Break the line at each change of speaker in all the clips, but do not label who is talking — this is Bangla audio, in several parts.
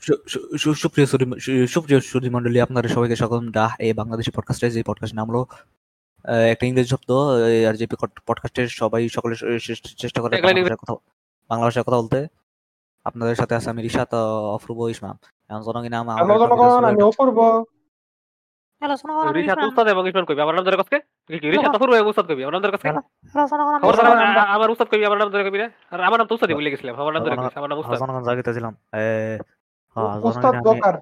সুপ্রিয় সুপ্রিয় সুধীমণ্ডলী, আপনাদের সবাইকে স্বাগতম ডাহ এই বাংলাদেশি পডকাস্টে। যে পডকাস্টের নাম হলো একটা ইংরেজি শব্দ। আর যে পডকাস্টের সকলে চেষ্টা করে বাংলা ভাষায় কথা বলতে। আপনাদের সাথে আছে আমি রিশাদ, অপূর্ব, ইসমাম। এখন জনগণ আমাদের টপিক ছিল
আমি অপূর্ব।
হ্যালো জনগণ, আমি রিশাদ উস্তাদ এবং ইসমান কইবি আমার নাম ধরে কসকে রিশাদ অপূর্ব এবং উস্তাদ কইবি আমার নাম ধরে কসকে।
হ্যালো জনগণ,
আমার উস্তাদ কইবি আমার নাম ধরে কইবি না। আর আমার নাম তো উস্তাদই বলে গেছিলাম, আমার নাম ধরে কইবি, আমার নাম উস্তাদ।
জনগণ জাগিতেছিলাম
উস্তাদ বকার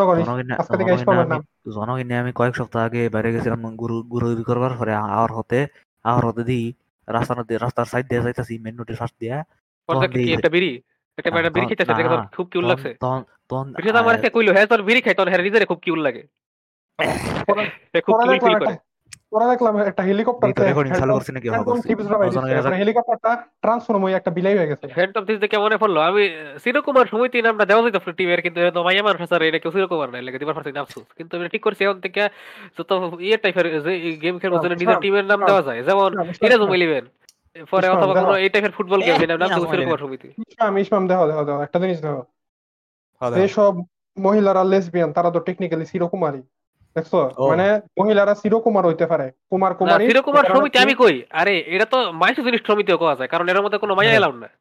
জনগণ আমি কয়েক সপ্তাহ আগে বাইরে গেছিলাম গুরু করবার পরে আর হতে দিই রাস্তার সাইড দিয়ে যাইতাছি মেন রোডের ফাঁস দিয়া।
কি একটা বিড়ি খাইতেছে, দেখে তোর খুব কিউল লাগছে। রিশাদ আমার আজকে কইলো হ্যাঁ তোর বিড়ি খাই, তোর হ্যাঁ নিজেরে খুব কিউল লাগে, খুব কিউল ফিল করে।
ওরা দেখলাম একটা হেলিকপ্টার হেলিকপ্টারটা ট্রান্সফর্ম হয়ে একটা বিলাই হয়ে গেছে।
ফ্যান্টম থিস দেখে মনে পড়লো আমি চিরকুমার সমিতি নামটা দেওয়া যেত টিমের, কিন্তু তো মাইয়া মানুষ আছে এটা কেউ চিরকুমার নাই লাগে দিবার পারছি না, আফসোস। কিন্তু আমি ঠিক করছি এখন থেকে যত ইয়ে টাইপের যে গেম খেলবার জন্য নিজের টিমের নাম দেওয়া যায়, যেমন ইরাজুম ইলেভেন পরে অথবা কোনো এই টাইপের ফুটবল গেম নাম দেবো চিরকুমার সমিতি।
ইসমাম দেখো একটা জিনিস দেখো, যেসব মহিলারা লেসবিয়ান তারা তো টেকনিক্যালি চিরকুমারী, দেখছো? মানে মহিলারা চিরকুমার হইতে পারে, কুমার কুমারী।
চিরকুমার সমিতি আমি কই, আরে এটা তো মাইসু জিনিস সমিতিও কোয়া যায়, কারণ এর মধ্যে কোনো মাইয়া এলাউড না।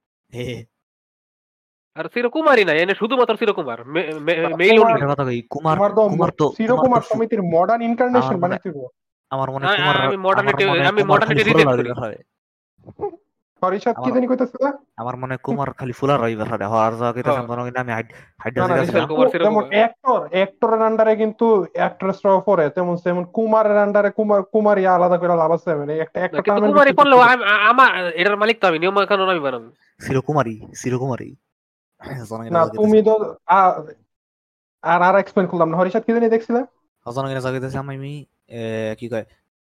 আর চিরকুমারী না, এনে শুধুমাত্র চিরকুমার, মেইল অনলি।
চিরকুমার সমিতির মডার্ন ইনকারনেশন বানাইতে হবে।
আমার মনে
আমি মডার্নিটি রিজেক্ট করি।
হরিশাদ কি জানি কইতাছিল,
আমার মনে কুমার খালি ফুলার রইবার হারে হওয়ার জায়গা কইতাছেন জনগণ আমি হাইডা দিলাম।
যেমন অ্যাক্টরের আন্ডারে কিন্তু অ্যাক্ট্রেসরাও পড়ে, তেমন সেমন কুমারের আন্ডারে কুমারী আলাদা করে লাভ আছে। মানে একটা
কুমারী পড়লেও আমার এটার মালিক তো আমি, নিয়ম কানুন আমি বানাবো।
চিরকুমারী
না তুমি তো আর এক্সপ্লেইন করলাম না। হরিশাদ কি জানি দেখছিলাম
জনগণের জায়গা দিতেছিলাম আমি কি কয়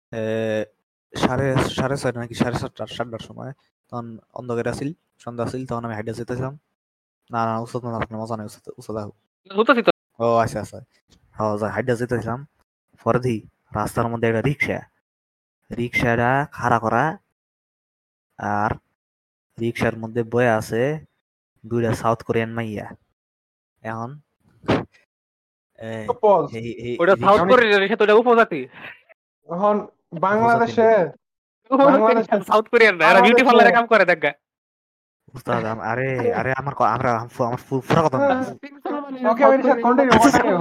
6:30 নাকি 7:30টার সময়, তখন অন্ধকার আসিল, সন্ধ্যা আসিল, তখন আমি হাইডা যেতেছিলাম। না উস্তাদ না, আপনার মজা নেই উস্তাদ। ও আচ্ছা আচ্ছা, হাইডা যেতেছিলাম। পরে দি রাস্তার মধ্যে একটা রিক্সাটা খাড়া করা, আর রিক্সার মধ্যে বয়ে আছে দুইটা সাউথ কোরিয়ান মাইয়া। এখন
এখন বাংলাদেশে
সাউথ কোরিয়ান না, এরা বিউটি পার্লারে কাম করে দেখা।
উস্তাদ আরে আরে আমার পুরা কথা না।
ওকে হরিশাদ কন্টিনিউ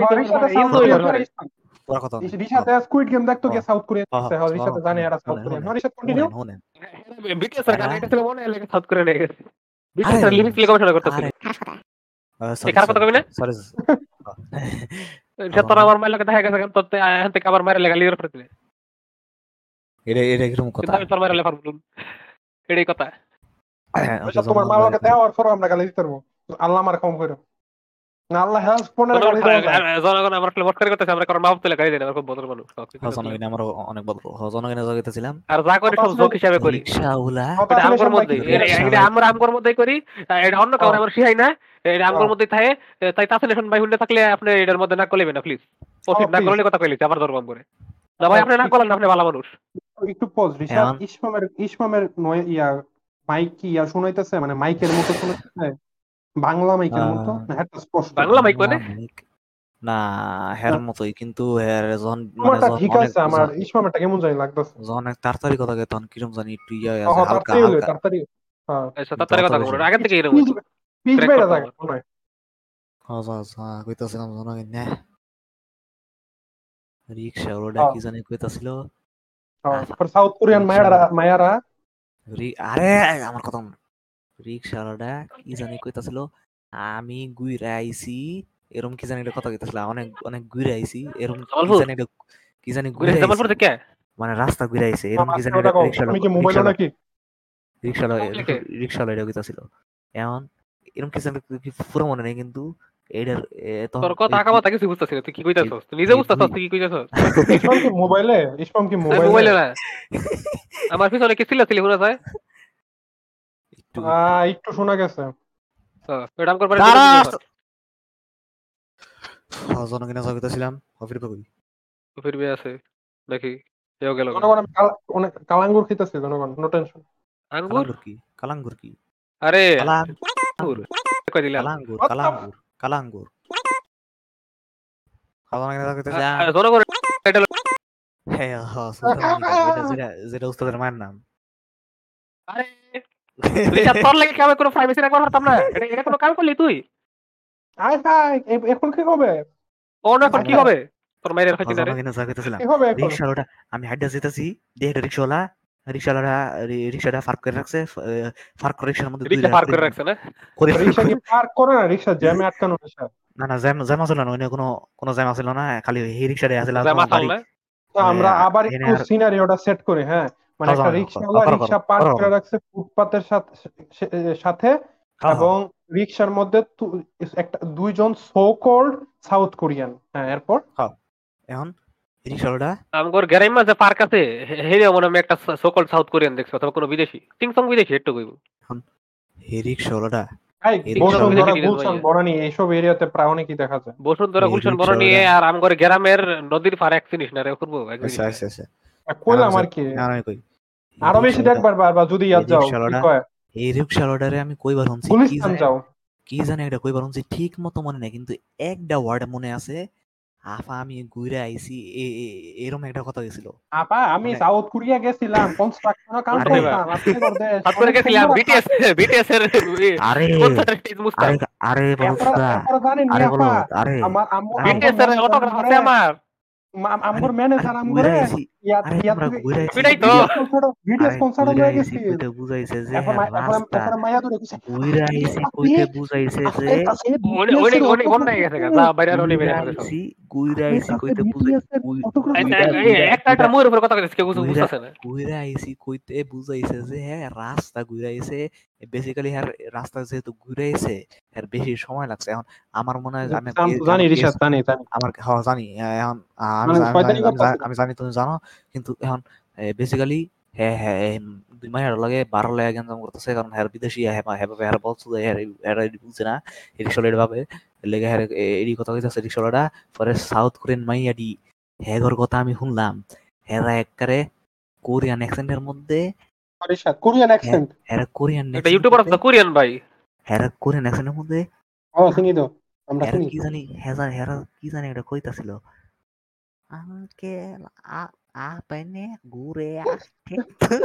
পুরা কথা না।
রিশাদ স্কুইড গেম দেখতো কি সাউথ কোরিয়ান আছে, হরিশাদ জানে এরা সাউথ কোরিয়ান। হরিশাদ কন্টিনিউ
বিটিএস এর গানে এটা ছিল মনে লাগে সাউথ কোরিয়ান হয়ে গেছে। বিটিএস এর লিমিট গবেষণা করতেছিল। খারাপ কথা কইবি না,
সরি
এটা তোর আমার মাইর লাগে দেখা গেছে কারণ তোর এখান থেকে আবার মাইরে লাগা লিয়ার করতে
এটা কিরকম কথা?
আমি তোর মাইরে লেফার বলুন এটাই কথা।
তোমার মা লাগে দেওয়ার পর আমরা গালি দিতে পারবো, আল্লাহ আমার কম কইরো না, আল্লাহ হেল্প কোনে গালি দেওয়া
জনগণ আমার ক্লেম করে করতেছে, আমরা কারণ মাপ তুলে গালি দেই না, খুব ভদ্র মানুষ।
জনগণ আমরা অনেক ভদ্র, জনগণের জায়গাতেছিলাম
আর যা করে সব জোক হিসাবে করি।
রিকশাওয়ালা
এটা আমগর মধ্যে, এটা আমরা আমগর মধ্যেই করি, এটা অন্য কারণে আমরা শিখাই না, এটা আমগর মধ্যেই থাকে। তাই ট্রান্সলেশন ভাই হুন্ডে থাকলে আপনি এটার মধ্যে না করলেন না প্লিজ। প্রফিট না করলে কথা কইলিছি আবার ধরবাম করে না ভাই, আপনি না করলেন আপনি ভালো মানুষ।
একটু পজ রিশাদ, ইসমামের ইয়া মাইক কি ইয়া শুনাইতেছে, মানে মাইকের মতো শুনাইতেছে, বাংলা মাইকের মতো না? এটা স্পষ্ট
বাংলা মাইক মানে
না হের মতোই, কিন্তু হের যখন
মানে ঠিক আছে, আমার ইসমামেরটা কেমন জানি লাগতেছে,
যখন তাড়াতাড়ি কথা কয় তখন কিরকম জানি একটু ইয়া আছে,
হালকা
হালকা
তাড়াতাড়ি। হ্যাঁ
আচ্ছা তাড়াতাড়ি কথা বলুন, আগে থেকে এরকম
পিচ বাইরা যায় মনে হয়।
কইতাছিলাম জনগণ না রিকশা ওটা কি জানি কইতাছিল,
সাউথ কোরিয়ান মায়ারা
আরে আমার কথা রিকশাওয়ালাটা কি জানি কইতাছিল, আমি ঘুরে আইছি এরকম কি জানি একটা কথা কইতাছিল, অনেক অনেক ঘুরে আইছি এরকম কি জানি ঘুরে মানে রাস্তা ঘুরে আইছে এরকম কি জানি রিকশাওয়ালা এটা কইতাছিল। এখন এরকম কি জানি পুরো মনে নেই, কিন্তু এইটার
তোর কথা আকামাতা কিছু বুঝতাছিস তুই কি কইতাছস, তুই নিজে বুঝতাছস তুই কি কইতাছস।
ইসমাম কি মোবাইলে
না আমার পিছনে কি ছিল শোনা যায়,
একটু শোনা গেছে।
এটা আমগর বাড়ি
জনগণের কইতাছিলাম
ফির বে আছে দেখি এও গেল।
অনেক কালাঙ্গুর খেতেছে জনগণ, নো টেনশন।
কালাঙ্গুর কি
আরে
কালাঙ্গুর জনগণের কাছে কইতেছে
জনগণের এটা
হ্যাঁ সুলতান আলী ভাই এটা যেটা যেটা উস্তাদের মায়ের নাম
আরে রিশাদ তোর লাগে কি আমি কোনো প্রাইভেসি রাখবার পারতাম না? এটা কোনো কাম করলি তুই?
আয় হায় এখন কি হবে?
এখন কি হবে? তোর মাইরের খাইতি না রে?
জনগণের কাছে কইতেছিলাম
কি হবে এখন?
রিক্সাওয়ালাটা আমি হাইডা যেতেছি দিয়ে রিক্সাওয়ালা রিক্সাটা ফার্ক করে রাখছে ফার্ক করে রিক্সার মধ্যে
রিক্সা পার করে রাখছে না?
রিক্সা কি পার্ক করে না? রিক্সা জ্যামে আটকানো রিক্সা।
না জ্যাম আসল না অন্য কোনো জ্যাম আসল না খালি এই রিক্সাটাই আসলে
জ্যাম আসল না?
আমরা আবার একটু সিনারিওটা সেট করি। হ্যাঁ, মানে একটা রিক্সাওয়ালা রিক্সা পার্ক করে রাখছে ফুটপাতের সাথে এবং রিক্সার মধ্যে একটা দুইজন সো কল্ড সাউথ কোরিয়ান। হ্যাঁ, এরপর
এখন রিক্সাওয়ালাটা
আমগর গ্যারাইমা যে পার্ক আছে হেরে মনে আমি একটা সকল সাউথ কোরিয়ান দেখছি অথবা কোনো বিদেশি টিংসং বিদেশি একটু কইব
এখন এই রিক্সাওয়ালাটা
বসুন্ধরা গুলশান বনানী এইসব এরিয়াতে প্রায় অনেকই দেখা যায়।
বসুন্ধরা গুলশান বনানী আর আমগর গ্রামের নদীর পার এক জিনিস না রে করব
আচ্ছা
কইলাম আর কি আরো বেশি দেখবার বা যদি ইয়াদ যাও কি কয়
এই রিক্সাওয়ালাটারে আমি কইবার হনছি
গুলিস্তান যাও
কি জানি একটা কইবার হনছি ঠিক মতো মনে নাই কিন্তু একটা ওয়ার্ড মনে আছে আপা আমি ঘুরে আইছি এরকম একটা কথা গেছিল
আপা আমি সাউথ কোরিয়া গেছিলাম কনস্ট্রাকশন কাম করতাম আপনি করতে
আপনি গেছিলাম বিটিএস এর
আরে আরে বলতা আরে বলো আরে
আমার
বিটিএস এর অটোগ্রাফ আছে আমার
আমগর ম্যানেজার আমগরে
বিটাই তো
ভিডিও স্পন্সর হয়ে গেছে
কইতে বুঝাইছে যে
এখন মায়া ধরে গেছে
ঘুরে আইছি কইতে বুঝাইছে যে
ওনে কোন নাই গেছে যা বাইরে ওনে বেরে
আইছি ঘুরে আইছি কইতে বুঝাইছে
একটা মোর উপর কথা কইছে কেউ বুঝতাছে না
ঘুরে আইছি কইতে বুঝাইছে যে হ্যাঁ রাস্তা ঘুরে আইছে বেসিক্যালি হ্যাঁ রাস্তা যেহেতু ঘুরে আইছে এর বেশি সময় লাগছে এখন আমার মনে হয় আমি
জানি রিশাদ জানি
আমার জানি এখন আমি জানি তুমি জানো কিন্তু এখন বেসিক্যালি হ্যাঁ দুই মাসের লাগে 12 লাগে গেঞ্জাম করতেছে কারণ হ্যাঁ বিদেশি হ্যাঁ বলছো যে হ্যাঁ বুঝছে না রিক্সাওয়ালা ভাবে লেগে হ্যাঁ এই কথা কইতাছে রিক্সাওয়ালাটা পরে সাউথ কোরিয়ান মাইয়াডি হ্যাঁ কথা আমি শুনলাম হ্যাঁ একবারে কোরিয়ান অ্যাকসেন্টের মধ্যে
কোরিয়ান অ্যাকসেন্ট
হ্যাঁ কোরিয়ান
এটা ইউটিউবার আছে কোরিয়ান ভাই
হ্যাঁ কোরিয়ান অ্যাকসেন্টের মধ্যে
চিনি তো আমরা চিনি
কি জানি হ্যাঁ কি জানি এটা কইতাছিল আঙ্কেল আপনি ঘুরে আসছে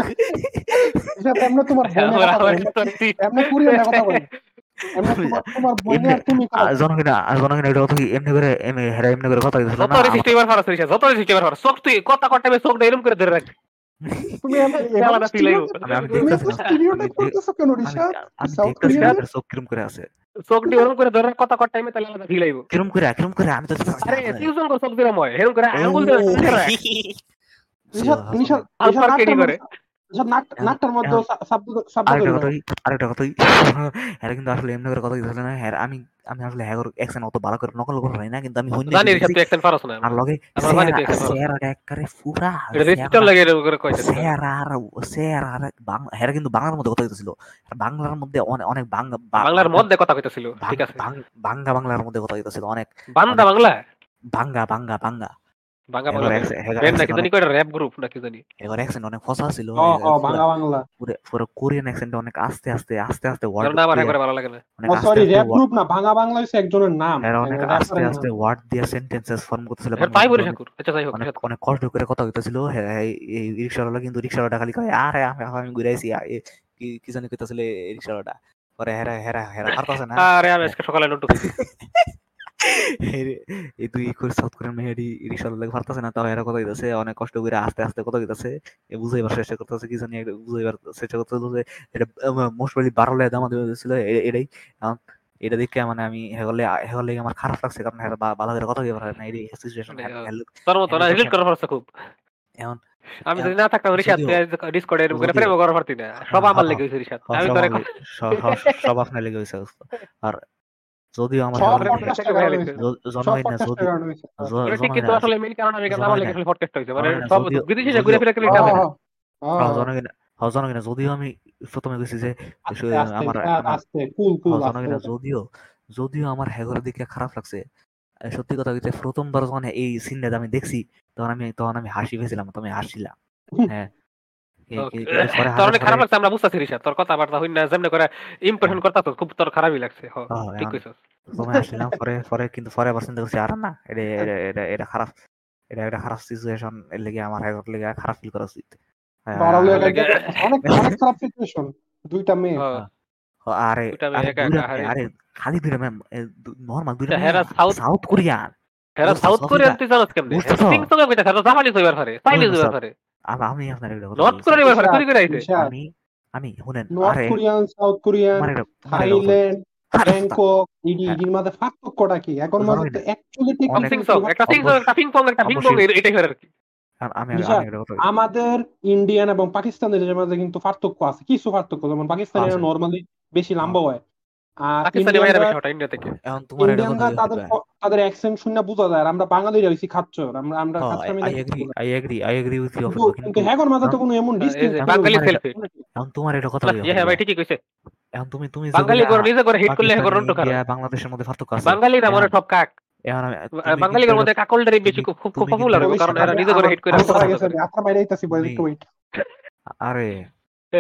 এমনি তোমার এমনি কোরিয়ান কথা বল তোমার বইনে আর তুমি
জনগণ এটা কথা এমনি করে এমনি করে কথা কইতাছিল
না যত রিসিভার ফারাস রিসা যত রিসিভার ফারাস চোখ তুই কথা কটবে চোখ এরকম করে ধরে রাখ
তুমি আলাদা ফিল হইব
আমি দেখতাছি
কেন রিশাদ
আমি দেখতাছি চোখ কিরম করে আছে
চোখ দিয়ে এরকম করে ধরে কথা কট টাইমে তাহলে আলাদা ফিল হইব
কিরম করে আমি তো
আরে ফিউশন করে চোখ দিলাম হয় এরকম করে আঙ্গুল দিয়ে ধরে রাখ
রিশাদ
আলফার কে করে
নাকটার মধ্যে
আরেকটা কথা এরা কিন্তু আসলে এমনি করে কথা কইতাছিল না আমি আসলে হ্যাগর অ্যাকশন অত ভালো করে নকল করে নাই না কিন্তু আমি হইনি
জানি রিসা তুই অ্যাকশন পারছ না
আর লগে
আমার মানে তুই অ্যাকশন
শেয়ার একবারে পুরা
এটা রেজিস্টার লাগে এরকম করে কইছে
শেয়ার আর বাংলা এরা কিন্তু বাংলার মধ্যে কথা কইতাছিল বাংলার মধ্যে অনেক
বাংলার মধ্যে কথা কইতাছিল ঠিক আছে
বাংলার মধ্যে কথা কইতাছিল অনেক
বাংলা
বাংলা
বাংলা বেন নাকি জানি কয়টা র‍্যাপ গ্রুপ নাকি জানি
এবার অ্যাকসেন্ট অনেক ফসা ছিল
বাংলা
পুরো কোরিয়ান অ্যাকসেন্ট অনেক আস্তে ওয়ার্ড
না আমার একবারে ভালো লাগে না
সরি র‍্যাপ গ্রুপ না বাংলা হইছে একজনের নাম
অনেক আস্তে ওয়ার্ড দিয়ে সেন্টেন্সেস ফর্ম করতেছিল
তাই বলে ঠাকুর আচ্ছা যাই হোক
অনেক কষ্ট করে কথা কইতাছিল এই রিকশাওয়ালা কিন্তু রিকশাওয়ালাটা খালি কয় আরে আমি ঘুরাইছি কি জানি কইতাছিল এই রিকশাওয়ালাটা পরে হেরা পারতাছে না
আরে আমি আজকে সকালে নোট করছি
এই তুই সাউথ কোরিয়ান মেহেডি রিকশাওয়ালা লাগে পারতাছে না তাও এরা কথা কইতাছে অনেক কষ্ট করে আস্তে কথা কইতাছে বুঝাইবার চেষ্টা করতেছে কি জানি বুঝাইবার চেষ্টা করতেছে এটা মোস্ট প্রবাবলি 12 লাখ দাম দিয়েছিল এটাই এটা দেখে মানে আমি হেগলে আমার খারাপ লাগছে কারণ ভালো করে কথা কইবার না এই সিচুয়েশন
তোর মত না রিলেট করার পারছ খুব
এখন
আমি যদি না থাকতাম রিশাদ ডিসকর্ডে এরকম করে প্রেম করার পারতি না সব আমার লেগে হইছে রিশাদ আমি তোরে
সব আপনার লেগে হইছে আর যদিও আমার
কিন্তু আসলে মেইন কারণ আমি আমার লেগে খালি পডকাস্ট হইছে মানে সব বিদেশে যে ঘুরে ফিরে গেলে এটা হবে
জনগণ যদিও আমি প্রথমে কইছি যে আমার যদিও আমার হেগরের দিকে খারাপ লাগছে সত্যি কথা কইতে প্রথমবার যখন এই সিনটা আমি দেখছি তখন আমি হাসি পেয়েছিলাম তুমি হাসছিলাম হ্যাঁ কিন্তু পরে
তোর
হারার
অনেক
পরে
খারাপ লাগছে আমরা বুঝতাছি রিশাদ তোর কথাবার্তা হইন না যেমনি করে ইমপ্রেশন করতাছ খুব তোর খারাপই লাগছে ঠিক কইছস
প্রথমে আসলাম পরে কিন্তু পরে আবার চিন্তা করছি আর না এটা খারাপ এটা একটা খারাপ সিচুয়েশন এর লেগে আমার হাইকোর্ট লেগে খারাপ ফিল করা উচিত
বাড়ালো
আর লাগে
অনেক অনেক খারাপ সিচুয়েশন দুইটা মেয়ে
আরে
দুইটা মেয়ে
আরে
একা
দুইটা
একা হারে
আরে খালি দুইটা ম্যাম নর্মাল দুইটা মেয়ে
হেরা
সাউথ কোরিয়ান
সাউথ কোরিয়ান তুই জানোস কেমনে
বুঝছো তো
সিং সঙ্গে কইতা হেরা জাপানিজ হইবার পারে চাইনিজ হইবার পারে
আমি আপনার একটা কথা
নর্থ
বলছি
কোরিয়ান হইবার পারে চুরি করে আইছে
আমি শুনেন
নর্থ
আরে
কোরিয়ান সাউথ কোরিয়ান
তোমার এটা
থাইল্যান্ড
আরে
ব্যাংকক
হ্যাঁ
এটির মধ্যে পার্থক্যটা কি এখন
বুঝানো
মাঝে
হয়
তো
না
অ্যাকচুয়ালি
অনেক
সিং সং একটা সিং সং একটা পিং পং
অবশ্যই
এটাই হয় আর কি
আমি
রিশাদ,
একটা কথা
আমাদের ইন্ডিয়ান এবং পাকিস্তানের মাঝে কিন্তু পার্থক্য আছে, কিছু পার্থক্য, যেমন পাকিস্তানিরা
আছে
নর্মালি বেশি লম্বা হয় আর
পাকিস্তানি ভাইরা
ইন্ডিয়ানরা
বেশি হঠাৎ ইন্ডিয়া থেকে
এখন তোমার এটা কথা
তাদের তাদের অ্যাকসেন্ট শুনে বোঝা যায়, আর আমরা বাঙালিরা হইছি খাচ্চর, আমরা খাচ্চরামি না কিছু না।
আই এগ্রি উইথ ইউ
কিন্তু
কিন্তু
হ্যাগর মাঝে তো কোনো এমন
এই যে
ডিস্টিংক্ট
বাঙালি সেলফি
এখন তোমার এটা কথা
না ইয়া ভাই ঠিকই কইছে
এখন তুমি
বাঙালি করে নিজে করে হিট করলে
পাকিস্তান
হেগর অন্ত
ইন্ডিয়া
খারাপ
বাংলাদেশের মধ্যে পার্থক্য আছে
বাঙালিরা মনে সব কাক
এখন তুমি কিন্তু
বাঙালিদের মধ্যে কাকলটারই বেশি খুব খুব
তুমি
পপুলার
কিন্তু
হবে কারণ এরা নিজে করে হিট করে
আমার
পছন্দ
গেছে
করে
আত্মা মাইরা আইতাছি বয়
তুমি-
একটু ওয়েট।
আরে
যে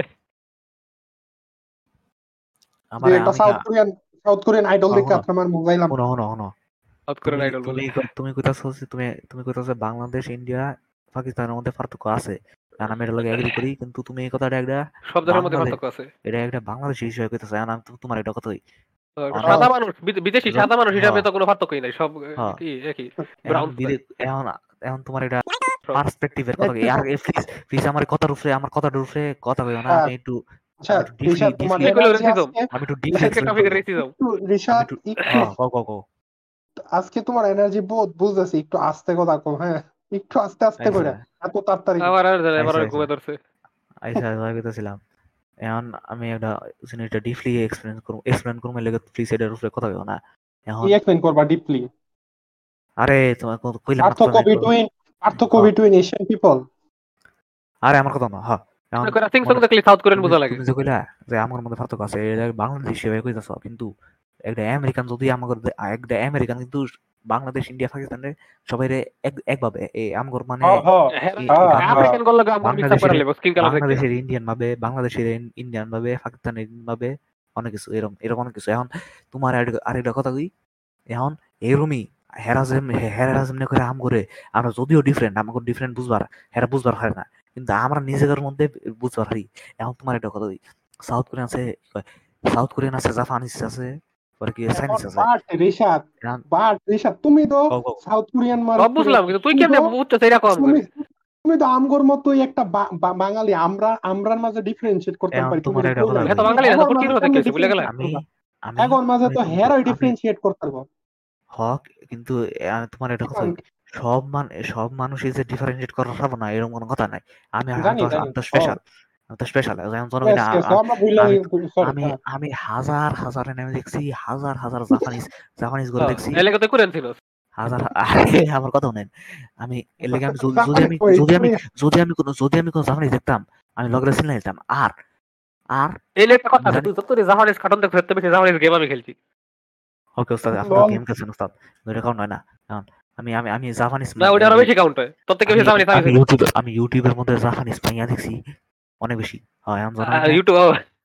আমার
একটা সাউথ কোরিয়ান আইডল দেখে
হনো,
আত্মা আমার মোবাইলাম।
হনো
সাউথ কোরিয়ান আইডল বলে
তুমি কইতাছো তুমি কইতাছো বাংলাদেশ ইন্ডিয়া পাকিস্তানের মধ্যে পার্থক্য আছে কারণ আমি এটা লগে এগ্রি করি কিন্তু তুমি এই কথাটা একটা
সব ধরনের মধ্যে
বাংলাদেশ
পার্থক্য আছে
এটা একটা বাংলাদেশি হিসেবে কইতাছো এখন আমি তোমার এটা কথাই
সাদা মানুষ বিদেশি সাদা মানুষ হিসাবে তো কোনো পার্থক্যই নাই সব
হ্যাঁ।
কি একই
এখন
ব্রাউন
এখন তোমার এটা পার্সপেক্টিভের কথা আর প্লিজ আমার কথার উপরে কথা কইও না আমি একটু
আচ্ছা
আমি একটু
রিশাদ, তোমার
কি কইলো
এনার্জি
রেসিজম
আজকে
আমি একটু ডিপলি
আজকে
এক্সপ্লেইন
টপিকের
করব
রেসিজম
একটু রিশাদ একটু
কও
আজকে তোমার এনার্জি বহুত বুঝতেছি, একটু আস্তে কথা কও, হ্যাঁ একটু আস্তে আস্তে
আচ্ছা
করে, এত তাড়াতাড়ি না।
আবার আর জানে আবার
আচ্ছা
ঘুমে ধরছে
আচ্ছা কইতাছিলাম এখন আমি একটা জিনিসটা ডিপলি এক্সপ্লেইন করব লাগে প্লিজ এটার উপরে কথা কইও না এখন
কি এক্সপ্লেইন করবা ডিপলি?
আরে তোমার কইলাম না
পার্থক্য বিটুইন এশিয়ান পিপল।
আরে আমার কথা না হ্যাঁ এখন
সিং সং দেখলে সাউথ কোরিয়ান বোঝা লাগে
তুমি যে কইলা যে আমার মধ্যে পার্থক্য আছে এটা বাংলাদেশ হিসেবে কইতাছ কিন্তু একটা আমেরিকান যদি একটা আমেরিকান কিন্তু বাংলাদেশ ইন্ডিয়া পাকিস্তানের সবাই একভাবে আমগর মানে
আফ্রিকান গল লাগে আমগো মিক্স আপ করে লেবো স্কিন কালার দেখে
বাংলাদেশের ইন্ডিয়ান ভাবে পাকিস্তানের ভাবে অনেক কিছু এরকম অনেক কিছু এখন তোমার আরেকটা কথা কই এখন এরকমই হেরাজম করে আম করে আমরা যদিও ডিফারেন্ট আমাকে ডিফারেন্ট বুঝবার হেরা বুঝবার হয় না কিন্তু আমরা নিজেদের মধ্যে বুঝবার পারি এখন তোমার একটা কথা কই সাউথ কোরিয়ান আছে জাপানিজ আছে পরে কি চাইনিজ আছে
রিশাদ তুমি তো সাউথ কোরিয়ান
সব বুঝলাম কিন্তু তুই কেমনে বুঝছস এরা কম করে
তুমি তো আমগর মতোই একটা বাঙালি, আমরার মাঝে ডিফারেন্সিয়েট করতে পারি, তুমি
তো বাঙালি না পুরো কথা দেখেছি ভুলে গেলা
আমি
এখন মাঝে তো হেরা ডিফারেন্সিয়েট করতে পারবো
হক কিন্তু তোমার এটা কথা সব মানুষই যে ডিফারেন্সিয়েট করা পারবো না এরকম কোনো কথা নাই আমি তো স্পেশাল আমি হাজার এনে দেখছি হাজার জাপানিজ করে দেখছি
এলাকা তো কোরিয়ান ছিল
আমার কথা নেন আমি এর লেগে আমি যদি আমি কোনো জাপানিজ দেখতাম আমি লগরে চিনে নিতাম আর
এই লেখা কথা তুই যত জাপানিজ কার্টুন দেখছিস তত বেশি জাপানিজ গেম আমি খেলছি
ওকে ওস্তাদ আপনি গেম খেলছেন ওস্তাদ দুইটা কাউন্ট হয় না আমি জাপানিজ
না ওটা আরো বেশি কাউন্ট হয় তোর থেকে বেশি জাপানিজ
আমি ইউটিউবের মধ্যে জাপানিজ মাইয়া দেখছি অনেক বেশি হয় আমি জানি
ইউটিউব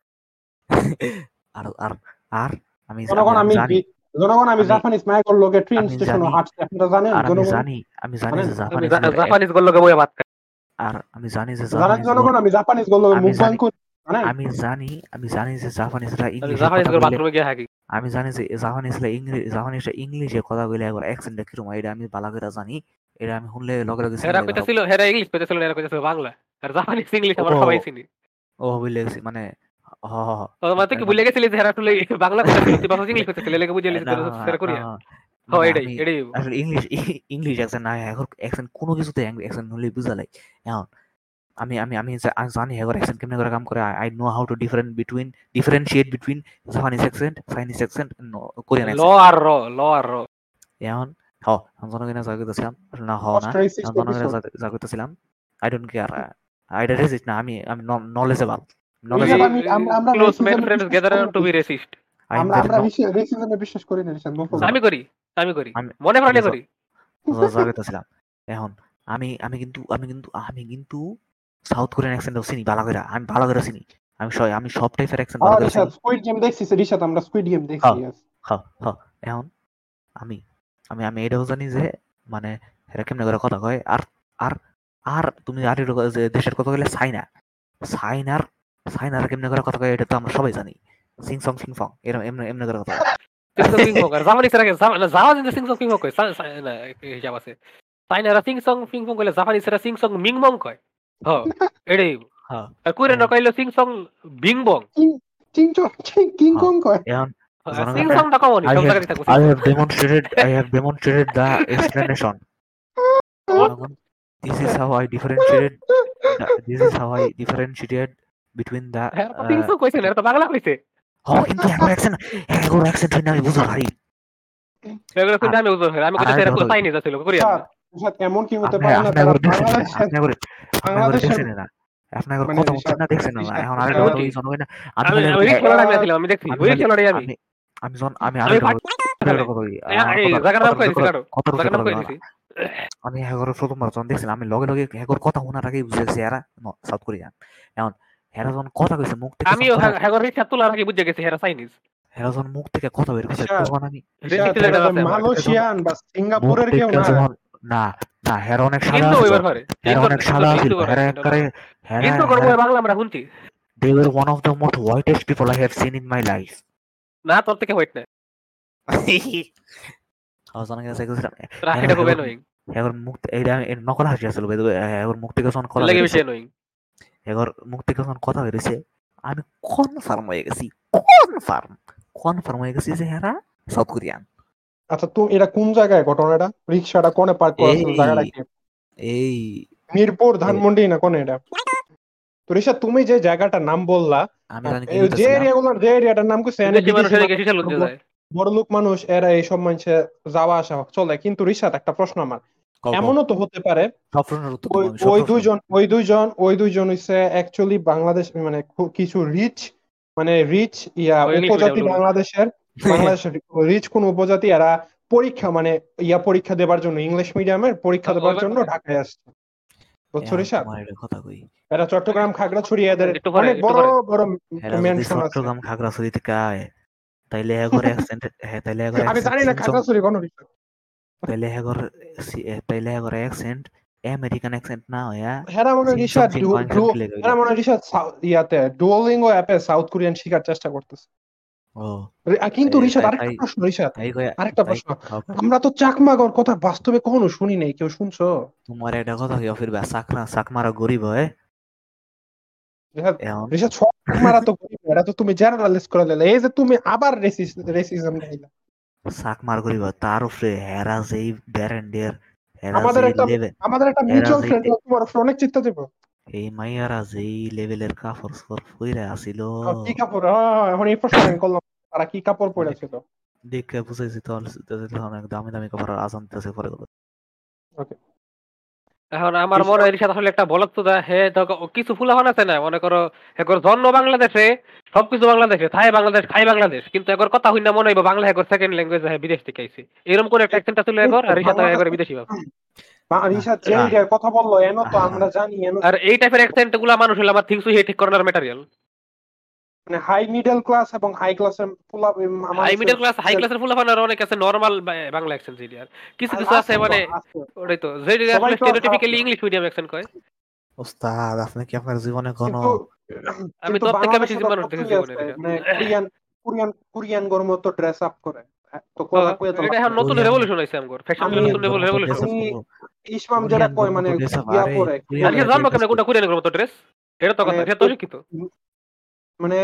আর আমি
জনগণ আমি জাপানিজ মাইকল লগে ট্রেন স্টেশনে হাঁটছি, আপনারা জানেন
আমি জানি যে
জাপানিজ গল লগে বইয়া ভাত
আর আমি জানি যে
জনগণ আমি জাপানিজ গল লগে মুভ ব্যাংক করি
আমি জানি যে জাপানিজরা আমি জানি যে জাপানিজরা ইংলিশে কথা কইলে একবার অ্যাকসেন্টটা কিরকম এটা আমি ভালো করে জানি এটা আমি শুনলে লগে লগে
হেরা কইতাছিল হেরা ইংলিশ কইতাছিল এরা কইতাছিল বাংলা আর জাপানিজ ইংলিশ আমরা সবাই চিনি
বুঝলে গেছি মানে
মানে কি ভুলে গেছিলি যে হেরা আসলে বাংলা কইতাছিল তুই বাংলা ইংলিশ কইতাছিল এলাকা বুঝে লিস সেরা কোরিয়া হয় এটাই
আসলে ইংলিশ অ্যাকসেন্ট না এখন অ্যাকসেন্ট কোনো কিছুতে অ্যাকসেন্ট হলে বুঝালাই এখন আমি জানি হেগর অ্যাকসেন্ট কেমনে করে কাম করে I know how to differentiate between Japanese accent Chinese accent and Korean accent ল আর র এখন আমি জনগণে জাগিতেছিলাম না না জনগণে জাগিতেছিলাম আই ডোন্ট কেয়ার আইডা রেসিস্ট না আমি knowledgeable
close men friends gather to be racist
আমরা রেসিজমে বিশ্বাস করি না রিশাদ
আমি করি মনে প্রাণে করি
জাগিতেছিলাম এখন আমি কিন্তু সাউথ কোরিয়ান অ্যাকসেন্টও চিনি ভালো করে, আমি ভালো করে চিনি, আমি সব টাইপের অ্যাকসেন্ট ভালো করে
রিশাদ
চিনি।
স্কুইড গেম দেখছিস? রিশাদ আমরা স্কুইড গেম দেখছি।
হ্যাঁ হ্যাঁ হ্যাঁ। এখন আমি আমি আমি এটাও জানি যে মানে এরা কেমনে করে কথা কয়। আর আর আর তুমি আর একটু যে দেশের কথা বলে চাইনার চাইনার কেমনে করে কথা কয় এটা তো আমরা সবাই জানি। সিং সং ফিং ফং এরকম এমনি এমনি করে কথা কয়।
সিংসং কিংফং আর জাপানিজ এর আগে জাপানিজ সিংসং কিংফং কয় না হিসাব আছে। চাইনারা সিংসং কিংফং কইলে জাপানিজরা সিংসং মিংমং কয়। এটাই।
হ্যাঁ
আর কোরিয়ানরা কইলো সিংসং বিংবং।
কিং কং কয়।
এখন
সিংসংটা কমনই
I
সব
have
জায়গায় থাকবো সিংসং।
I have demonstrated the explanation. This is how I differentiated between the
হ্যাঁ সিংসং কইছে না, এটা তো বাংলা কইছে।
কিন্তু accent হয় না আমি বুঝতে পারি।
এগুলো কিন্তু আমি বুঝতে পারি। আমি কইতেছি এরা চাইনিজ ছিল কোরিয়ান না।
রিশাদ এমন কি হতে পারে না তারা
বাংলাদেশের
বাংলাদেশের
না আপনি একবার
মানে
কথা বলছেন
রিশাদ
না, দেখছেন না?
রিশাদ
এখন
রিশাদ
আরেকটা কথা বলি জনগণ না। আমি
আমি
খালি
ওই খেলাটা আমি ছিলাম, আমি দেখছি ওই খেলাটাই আমি।
আমি
আমি
আরেকটা কথা বলি।
এই জায়গার নাম কই দিছি কাটো? জায়গার নাম কই দিছি?
আমি হ্যাগরের প্রথমবার যখন দেখছিলাম আমি লগে লগে হ্যাগর কথা শোনার আগেই বুঝে গেছি এরা সাউথ কোরিয়ান। এখন হেরা যখন কথা কইছে মুখ থেকে
আমিও হ্যাগর রিক্সা তোলার আগে বুঝে গেছি এরা চাইনিজ।
হেরা যখন মুখ থেকে কথা বের করছে
রিশাদ,
তখন আমি
রিশাদ এরা তো মালয়েশিয়ান বা সিঙ্গাপুরের কেউ না।
না না হেরা অনেক সাদা
ইন্দো
আছে,
ওইবার পারে।
হেরা অনেক সাদা আছে, হেরা একবারে
ইন্দো করবো বাংলা আমরা শুনছি।
they were one of the most whitest people I have seen in my life.
না তোর থেকে হোয়াইট না।
জানা গেছে গেছিলাম
রাখিটা খুব অ্যানোয়িং।
এগর মুখ এইটা নকল হাসি আসলে এগর মুখ থেকে যখন কথা
লাগে
বেরিয়েছে,
বেশি অ্যানোয়িং।
এগর মুখ থেকে যখন কথা বেরিয়েছে আমি কনফার্ম হয়ে গেছি, কনফার্ম হয়ে গেছি যে হেরা সাউথ কোরিয়ান।
আচ্ছা তুমি এটা কোন জায়গায় ঘটনাটা? রিকশাটা কোনে পার্ক করা ছিল? জায়গাটা কি?
এই
মিরপুর ধানমন্ডি না কোনে এটা? তো রিশাদ তুমি যে জায়গাটার নাম বললা,
আমি জানি কি
যে এরিয়াটার নাম কইছে এনে
বিদেশি মানুষ এদিকে শিশা লুটতে যায়।
বড়লোক মানুষ এরা এইসব মানুষে যাওয়া আসা চলে। কিন্তু রিশাদ একটা প্রশ্ন আমার, এমনও তো হতে পারে ওই দুইজন হইছে অ্যাকচুয়ালি বাংলাদেশ মানে কিছু রিচ মানে রিচ উপজাতি বাংলাদেশের রিচ কোন উপজাতি এরা পরীক্ষা মানে পরীক্ষা দেবার জন্য ইংলিশ মিডিয়ামের পরীক্ষা দেবার জন্য ঢাকায় আসছে। বুঝছো রিশাদ?
কথা কই
এরা চট্টগ্রাম খাগড়াছড়ি এদের অনেক বড় বড় মেনশন আছে।
চট্টগ্রাম খাগড়াছড়ি থেকে আয় তাইলে এগর অ্যাকসেন্ট তাইলে এগর
আমি জানি না খাগড়াছড়ি কোন রিশাদ।
তাইলে এগর অ্যাকসেন্ট আমেরিকান অ্যাকসেন্ট না হইয়া
হেরা মনে রিশাদ হেরা মনে রিশাদ ইয়াতে ডুওলিঙ্গো অ্যাপে সাউথ কোরিয়ান শেখার চেষ্টা করতেছে।
ও
কিন্তু রিশাদ আরেকটা প্রশ্ন আমরা তো চাকমাগর কথা বাস্তবে কখনো শুনি নাই, কেউ শুনছো?
তোমার একটা কথা কি ফিরবে চাকমারা গরিব হয়।
রিশাদ চাকমারা তো গরিব, এটা তো তুমি জেনারেলাইজ করে দিলে। এই যে তুমি আবার রেসিজম দেখাইলা।
চাকমার গরিব তার উপরে হেরা যেই ব্যারেন্ডের
আমাদের একটা মিউচুয়াল ফ্রেন্ড তোমার অনেক চিন্তা দেব।
এই মাইয়ারা যেই লেভেলের কাপড় পরে আসিল,
কি কাপড় এখন এই প্রশ্ন আমি করলাম, তারা কি কাপড় পরে ছিল
দেখে বুঝাইছি তো অনেক দামি দামি কাপড় আজানতেছে পরে।
ওকে
এখন আমার মনে হয় আসলে একটা বলত তো হে কিছু ফুলাফান আছে না, মনে করো একর জন্ম বাংলাদেশে সবকিছু বাংলাদেশে থাই বাংলাদেশ খাই বাংলাদেশ, কিন্তু একর কথা হই না মনে হইব বাংলা একর সেকেন্ড ল্যাঙ্গুয়েজ হ্যাঁ বিদেশ থেকে আইছে এরকম কোন একটা অ্যাকসেন্ট ছিল একর আর রিশাদ একর বিদেশি ভাব।
রিশাদ যে কথা বললো এনো তো আমরা জানি
আর এই টাইপের অ্যাকসেন্ট গুলা মানুষ হলো আমার থিংস হি ঠিক করার ম্যাটেরিয়াল।
মানে হাই মিডল ক্লাস এবং হাই ক্লাসের
হাই মিডল ক্লাস হাই ক্লাসের ফুলাফানের অনেক আছে নরমাল বাংলা অ্যাকসেন্ট যেটি, আর কিছু কিছু আছে মানে ওটাই তো যেটি আসলে স্টেরিওটাইপিক্যালি ইংলিশ মিডিয়াম অ্যাকসেন্ট কয়।
ওস্তাদ আপনি কি আপনার জীবনে কোনো
আমি তো থেকে বেশি মানুষ দেখেছি
মানে কোরিয়ান গর মতো ড্রেস আপ করে তো কথা কইয়া তো
এটা এখন নতুন রেভলিউশন হইছে আমগর ফ্যাশন নতুন রেভলিউশন।
ইসমাম যেটা কয় মানে ইয়া পরে
আজকে জানবো কেন কোনটা কোরিয়ান গর মতো ড্রেস, এটা তো কথা এটা তো শিক্ষিত।
মানে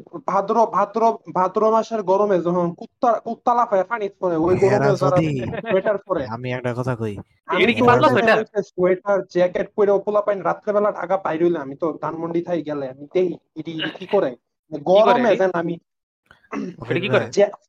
ভাদ্র মাসের গরমে যখন কুত্তা লাফায় পানি পড়ে ওই গরমে যারা সোয়েটার পরে।
আমি একটা কথা কই,
এটা কি পাতলা
সোয়েটার জ্যাকেট পরে পোলা পাইন রাত্রেবেলা ঢাকা বাইরে হইলে আমি তো ধানমন্ডি থাই গেলে আমি দেই এটি কি করে গরমে যেন আমি
কি করে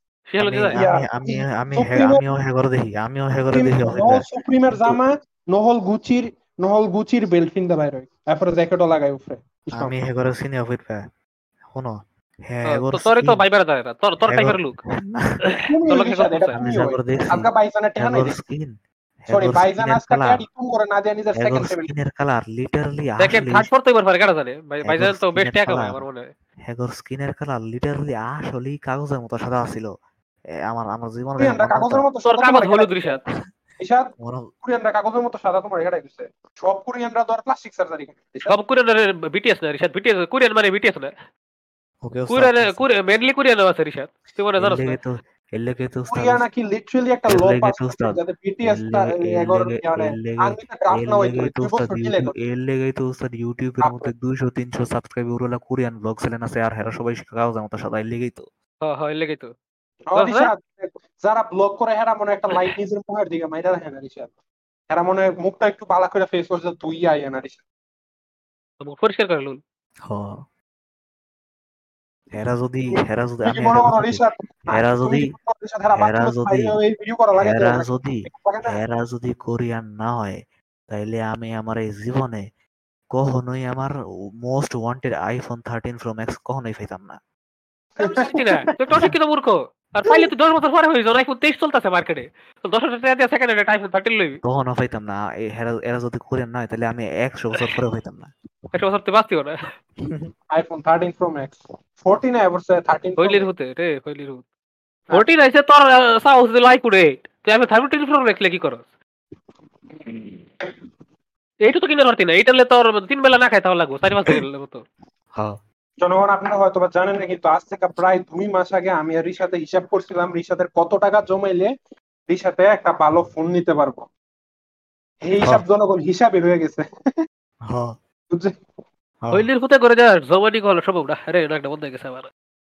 আমিও হেগরে দেখি
সুপ্রিমের জামা নহল গুচির বেল্ট কিনতে বাইরে এরপরে জ্যাকেটও লাগাই উপরে।
আমি হেগরে চিনি অফিরবে শোনো
তোর তো ভাইবার যায় না তোর টাইপের লুক
সরি
হেগর
ভাইজান
স্কিনের
আজকে
কালার
টিম করে না দিয়ে নিজের
হেগর
সেকেন্ড টেবিল
স্কিনের কালার লিটারালি
সেকেন্ড
আসলে
থার্ড ফোর্থ এবার পারে কাটা জানে
হেগর
ভাইজান তো বেস্ট
স্কিনের
এক হবে
কালার
আমার মনে হয়।
হেগর স্কিনের কালার লিটারালি আসলেই কাগজের মতো সাদা ছিল। আমার আমার জীবনে দেখা
কোরিয়ানরা
মনে হতো
কাগজের মতো
তোর
সাদা
কাগজ
তোমার
হলুদ
কেটে দিছে
রিশাদ।
রিশাদ
মনে
কোরিয়ানরা কাগজের মতো সাদা তোমার কেটে দিছে সব কোরিয়ানরা তো আর প্লাস্টিক সার্জারি করে রিশাদ
সব কোরিয়ান বিটিএস না রিশাদ, বিটিএস কোরিয়ান মানে বিটিএস না,
ওকে ওস্তাদ
কোরিয়ান মেনলি কোরিয়ান আছে রিশাদ, তুই মনে
এর
জানোস না?
লেগে তো এর লেগে তো উস্তাদ
কোরিয়া নাকি লিটারালি একটা
এর
লো
লেগে তো
পার্সেন্টেজ
উস্তাদ
যাতে
এর
বিটিএস টা
লেগে এর
এগর
লেগে
মানে
এর লেগে
আঙ্গিটা ড্রাফট
এর
না হইতো
লেগেই তো
2
উস্তাদ
বছর ডিলে
ইউটিউব
করতে
এর লেগেই তো উস্তাদ ইউটিউবের মধ্যে 200-300 সাবস্ক্রাইবার ওরা কোরিয়ান ব্লগ চ্যানেল আছে আর হেরা সবাই কাগজের মতো সাদা এর লেগেই তো
হ্যাঁ হ্যাঁ লেগেই তো বুঝছ না?
রিশাদ যারা ব্লগ করে হেরা মনে একটা লাইট নিজের মুখের দিকে মাইরা রাখে না রিশাদ হেরা মনে মুখটা একটু বালা করে ফেস করছে তুই আইয়া না রিশাদ
মুখ পরিষ্কার করে লুল।
হ হেরা যদি
তুমি কি
আমি
মনে
একটা
করো
কথা কই
রিশাদ
হেরা
তুমি
যদি
কি মনে করো রিশাদ হেরা
হেরা
বাথরুমে
যদি
বাইরে এই ভিডিও করা লাগে তো
হেরা
নাকি
যদি
লাগে না
হেরা যদি কোরিয়ান না হয় তাইলে আমি আমার এই জীবনে কখনোই আমার most wanted iPhone 13 pro max কখনোই পাইতাম না।
আমি পারছি না, তুই তো অশিক্ষিত মূর্খ। আর পাইলে তুই 10 বছর পরে হয়ে যাও, আইফোন 23 চলতেছে মার্কেটে, তো 10,000 টাকা দিয়ে সেকেন্ড হ্যান্ড আইফোন 13 লইবি।
কখনো পাইতাম না। এরা যদি কোরিয়ান না হয় তাহলে আমি 100 বছর পরে পাইতাম না।
100 বছর তুই বাঁচতিও না।
আইফোন 13 প্রো ম্যাক্স 14 এ বলছে 13 প্রো
হইলির হতে রে, হইলির হতে 14 আইছে তোর সাউথ দিল আইকুড়ে, তুই আমি 13 প্রো রাখলে কি করস? এইটা তো কিনে পারতি না, এইটা হলে তোর 3 বেলা না খাই তাও লাগবো 4-5 দিনের মতো।
হ্যাঁ
জনগণ আপনারা হয়তো বা জানেন না কিন্তু আজ থেকে প্রায় 2 মাস আগে আমি আর রিশাতে হিসাব করছিলাম রিশাতের কত টাকা জমাইলে রিশাতে একটা ভালো ফোন নিতে পারবো এই হিসাব
হ্যাঁ
জনগণ হিসাবে হয়ে গেছে
হ্যাঁ
বুঝছে
হ্যাঁ
হইলির হতে করে যা জমানি কল সব না রে, একটা বন্ধ হয়ে গেছে আমার।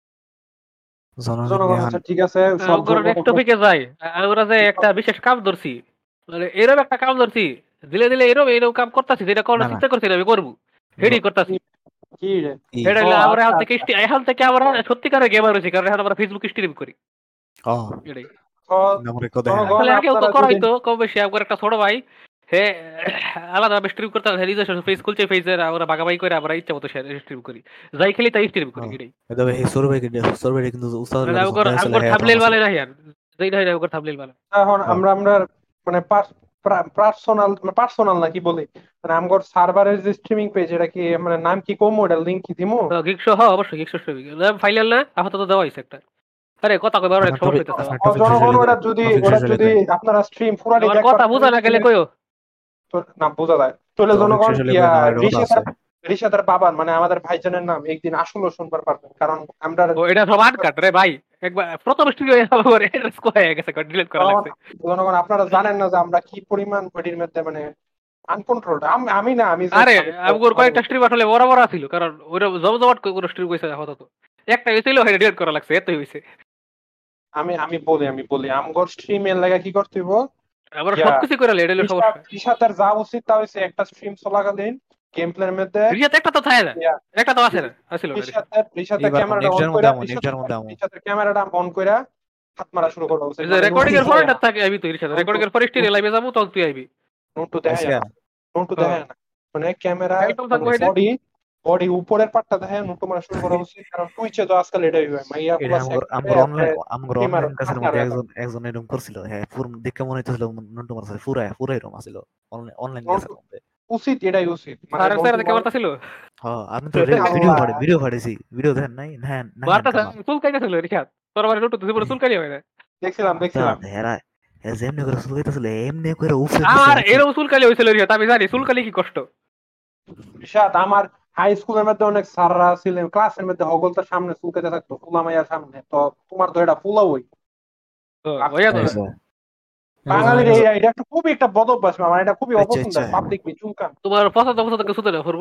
জনগণ
জনগণ
এখন
আচ্ছা ঠিক আছে সব
আমরা নেক্সট টপিকে যাই। আমরা যে একটা বিশেষ কাম ধরছি, মানে এরকম একটা কাম ধরছি, দিলে দিলে এরকম কাম করতেছি যেটা
না
করার
না
চিন্তা করছি না আমি করবো, হেডি করতেছি।
কি রে
ই
সেটা
ও
হইলো আমরা
আচ্ছা আচ্ছা
এখন থেকে আমরা সত্যিকারের গেমার হয়েছি, কারণ এখন আমরা ফেসবুক স্ট্রিম করি
ও
এটাই।
তো
নামরে কো দেখেন
জনগণ
আসলে আগেও তো
আপনারা
করা
যদি
হইতো কম বেশি, আমার একটা ছোট ভাই হে আলাদা স্ট্রিম করতে নিজস্ব ফেস খুলছে, ফেসের আমরা ভাগাভাগি করে আমরা ইচ্ছা মতো স্ট্রিম করি, যাই খেলি তাই স্ট্রিম করি
হ্যাঁ
এটাই।
তবে এই সরবে কিন্তু উস্তাদের
মানে
লগে
আমগর
ঝগড়া হয়েছিল
আমগর
হ্যাঁ তখন
থাম্বনেল
আছিল।
বানাই না ইয়ার, যেই না আমগর থাম্বনেল বানাই।
এখন
হ্যাঁ
আমরা আমরা মানে পার্সোনাল পার্সোনাল না কি বলি মানে আমগর সার্ভারের যে স্ট্রিমিং পেজ এটা কি মানে নাম কি কম ওটা লিংক কি দিমু
গিগশো হ্যাঁ অবশ্যই গিগশো স্ট্রিমিং ফাইনাল না আপাতত দেওয়া হয়েছে একটা। আরে কথা কইবার অনেক
আপনার
সমস্যা
টপিক
হইতেছে আমার।
আপনার টপিক শেষ
জনগণ
হলে
ওটা
টপিক শেষ হলে
যদি
কই
আপনারা স্ট্রিম পুরাটি
আমার
দেখবার
কথা বুঝা না গেলে কইও।
না বোঝা যায় চলে
টপিক
জনগণ
শেষ হলে
ইয়া
কই আমার একটা কথা আছে।
ঋষাদার বাবার মানে আমাদের ভাইজানের নাম একদিন আসলে শুনবার পারবেন কারণ আমরা
ও এটা সব আনকাট রে ভাই, একবার প্রথম স্টুডিও আমার এড্রেস হয়ে গেছে, ডিলিট করা
জনগণ
লাগছে।
জনগণ আপনারা জানেন না যে আমরা কি পরিমাণ ওটির মধ্যে মানে আনকন্ট্রোলড আমি না আমি
আরে
জাস্ট
আমগর কয়েকটা স্ট্রিম আসলে বড় বড় ছিল, কারণ ওইটা জমজমাট করে কোনো স্ট্রিম কইছে আপাতত একটা হইছিল এটা ডিলিট করা লাগছে, এতই হইছে।
আমি আমি বলি আমগর স্ট্রিমের লাগা কি করতে হইব
আমরা
ইয়া
সবকিছু করে লে, এটা হলো সমস্যা।
ঋষাদার যা উচিত তা হইছে একটা স্ট্রিম চলাকালীন গেম প্লের মধ্যে
রিসাত একটা তো থাকে না,
ইয়া
একটা তো আছে না, আছিল না রিসাত।
ঋষাদের
এইবার
ক্যামেরাটা
নেক্সট
অন
এর মধ্যে
কইরা
আমো নেক্সট এর মধ্যে আমো
ঋষাদের ক্যামেরাটা অন কইরা হাত মারা শুরু করা উচিত
এই যে
মানে
রেকর্ডিং এর
নোটু
ফরম্যাট থাকে আইবি তো রিসাত, রেকর্ডিং এর পরে স্টিল লাইভে যাবো তখন তুই আইবি।
নোটু দেখা যায়
আইসা
না নোটু দেখা
হ্যাঁ
যায় না মানে ক্যামেরা
একদম থাকবো এটা।
বডি বডি উপরের পাটটা দেখে নোটু মারা শুরু করা উচিত কারণ টুইচে তো আজকাল এটাই হয় মাইয়া
এটা
পুরো
আমগর
সেট করে
আমগর
এরপরে
অনলাইন আমগর
স্ট্রিমার
অনলাইন ক্লাসের
পার্টনার
মধ্যে
হয়ে
একজন একজন এরকম করছিল হ্যাঁ পুরো দেখে মনে হইতেছিল নন্টু মারছে পুরা এরকম আছিল অনলাইন ক্লাসের
নন্টু
মধ্যে।
উচিত এটাই উচিত মানে
স্যার
নন্টু
স্যার দেখে মারতাছিল।
হ্যাঁ আমি তো
আল্লাহ
ভিডিও পাঠিয়েছি ভিডিও দেখেন নাই না না
মারতাছে
কামাল
চুল কাইতাছিল রিসাত, তোর মানে লুটু তুই চুল কাইলি হয় না।
দেখছিলাম
হেরা যেমনি করে শুরু হইতেছিল এমনি করে উপরে নিচে
আমার
নিচে
এরকম চুল কালি হয়েছিল রিসাত, আমি জানি চুল কালি কি কষ্ট।
ঋষাদ আমার হাই স্কুলের মধ্যে অনেক স্যাররা ছিলেন ক্লাসের মধ্যে হগলতার সামনে চুলকাতে থাকতো ফুলা মাইয়ার সামনে তো তোমার তো এটা ফুলা ওই
হইয়া তো
আচ্ছা
বাঙালির এই এটা একটা খুবই একটা বদ অভ্যাস আমার এটা খুবই
আচ্ছা
অপছন্দ
আচ্ছা
পাবলিক চুলকান
তোমার পছন্দ পছন্দ কিছু তো না করবো।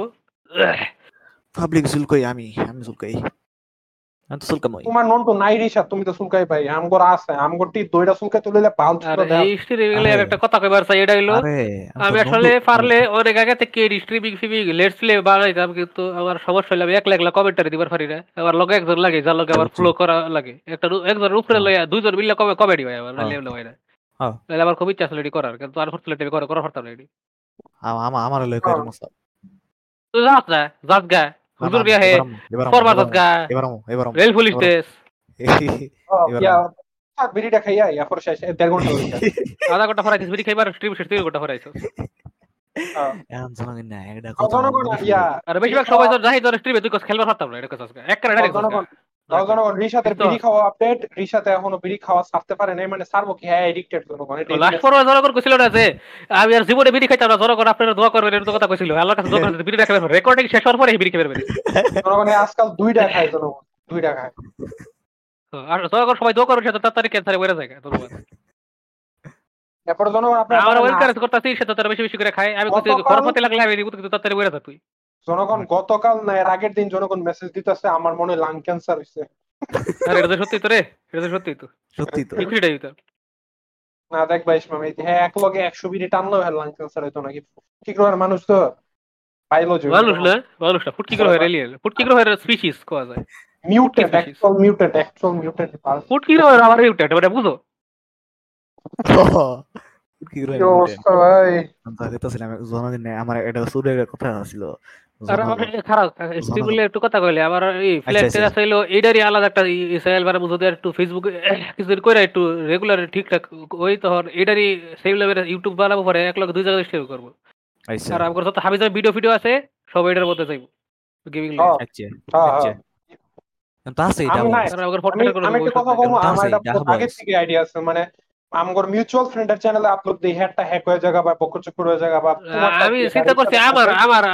পাবলিক চুলকই আমি চুলকই আমি তো চুলকামই।
তোমার নন তো নাই ঋষাদ তুমি তো চুলকাই পাই আমগর আছে আমগর টি দইটা চুলকাই তুলিলে ভাল
আর
চুলকা দেয়া
এই স্ট্রিমিং
আরে
একটা কথা কইবার চাই, এটা হইলো
আরে আমি তো
আমি
নন্টু
আসলে পারলে অনেক আগে থেকে স্ট্রিমিং ফিমিং লেটস প্লে বানাইতাম, কিন্তু আমার সমস্যা হইলো আমি একলা একলা কমেন্টারি দিবার পারি না, আমার লগে একজন লাগে যার লগে আমার
বুঝছি
ফ্লো করা লাগে, একজন উপরে
হ্যাঁ
লইয়া দুইজন মিললে কমেডি হয় আমার,
হ্যাঁ
নাইলে হয় না।
হ্যাঁ
নাইলে আমার খুব ইচ্ছা ছিল এটি করার, কিন্তু আনফরচুনেটলি আমি করা পারতাম না এটি।
আমার লয় কইরা মস্ত
তুই যাস না, যাস গা
না
হুজুর
না
বিয়া হে
এবার
ফরমার যাস গা
এবার
রেল পুলিশ টেস।
ইয়া
এবার
থাক বিড়িটা খাইয়া এরপর শেষ 1.5 ঘন্টা হইছে
আধা ঘন্টা ফরাইছিস বিড়ি খাইবার স্ট্রিম শেষ 3 ঘন্টা ফরাইছিস
এখন জনগণ না একটা কথা
জনগণ
মনে
ইয়া
আর বেশিরভাগ সময় তো যাই তোর স্ট্রিমে তুই খেলবার পারতাম না এটা কথা আজকে এক কারণে
জনগণ জনগণ রিশাতের বিড়ি খাওয়া আপডেট রিশাতে এখনো বিড়ি খাওয়া ছাড়তে পারে নাই মানে ছাড়বো কি হ্যাঁ এডিক্টেড জনগণ
লাস্ট পর্ব জনগণ কইছিল না যে আমি আর জীবনে বিড়ি খাইতাম না জনগণ আপনারা দোয়া করবেন এর কথা কইছিল আল্লাহর কাছে দোয়া করবেন বিড়ি খাবেন রেকর্ডিং শেষ হওয়ার পরে বিড়ি খাবেন
জনগণ আজকাল 2টা খায় জনগণ 2টা খায়
আর জনগণ সবাই দোয়া করবেন সেটা তাড়াতাড়ি ক্যান্সারে মরে যায় ধন্যবাদ
এরপর জনগণ আপনারা
আমরা ওয়েলকাম করতেছি সেটা তারা বেশি বেশি করে খায় আমি কইছি খরপতি লাগলে আমি কিন্তু তাড়াতাড়ি মরে যা তুই
জনগণ গতকাল না এর আগের দিন জনগণ মেসেজ দিতেছে আমার মনে লাং ক্যান্সার হইছে
আরে এটা তো সত্যি তো রে এটা তো সত্যি তো একুইটাই তো
না দেখ ভাই ইসমাম হ্যাঁ এক লগে 100 বিড়ি টানলেও হ্যাঁ লাং ক্যান্সার হইতো নাকি কি করে মানুষ তো বায়োলজি
মানুষ না ফুটকি গ্রহের এলিয়েন ফুটকি গ্রহের স্পিসিস কোয়া যায়
মিউটেন্ট অ্যাকচুয়াল মিউটেন্ট
ফুটকি গ্রহের আবার মিউটেন্ট মানে বুঝো
কি করে
কি অবস্থা ভাই
আমি তো ছিলাম জনগণ আমার এটা সুরের কথা ছিল
আর আমার খারাপ স্টিমুলে একটু কথা কইলে আমার এই ফ্ল্যাট টেরা ছিল এইটারই আলাদা একটা ইসরায়েল মানে বুঝতে একটু ফেসবুকে কিছুদিন কইরা একটু রেগুলার ঠিকঠাক ওই তখন এইটারই সেম লেভেলে ইউটিউব বানাবো পরে 1 লাখ 2 জায়গায় স্ট্রিম করব
আচ্ছা
আর আমার যত হাবিজাবি ভিডিও আছে সব এটার মধ্যে যাইবো গেমিং লে
আচ্ছা আচ্ছা তা আছে এটা
আমি একটা কথা বলবো আমার এটা আগে থেকে আইডিয়া আছে মানে আমগর মিউচুয়াল ফ্রেন্ডের চ্যানেলে আপলোড দেই হ্যাটটা হ্যাক হয়ে যাবে বা বকচকর হয়ে যাবে বা
আমি চিন্তা করছি আমার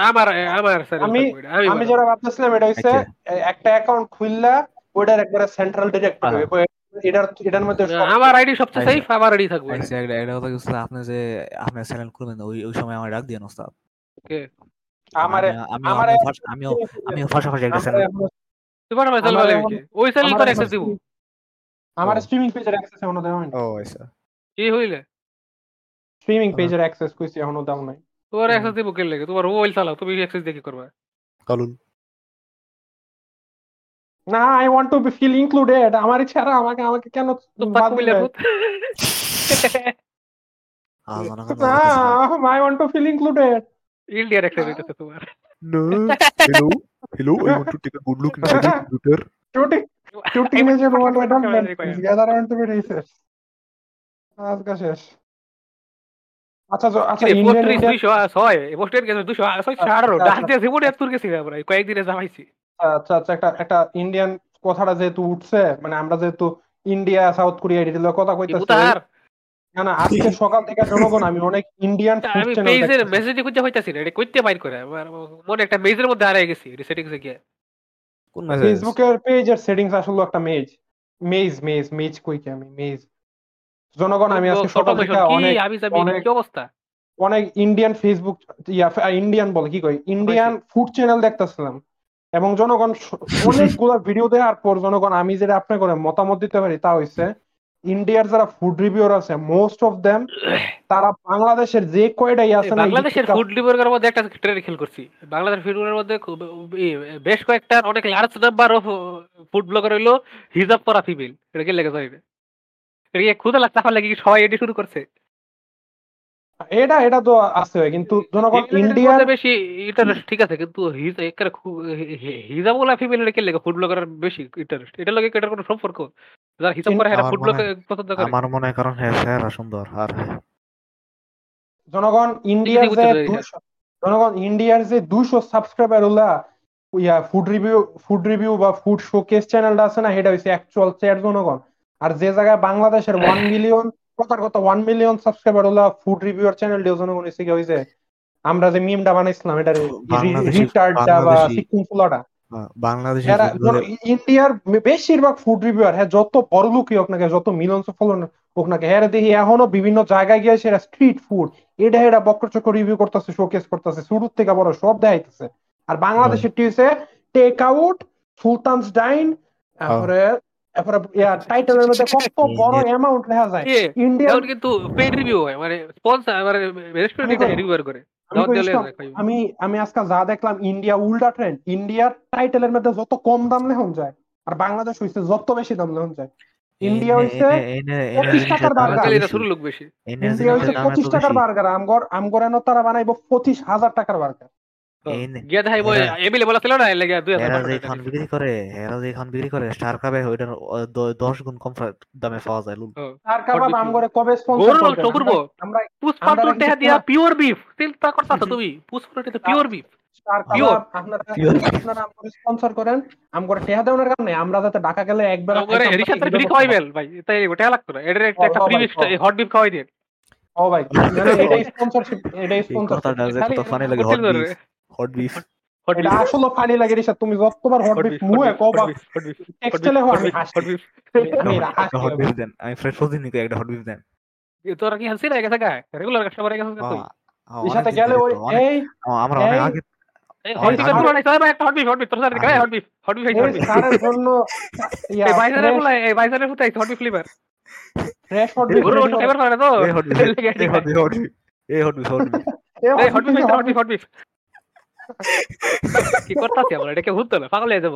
আমি যেটা ভাবতেছিলাম এটা হইছে একটা অ্যাকাউন্ট খুললা ওটার একবারে সেন্ট্রাল ডিরেক্টরি এটার মধ্যে
আমার আইডি সবচেয়ে সেফ আমার আইডি থাকবে
আচ্ছা এটা কথা কিছু আপনি যে আপনার চ্যানেল করবেন ওই সময় আমার ডাক দিয়েন ওস্তাদ
ওকে
আমিও ফাঁসাফাঁসি একটা চ্যানেল
তোমার চ্যানেল ভালো হইছে ওই চ্যানেল করে অ্যাক্সেস দিব
আমার স্ট্রিমিং পেজের অ্যাক্সেস এখনো দেওয়া হয়নি
ও আচ্ছা
কি হইলে
স্ট্রিমিং পেজের অ্যাক্সেস কইছি এখনো দেওয়া নাই
তোমার অ্যাক্সেস দিব কে লাগে তোমার মোবাইল চালাও তুমি অ্যাক্সেস দেখি করবা
কালুন
না I want to be feel included আমার ছাড়া আমাকে কেন বাদ দিলে I want to feel included
ইন্ডিয়ার অ্যাক্সেস হইতাছে তোমার
no hello I want to take a good look into the computer
two teenagers want to adopt together on to be racist আজকে শেষ আচ্ছা আচ্ছা ইন্ডিয়ান
206 পোস্টের গেছে 218 ডাক দিয়ে জীবনে এত গেছি আমরা কয়েকদিনে জামাইছি
আচ্ছা আচ্ছা একটা ইন্ডিয়ান কথাটা যেহেতু উঠছে মানে আমরা যেহেতু ইন্ডিয়া সাউথ কোরিয়া এর কথা কইতাছি না আজকে সকাল থেকে জনগণ আমি অনেক ইন্ডিয়ান ফুড চ্যানেল
পেজের মেসেজ খুঁজে হইতাছি না এটা কইতে বাইর করে মনে একটা মেজের মধ্যে হারিয়ে গেছি সেটিংসে গিয়ে
কোন মেসেজ
ফেসবুকের পেজের সেটিংস আসলে একটা মেজ কই কি আমি মেজ জনগণ আমি আজকে সকাল থেকে অনেক
কি অবস্থা
অনেক ইন্ডিয়ান ফেসবুক ইন্ডিয়ান বলে কি কই ইন্ডিয়ান ফুড চ্যানেল দেখতেছিলাম এবং জনগণ অনেকগুলো ভিডিও দেওয়ার পর জনগণ আমি যেটা আপনার করে মতামত দিতে পারি তা হইছে ইন্ডিয়ার যারা ফুড রিভিউয়ার আছে মোস্ট অফ দেম তারা বাংলাদেশের যে কয়টাই আছে না
বাংলাদেশের ফুড রিভিউয়ারের মধ্যে একটা ট্রেন্ড খেল করছি বাংলাদেশের ফুড রিভিউয়ারের মধ্যে বেশ কয়েকটা অনেক large number of food blogger হইলো হিজাব পরা ফিমেল এটা কি লেগে যায় এটা খুদা লাগতে আমার লাগি সবাই এডি শুরু করছে
এটা তো আছে কিন্তু জনগণ ইন্ডিয়ার
বেশি ইন্টারেস্ট ঠিক আছে কিন্তু হিজাবওয়ালা ফিমেল এর কি লেগে ফুড ব্লগার বেশি ইন্টারেস্ট এটা লাগে এটার কোনো সম্পর্ক যারা হিসাব করে এরা ফুড ব্লগার পছন্দ করে
আমার মনে হয় কারণ হ্যাঁ সুন্দর আর
জনগণ ইন্ডিয়ার যে 200 সাবস্ক্রাইবার হলা ফুড রিভিউ বা ফুড শোকেস চ্যানেলটা আছে না এটা হইছে অ্যাকচুয়াল চ্যাট জনগণ আর যে জায়গায় বাংলাদেশের 1 মিলিয়ন কথার কথা 1 মিলিয়ন সাবস্ক্রাইবার হলা ফুড রিভিউয়ার চ্যানেল দিয়ে জনগণ এসে কি হইছে আমরা যে মিমটা বানাইছিলাম এটা রিটার্ডটা বা সিকিম ফুলাটা
বাংলাদেশ
ইন্ডিয়ার বেশিরভাগ ফুড রিভিউয়ার হ্যাঁ যত বড় লোকই হোক না যত মিলিয়নস ফলোয়ার হোক না হ্যাঁ দেখি এখনো বিভিন্ন জায়গায় গিয়ে সেটা স্ট্রিট ফুড এটা বক্রচক্র রিভিউ করতেছে শোকেস করতেছে শুরু থেকে বড় সব দেখাইতেছে আর বাংলাদেশের টি হইছে টেক আউট সুলতানস ডাইন তারপরে টাইটেলের মধ্যে কত বড় অ্যামাউন্ট লেখা যায় ইন্ডিয়া
কিন্তু পেইড রিভিউ হয় মানে স্পন্সর মানে রেস্টুরেন্ট রিভিউ করে
আমি আজকে যা দেখলাম ইন্ডিয়া উল্টা ট্রেন্ড ইন্ডিয়ার টাইটেলের মধ্যে যত কম দাম লেখন যায় আর বাংলাদেশ হইছে যত বেশি দাম লেখন যায় ইন্ডিয়া হইছে 25 টাকার বার্গার
এটা শুরু লোক বেশি
ইন্ডিয়া হইছে 25 টাকার বার্গার আমগর এনো তারা বানাইবো 25,000 টাকার বার্গার
গিয়া দেখাই বই এবিলে বলা ছিল না এর লাগি
এরা যে এখন বিক্রি করে স্টার কাপে ওইটার 10 গুণ কম দামে পাওয়া যায় লুল।
আর কাবাব আমগরে কবে স্পন্সর
গরুর মাংস
করবেন?
করবো
আমরা
পুষ্পা
আমরা
তো টেহা দিয়া পিওর বিফ চিন্তা করতাছো তুমি পুষ্পা টেহা পিওর বিফ
স্টার
পিওর
কাবাব আপনারা আমগরে স্পন্সর করেন, আমগরে টেহা দেওয়ার কারণে আমরা যাতে ঢাকা গেলে একবার
আমারে রিশাদ ফ্রি খাওয়াইবেন ভাই তাই ওটা লাগতো না এর একটা ফ্রি হট বিফ খাওয়াই দেন
ও ভাই মানে এটাই স্পন্সরশিপ, এটাই
এই
স্পন্সরশিপ।
কথাটা যে কত ফানি লাগে হট বিফ
এটা আসলে ফানি লাগে রিশাদ, তুমি যতবার হট বিফ মুহে কবা টেক্সটাইলে আমি হাসি, আমি হাসি
হট বিফ দেন আমি ফ্রেশ প্রতিদিন নিতে একটা হট বিফ দেন।
তোরা কি হাসি না গেছে গা রেগুলার কাস্টমার গেছে তুই
এর সাথে গেলে ওই এই
আমরা অনেক আগে
হট বিফ পুরো নাই স্যার একটা হট বিফ তোর স্যার দেখায় হট বিফ
স্যারের জন্য
এই ভাইজারে বলে এই ভাইজারে ফুটাই hot beef flavour
fresh hot beef
গরুর মাংস ফ্লেভার করে তো
এই হট বিফ
হট বিফ কি করতাছি আমরা এটাকে ভূত না পাগল হয়ে যাবো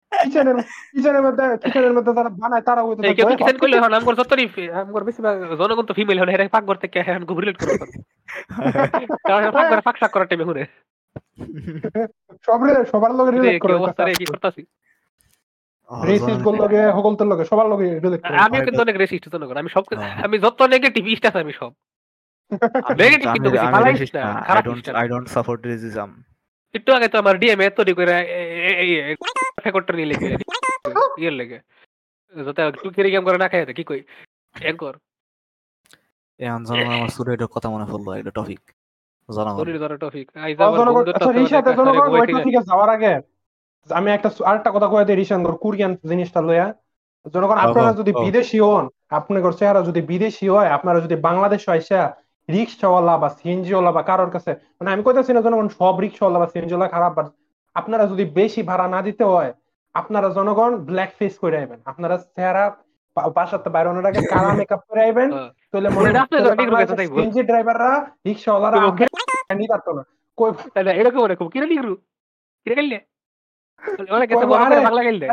কিচেনের মধ্যে তারা বানায় তারা ওই
এই কেউ কিচেন করলে এখন আমগর যতরি আমগর বেশি জনগণ তো ফিমেল হন এরা পাক করতে কে এখন খুব রিলেট করতে কারণ পাক করে ফাক শাক করার টাইমে ঘুরে
সবার লগে রিলেট করে
অবস্থা রে কি করতাছি
রেসিস্ট গুলো লগে হগলতের লগে সবার লগে রিলেট করে।
আমিও কিন্তু অনেক রেসিস্ট জনগণ আমি সব আমি যত নেগেটিভ ইস্ট আছে আমি সব নেগেটিভ কিন্তু বেশি ফালাইস না খারাপ
আই ডোন্ট সাপোর্ট রেসিজম।
একটু আগে তো আমার ডিএম এ তৈরি করে এই ফেকটর নিয়ে লেগে ইয়ের লেগে যত একটু কেরি গেম করে না খাইতে কি কই একর
এখন জনগণ আমার সুরের কথা মনে পড়লো একটা টপিক জনগণ
শরীর ধরে টপিক
আচ্ছা রিশাতে জনগণ ওই টপিকে যাওয়ার আগে আমি একটা আরেকটা কথা কয়ে দিই রিশান কোরিয়ান জিনিসটা লইয়া জনগণ আপনারা যদি বিদেশি হন আপনাদের চেহারা যদি বিদেশি হয় আপনারা যদি বাংলাদেশে আইসা রিক্সাওয়ালা বা সিএনজিওয়ালা বা কারোর কাছে মানে আমি কইতাছি না জনগণ সব রিক্সাওয়ালা বা সিএনজিওয়ালা খারাপ আপনারা যদি বেশি ভাড়া না দিতে হয় আপনারা জনগণ ব্ল্যাক ফেস করে আইবেন আপনারা চেহারা বাসাতে বাইরে আগে কালা মেকআপ করে আইবেন তাহলে মনে সিএনজি ড্রাইভাররা রিক্সাওয়ালারা আপনি পারতো না কই
এরকম এরকম কিরে লিগ্রু কিরে গেলে অনেক এত বড় করে বাংলা গেলে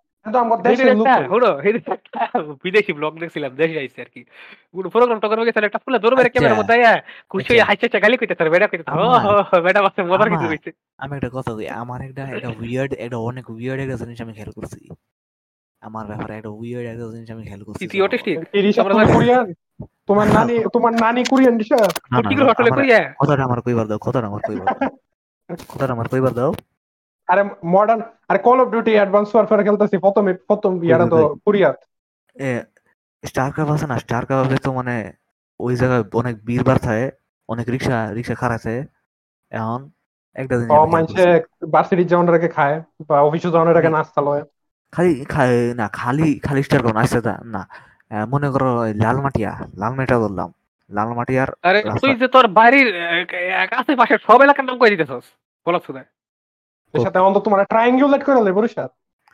বিদেশি ব্লগ দেখছিলাম দেশে আইছে আর কি পুরো প্রোগ্রাম টগর গেছে একটা ফুলে দৌড় মেরে ক্যামেরার মধ্যে খুশি হয়ে হাসছে গালি কইতে বেড়া কইতে বেড়া বাসে মজার কিছু কইছে
আমি একটা কথা কই আমার একটা উইয়ার্ড একটা অনেক উইয়ার্ড একটা জিনিস আমি খেয়াল করছি আমার ব্যাপারে একটা উইয়ার্ড একটা জিনিস আমি খেয়াল করছি
তুই অটিস্টিক
আমরা কোরিয়ান তোমার নানি কোরিয়ান দিশা
কি করে আসলে কইয়া
কথাটা আমার কইবার দাও
আরে মডার্ন আরে call of duty advanced warfare খেলতেছি প্রথম ইয়ারা তো কোরিয়া
স্টার কাপ আছে না স্টার কাপে তো মানে ওই জায়গায় অনেক বীরবার থাকে অনেক রিক্সা খারাছে এখন একটা দিন
মানুষে ভার্সিটি যাওয়ার আগে খায় বা অফিসে যাওয়ার আগে নাস্তা লয়
খালি না খালি স্টার কাপ নাস্তা না মনে করো লালমাটিয়া বললাম লালমাটিয়ার
আরে তুই যে তোর বাড়ির কাছে পাশে সব এলাকার নাম কই দিতেছস বলছ না
এর সাথে অন্তত তোমার ট্রায়াঙ্গুলেট করে লে বরিশাল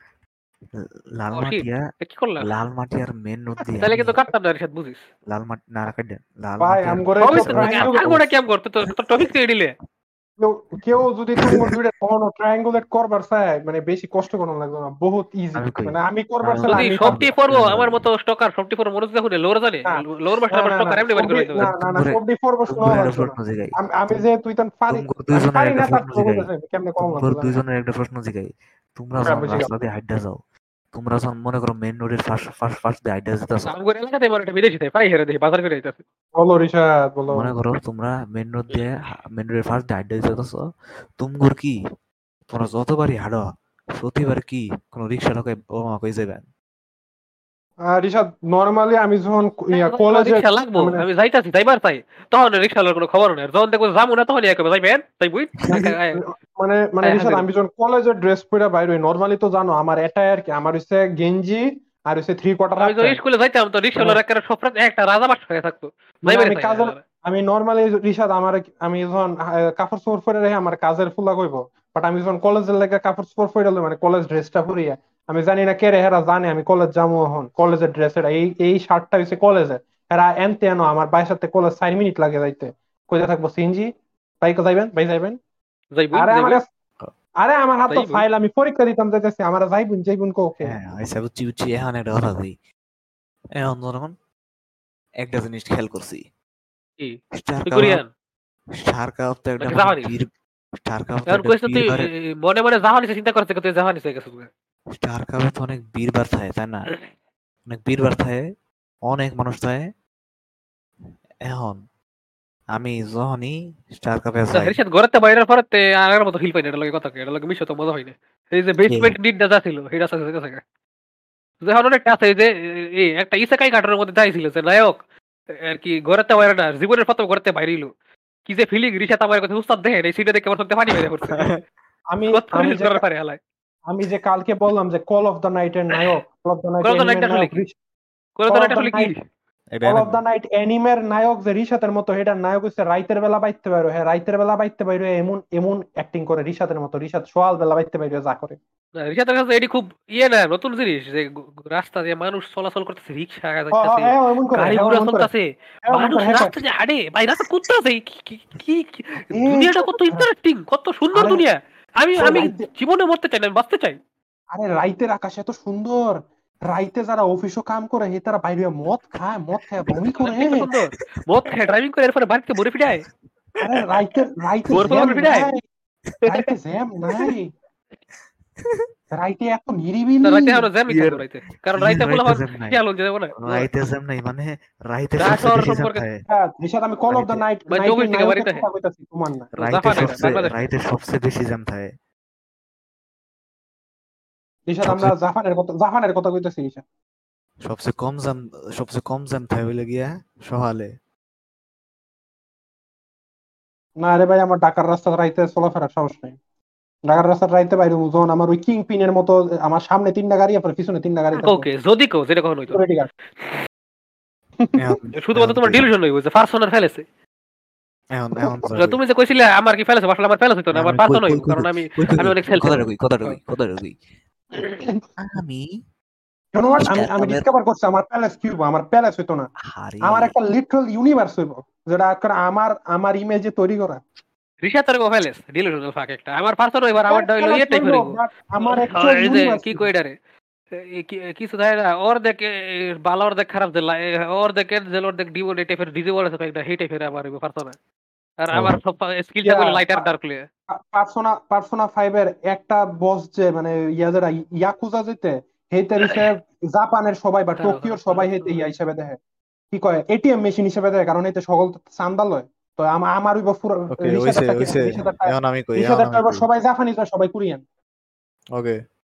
লালমাটিয়ার মেন রোড দিয়ে
তাহলে কিন্তু কাটতাম না রিশাদ বুঝিস
লালমাটি না রাখাই
ভাই আম করে
ট্রায়াঙ্গুলেট কেমন করতে তোর টপিক কে দিলে
কেউ যদি তোমার দুইটা কোন ট্রায়াঙ্গুলেট করবার চায় মানে বেশি কষ্ট করা লাগবে না বহুত ইজি মানে আমি করবার চাই
যদি সবটি পড়ব আমার মতো স্টকার সবটি পড়ব মনোজ দেখুন লোর জানে লোর মাস্টার আমার স্টকার এমনি বাড়ি করে দিতে
না সবটি পড়ব শোনা আমি যে তুই তখন পারি না তার কেমনে কম
লাগবে দুইজনের একটা প্রশ্ন জিগাই তোমরা রাস্তা দিয়ে হাইডা যাও তোমরা যখন মনে করো মেইন রোডের ফার্স্ট দিয়ে হাইডা যেতেছো
আমগো এলাকাতে আমার একটা বিদেশি তাই পাই হেরে দেখি বাজার করে আইতাছে
বলো রিশাদ বলো
মনে করো তোমরা মেইন রোডের ফার্স্ট দিয়ে হাইডা যেতেছো তুমগোর কি তোমরা যতবারই হাঁটো প্রতিবার কি কোন রিকশা ঢোকে ওমা কই যাবেন
রিশাদ নরমালি আমি যখন কলেজে
রিকশা লাগবো আমি যাইতাছি যাইবার চাই তখন রিকশার কোনো খবর নাই যখন দেখো যামু না তখন একবার যাইবেন তাই বুঝ
মানে রিশাদ আমি যখন কলেজে ড্রেস পরে বাইরে হই নরমালি তো জানো আমার অ্যাটায়ার কি আমার হইছে গেঞ্জি আর হইছে 3/4
আমি তো স্কুলে যাইতাম তো রিকশার একটা সফরে একটা রাজা বাস হয়ে থাকতো
আমি নরমালি রিশাদ আমি যখন কাপড় চোপড় পরে রাখি আমার কাজের ফুলা কইব বাট আমি যখন কলেজের লাগে কাপড় চোপড় পরে মানে কলেজ ড্রেসটা পরিয়া আমি জানি না কে রে হেরা জানে আমি কলেজ যাবো এখন কলেজের ড্রেস এটা এই শার্টটা হইছে কলেজে এরা এনতে এনো আমার বাইর সাথে কলেজ 4 মিনিট লাগে যাইতে কইতে থাকবো সিএনজি বাইকে যাইবেন আরে আমার হাতে ফাইল আমি পরীক্ষা দিতাম যাইতেছি আমার যাইবুন ওকে
হ্যাঁ আচ্ছা বুঝছি এখন একটা কথা কই এখন যখন একটা জিনিস খেয়াল করছি
কি কোরিয়ান
স্টার কাপ তো একটা স্টার কাপ তো
এখন
একটা
কইছ তুই
বীরবারের
মনে মনে জাহানিসে চিন্তা করতে করতে জাহানিস হয়ে গেছিস।
স্টার কাপে তো অনেক বীরবার থাকে তাই না, অনেক বীরবার থাকে, অনেক মানুষ থাকে। এখন আমি যখনই স্টার কাপে
না
যাই,
হেরিসাদ ঘরেতে বাইরের পরে আগের মতো ফিল পাই না, এটা লাগে কথা কি, এটা লাগে মিশো তো মজা হয় না। এই যে বেসমেন্ট নিডটা যা ছিল সেটা আছে যখন অনেকটা আছে, এই যে এই একটা ইসেকাই কার্টুনের মধ্যে যাই ছিল যে নায়ক আর কি ঘরেতে বাইরে না, জীবনের প্রথম ঘরেতে বাইরে এলো, কি যে ফিলিং রিসাত আমার কথা উস্তাদ দেখেন এই সিটে দেখে আমার চোখে পানি বের করছে।
আমি
কত
আমি
রিলিজ
যে
করার পারে হালায়।
আমি যে কালকে বললাম যে কল অফ দ্য নাইট এর নায়ক, কল অফ দ্য নাইট
কোরআন
অ্যানিমের
নাইটটা আসলে
নায়ক,
কি? কোরআন
কল অফ
নাইট
দ্য
আসলে কি?
নাইট
এটা
কল
এনে
অফ দ্য নাইট অ্যানিমের নায়ক যে রিশাতের মতো, এটার নায়ক হচ্ছে রাইতের বেলা বাইতে পারো। হ্যাঁ, রাইতের বেলা বাইতে পারো, এমন এমন অ্যাক্টিং করে রিশাতের মতো। রিশাত সোয়াল বেলা বাইতে পারো যা করে।
রিসাতের কাছে এটি খুব ইয়ে না, নতুন জিনিস যে রাস্তা দিয়ে মানুষ চলাচল করতেছে, রিক্সা যাইতেছে,
হ্যাঁ এমন করে,
গাড়ি
হ্যাঁ
ঘোড়া
এমন করে,
চলতেছে,
হ্যাঁ এমন
মানুষ
করে, হ্যাঁ
রাস্তা দিয়ে হাঁটে, ভাই রাস্তা করতেছে,
এই
দুনিয়াটা কত ইন্টারেস্টিং, কত সুন্দর
আরে
দুনিয়া। আমি
আরে
আমি
রাইতে
জীবনে মরতে চাই না, আমি বাঁচতে চাই।
আরে রাইতের আকাশ এত সুন্দর। রাইতে যারা অফিসও কাম করে হে তারা বাইরে মদ খায় বমি করে।
দেখতে কত সুন্দর, মদ খায় ড্রাইভিং করে এরপরে বাড়িতে বরে ফিরায়,
আরে রাইতে রাইতে
বোর
জ্যাম
বলে ফিরায়।
নাই, রাইতে জ্যাম নাই, রাইতে এত
না
নিরিবিলি।
রাইতে আমরা জ্যামই
কি এর
থাকবো রাইতে, কারণ
কি এর
রাইতে বলে
রাইতে
আমার
জ্যাম নাই,
খেয়াল হয়ে যাবে না।
রাইতে জ্যাম নাই মানে রাইতে
ঢাকা
সবচেয়ে
শহর
বেশি জ্যাম
সম্পর্কে
থাকে।
রিশাদ, আমি কল অফ দ্য
রাইতে
মানে
নাইটের
অফিস থেকে
নায়কের
বাড়িতে
কথা কইতাছি, তোমার না।
রাইতে
জাপান, এটা
সবচেয়ে
বাংলাদেশ না।
রাইতে সবচেয়ে বেশি জ্যাম থাকে।
রিশাদ, আমরা
সবচেয়ে
জাপানের কথা কইতাছি রিশাদ।
সবচেয়ে কম জ্যাম, সবচেয়ে কম জ্যাম থাকে হইলে গিয়া সকালে।
না রে ভাই, আমার ঢাকার রাস্তা রাইতে চলাফেরার সাহস নাই। ঢাকার রাস্তা রাইতে বাইরে যখন আমার ওই কিং পিনের মতো আমার সামনে তিনটা গাড়ি, আপনার পিছনে তিনটা গাড়ি থাকবো,
ওকে যদি কো যেটা কখনো হইতো না।
Security guard.
এখন
শুধুমাত্র
এখন
তোমার
তুই
ডিলিউশন হইব যে পার্সোনাল ফেলেছে।
এখন যাবি।
তুমি যে কইছিলে আমার কি ফেলেছে, আসলে আমার ফেলেছে হইতো না,
আমি
আমার
কই
পার্সোনাল
কই
হইব,
কই
কারণ আমি
কই কই
আমি
কই
অনেক সেলফি
কথাটা
মানুষ।
কই কথাটা কই কথাটা কই আমি
আমি
স্টার
আমি
কাপের
ডিসকভার করছি আমার প্যালেস কি হইবো, আমার প্যালেস হইতো না,
হারি
আমার একটা লিটারাল ইউনিভার্স হইবো, যেটা একটা আমার আমার ইমেজে তৈরি করা।
রিশা তার গো ফেলেছে ডিলিউশনাল ফাক একটা, আমার পার্সোনাল হইবার আমারটা হইলো
প্যালেস
ইয়ে টাইপের
হইলো,
হইব।
বাট আমার অ্যাকচুয়াল
এই যে
ইউনিভার্স
কি
হইবো।
কই এটারে, কিছু দেয় না ওর দেখে ভালো, ওর দেখ খারাপ, যে ওর দেখে যে ওর দেখ ডিভোড এই টাইপের ডিজে বলে একটা সেই টাইপের আমার হইব পার্সোনাল। আর
ও
আমার সব স্কিল
ইয়া
থাকবে লাইটার ডার্ক লিয়ে।
পার্সোনা 5 এর একটা বস যে মানে যারা ইয়াকুজা যেতে হেইতে রিসে জাপানের সবাই বা টোকিওর সবাই হেইতে ইয়া হিসেবে দেখে, কি কয় এটিএম মেশিন হিসেবে দেখে, কারণ এতে সকল চান্দা লয়। তো আমার ওই পুরো
ওকে হইছে
রিসাদারটা
হইছে। এখন আমি কই এখন
রিসাদারটা
আমি
এবার
কই
সবাই জাপানিজ আর সবাই কোরিয়ান।
ওকে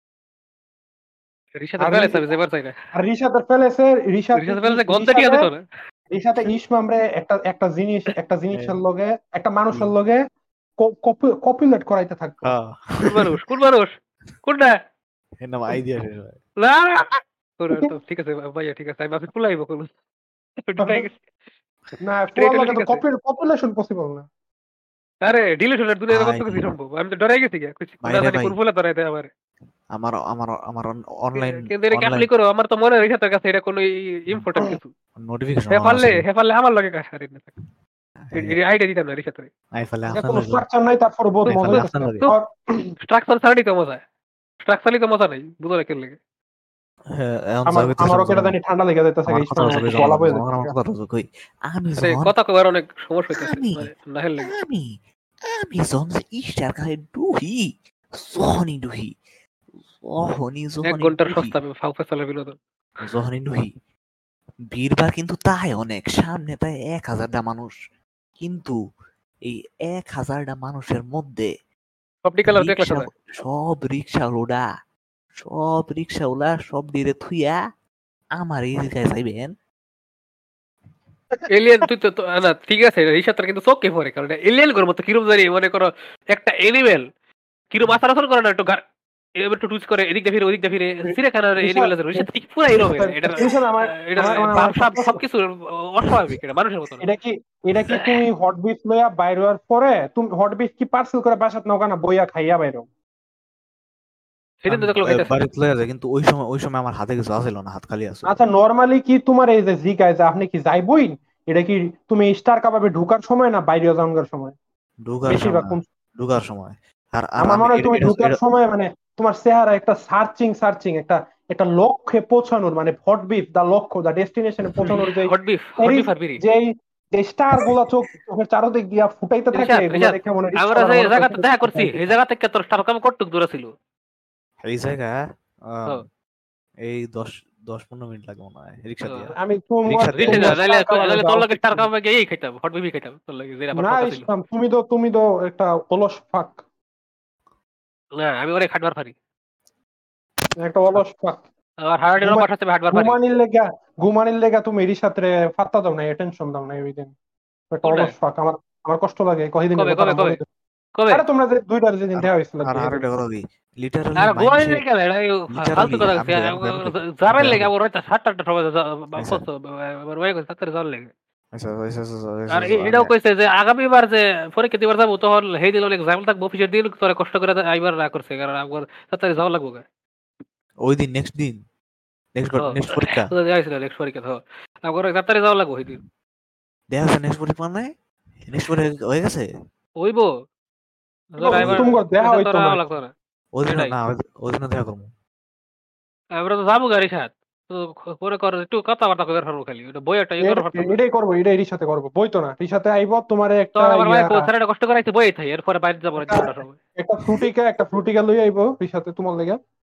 রিশা তার
আর
ফেলেছে আমি যেবার চাই না।
আর রিসাদার ফেলেছে
রিশা তার ফেলেছে গন্ধটি আছে তো না।
রিসাতে ইসমামরে একটা জিনিসের লগে, একটা
কি
মানুষের লগে কপিলেট করাইতে থাকবো।
হ্যাঁ
কোন মানুষ কোন মানুষ কোনটা?
এর নাম আইডিয়া শেষ হয়।
না তো ঠিক আছে ভাইয়া, ঠিক আছে আমি আপনি ফুলাইব কোন ডরাই গেছি।
না,
ট্রেড
পুরার
হলে
লগে
ঠিক
তো
আছে।
কপিলেশন পসিবল না।
আরে ডিলিশনের দুনিয়াতে কত
ভাই
কিছু সম্ভব, আমি তো ডরাই গেছি গিয়া কইছি
ভাই
না
রে
জানি
ভাই
কোন ফুলা ধরাই দেয় আমার।
আমার আমার আমার অনলাইন
কিন্তু এটা
অনলাইন
ক্যাপলি করো, আমার তো মনে হয় রিশাতের কাছে এটা কোনো ইম্পর্টেন্ট কিছু।
নোটিফিকেশন
হে
অন
পারলে
আছে।
হে পারলে আমার লগে কাজ হারিয়ে না থাকে, এই আইডিয়া দিতাম না রিশাতের।
আই ফেলে
এটা
আপনার
কোনো
লাগে,
স্ট্রাকচার নাই, তারপর বহুত
আই
মজা
ফেলে
হইতেছে।
আপনার লাগে।
তো স্ট্রাকচার ছাড়াই তো মজা, স্ট্রাকচারই তো মজা নাই, বুঝো না কেন লাগে।
হ্যাঁ এখন
আমার
যাবে তো
আমারও কেটা
জনগণ।
জানি ঠান্ডা লেগে যাইতেছে,
আমার কথা
ইসমাম
হচ্ছে
আমার
জনগণ,
গলা বয়ে
জনগণ আমার
যাইতেছে।
কথা হচ্ছে কই আমি
আরে
যখন
কথা কবার অনেক সমস্যা হইতেছে
আমি
মানে না হেল লাগে।
আমি আমি যখন যে ইস্টার কাপে ডুহি যখনই ডুহি
এক
যখনই
ঘন্টার
ডুহি
সস্তা ফাউ ফেসালের বিনোদন।
যখনই ডুহি ভিড়ভাড় কিন্তু তাই অনেক, সামনে তাই 1,000টা মানুষ, কিন্তু এই 1,000টা মানুষের মধ্যে
সব নিকালার দেখলা
রিক্সা
সাদা
সব রিক্সাওয়ালা সব দিরে থুইয়া আমার এই জায়গায় যাইবেন।
এলিয়েন তুই তো না ঠিক আছে রিশাতের কিন্তু চোখে পড়ে, কারণ এলিয়েন করার মতো কিরম জানি মনে করো একটা এনিমেল কিরম আচার আচরণ করে না, একটু এবার একটু টুইচ করে এদিক দিয়ে ফিরে ওদিক দিয়ে ফিরে সিরেখানার এনিমেল আছে রিশাত ঠিক পুরো এরকমের এটার এটার ভাব সাব সবকিছু অস্বাভাবিক, এটা মানুষের মতো না।
এটা কি তুমি হট বিফ লইয়া বাইরে হওয়ার পরে তুমি হট বিফ কি পার্সেল করে বাসাত নাও না বইয়া খাইয়া বাইরো?
সেদিন তো দেখলো খাইতেছে।
বাড়িতে লয়ে যায়, কিন্তু ওই সময় আমার হাতে কিছু আসিল না, হাত খালি আছে।
আচ্ছা, নরমালি কি তোমার এই যে জিগায় যে আপনি কি যাইবই, এটা কি তুমি স্টার কাবাবে ঢুকার সময় না বাইরে যাওয়ার সময়
ঢুকার
বেশিরভাগ
সময়
কোন?
ঢুকার সময়। আর আর
আমার
আমি
মনে হয় তুমি ঢুকার সময় মানে তোমার চেহারা একটা সার্চিং একটা একটা লক্ষ্যে পৌঁছানোর, মানে হট বিফ দা লক্ষ্য দা ডেস্টিনেশনে পৌঁছানোর
হট বিফ আর বিড়ি।
যেই এই স্টার গুলা চোখের চারদিক দিয়া ফুটাইতে থাকে,
রিশাদ
এগুলা
রিশাদ
দেখে মনে
আমরা
রিক্সাওয়ালার
যে
মনে করে
জায়গাতে দেখা করছি এই জায়গা থেকে তোর স্টারকাম কতটুক দূরে ছিল?
এই জায়গা
হ্যাঁ।
এই 10-15 মিনিট লাগে মনে হয় রিক্সা দিয়া।
আমি তোমার
রিক্সা দিয়ে
তোমার
নাইলে
স্টার কালারে
নাইলে তোর
যাওয়া
লগে
উচিত ছিল।
স্টারকাম গিয়েই খাইতাম, হট বিবি খাইতাম তোর লগে, যেটা আমার
না
কথা ছিল।
ইসলাম, তুমি তো একটা অলস ফাক,
না আমি ওরে খাটবার পারি,
একটা অলস ফাক।
আর হারাডির
ঘুমা-
অভ্যাস আছে, আমি হাঁটবার পারি।
ঘুমানির লেগা তুমি রিসাতে পাত্তা দাও না, টেনশন দাও না ওই দিন। একটা
কোনটায়?
অলস ফাক, আমার কষ্ট লাগে কয়দিনের
কবে
কথাটা
কবে কবে
মনে করে।
কবে?
আরে তোমরা যে দুইটার যেদিন
আর
দেখা হয়েছিল
আর
সেদিন।
আরেকটা কথা কি, লিটারালি
আর গোয়াই
মাইন্ডসে,
নাই কেন, এটা ফালতু
লিটারালি
কথা
আমি
কইছি।
কই আমি কই আমি কই আমি
যাবার
কই আমি
লেগে
কই
আমার হয়তো 7টা সময়
আচ্ছা
আমার ওয়াই কইছে তাড়াতাড়ি যাওয়ার লেগে।
আচ্ছা আচ্ছা আচ্ছা, আচ্ছা, আচ্ছা,
আর
আচ্ছা, আমি
এটাও কইছে যে আগামীবার যে পরীক্ষা দিবার যাবো তখন সেই দিন অনেক ঝামেলা থাকবো, অফিসের দিন তোরা কষ্ট করে আইবার না করছে, কারণ আমার তাড়াতাড়ি যাওয়া লাগবো।
ওই দিন নেক্সট দিন নেক্সট পরীক্ষা
যাইছিল নেক্সট পরীক্ষা, তো আমার তাড়াতাড়ি যাওয়া লাগবো সেই দিন।
দেখা যাচ্ছে নেক্সট পরীক্ষা নাই, নেক্সট পরীক্ষা হয়ে গেছে।
হইবো তোরা
ওই
আইবার,
তুমি দেখা হইতো
তোরা
না।
লাগতো না।
ওই দিন
এটাই
না, ওই দিন দেখা করবো।
আমরা তো যাবো গাড়ি সাথ, তো পরে কর একটু কথাবার্তা কইবার পারবো, খালি ওটা বই একটা ইয়ে করার পারতাম না।
এটাই করবো, এটাই রিসাতে করবো, বইতো না রিসাতে আইবো তোমার একটা
তখন আমার ভাই স্যারটা কষ্ট করাইছে বই থাই, এরপরে বাইরে যাবো রাত
একটা
12টার সময়।
একটা ফ্রুটিকা লই আইবো রিসাতে তোমার লেগে।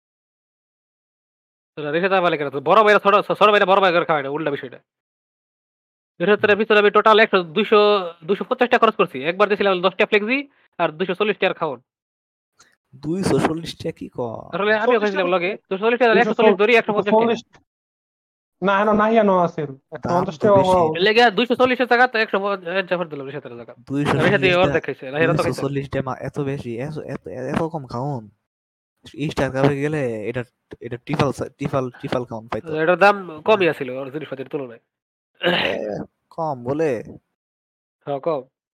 তোরা রেখে যাবা লাগে, বড় ভাইরা ছোট ছোট ভাইরা বড় ভাই করে খাওয়ায় না, উল্টা বিষয়টা। এর ভিতরে আমি টোটাল 250 টাকা খরচ করছি, একবার দিয়েছিলাম 10টা ফ্লেক্সি আর 240 টাকার খাওয়ান।
240 টাকা কি ক?
আসলে আমিও
40
খাইছিলাম লগে 240 টাকা, 140 ধরি 150 টাকা।
240 না হেন নাহিয়া নো আছে
দাম
150
তো
টাকা
বেশি।
এর লেগে 240 টাকা তো 100 জাফর দিলাম রিসাতের জায়গা। রিসাতে
240
অর্ধেক খাইছে, রাহিরা তো খাইছে না।
240 টাকা এত বেশি, এত কম খাওন। স্টার কাপে গেলে এটা এটা ট্রিপল খাওন পাইতো।
এটার দাম কমই আছিল ওর জিনিসপাতির তুলনায়।
এ, কম বলে।
হ্যাঁ কম।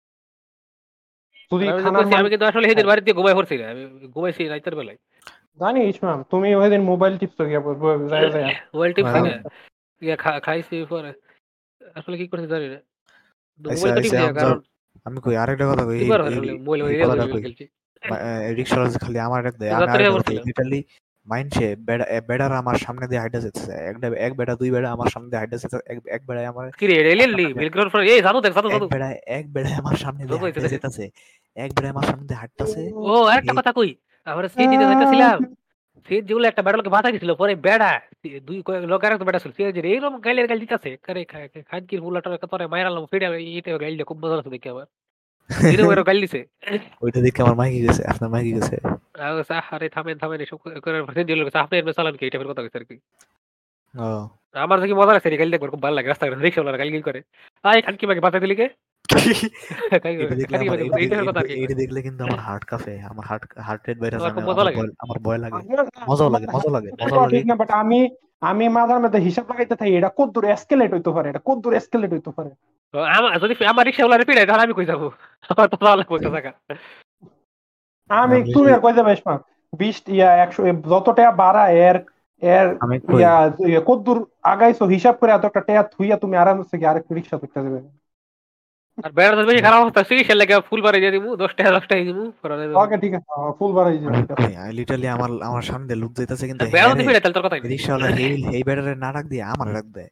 যদি
আর আমি তো
খানার
কইছি,
মান
আমি কিন্তু আসলে সেদিন বাড়িতে ঘুমাই পড়ছি না, আমি ঘুমাইছি রাইতের বেলায়।
জানি ইসমাম, তুমি ওই দিন মোবাইল টিপছো গিয়া যায় যায়
ওয়েল টিপছি
হ্যাঁ,
না, ইয়া খাইছি পরে আসলে কি করছি জানি না,
আচ্ছা
মোবাইল তো
আচ্ছা
টিপছি না, কারণ
আমি কই আরেকটা কথা কই,
দুইবার আসলে মোবাইল
এই
রিয়েল
কথাটা কই।
খেলছি।
রিক্সাওয়ালা যে খালি আমার ডাক দেয়, আমি
রাত্রে
আরেকটা কথা,
পড়ছিলাম।
লিটারালি মাইন্ডসে বেড়ারা আমার সামনে দিয়ে হাইটা যেতেছে, এক বেড়া দুই বেড়া আমার সামনে দিয়ে হাইটা যেতেছে, এক বেড়ায় আমার
কি রে এলিয়েন লি
সামনে দিয়ে,
মিলগ্রাউন্ড ফর এই জাদু দেখ জাদু জাদু
এক বেড়ায় আমার সামনে দিয়ে
জাদু হইছে
হাইটা
দেখে।
যেতেছে, এক বেড়ায় আমার সামনে দিয়ে হাঁটতাছে।
ও আরেকটা কথা কই, আমরা সিট দিতে যাইতেছিলাম, সিট যেগুলো একটা বেড়া লোকে বাধা দিছিল, পরে বেড়া দুই লোক আর একটা বেড়া ছিল, সে যে এইরকম গাইলের গাইল দিতেছে, করে খানকির ফুলাটা তোরে মাইরালাম ফিরে, এইটা গাইল খুব মজা লাগছে দেখে আমার, এরকম এরকম গাইল দিছে।
ওইটা দেখে আমার মাইকি গেছে, আপনার মাইকি গেছে।
আরে থামেন থামেন এসব করে দিল, আপনি এর চালান কি এটা কথা কইছে আর কি।
ও
আমার দেখি মজা লাগছে, গাইল দেখবার খুব ভালো লাগে, রাস্তাঘাটে রিক্সাওয়ালারা গাইল করে, আয় খানকি মাকে বাধা দিলি কে,
এটা দেখলে
খানকি
আমার
মাকে এইটার কথা আর কি কয়।
এটা দেখলে কিন্তু আমার হার্ট কাঁপে, আমার হার্ট রেট বাইরে
আমার
যায়,
খুব মজা লাগে।
আমার ভয় লাগে। মজাও
আমার
লাগে।
ঠিক না, বাট আমি মাঝে মধ্যে হিসাব লাগাইতে থাকি এটা কত দূর এসকেলেট হইতে পারে, এটা কত দূর এসকেলেট হইতে পারে।
তো যদি আমার রিক্সাওয়ালারে পিড়ায় তাহলে আমি কই যাবো, আমার তো ভালো লাগবে একটা জায়গা।
তুমি আর কই যাবে ইসমাম, 100 যত টাকা বাড়া এর এর
আমি কই
ইয়া কত দূর আগাইছো হিসাব করে এত একটা টাকা থুইয়া তুমি আরামসে গিয়ে আরেক রিক্সা করতে যাবে।
আর বেড়া বেশি খারাপ অবস্থা, চিকিৎসার লেগে ফুল বাড়ি দিয়ে দিবো, 10 টাকা দিবো।
ওকে ঠিক আছে, ফুল বাড়াই যাবে,
আমি
ঠিক আছে।
কই লিটারালি আমার সামনে দিয়ে লোক যাইতেছে, কিন্তু
বেড়া
হ্যাঁ
যদি
রে,
পিড়ায় তাহলে তোর কথাই নেই।
রিক্সাওয়ালা হেই বেড়ারে না ডাক দিয়ে আমার ডাক দেয়,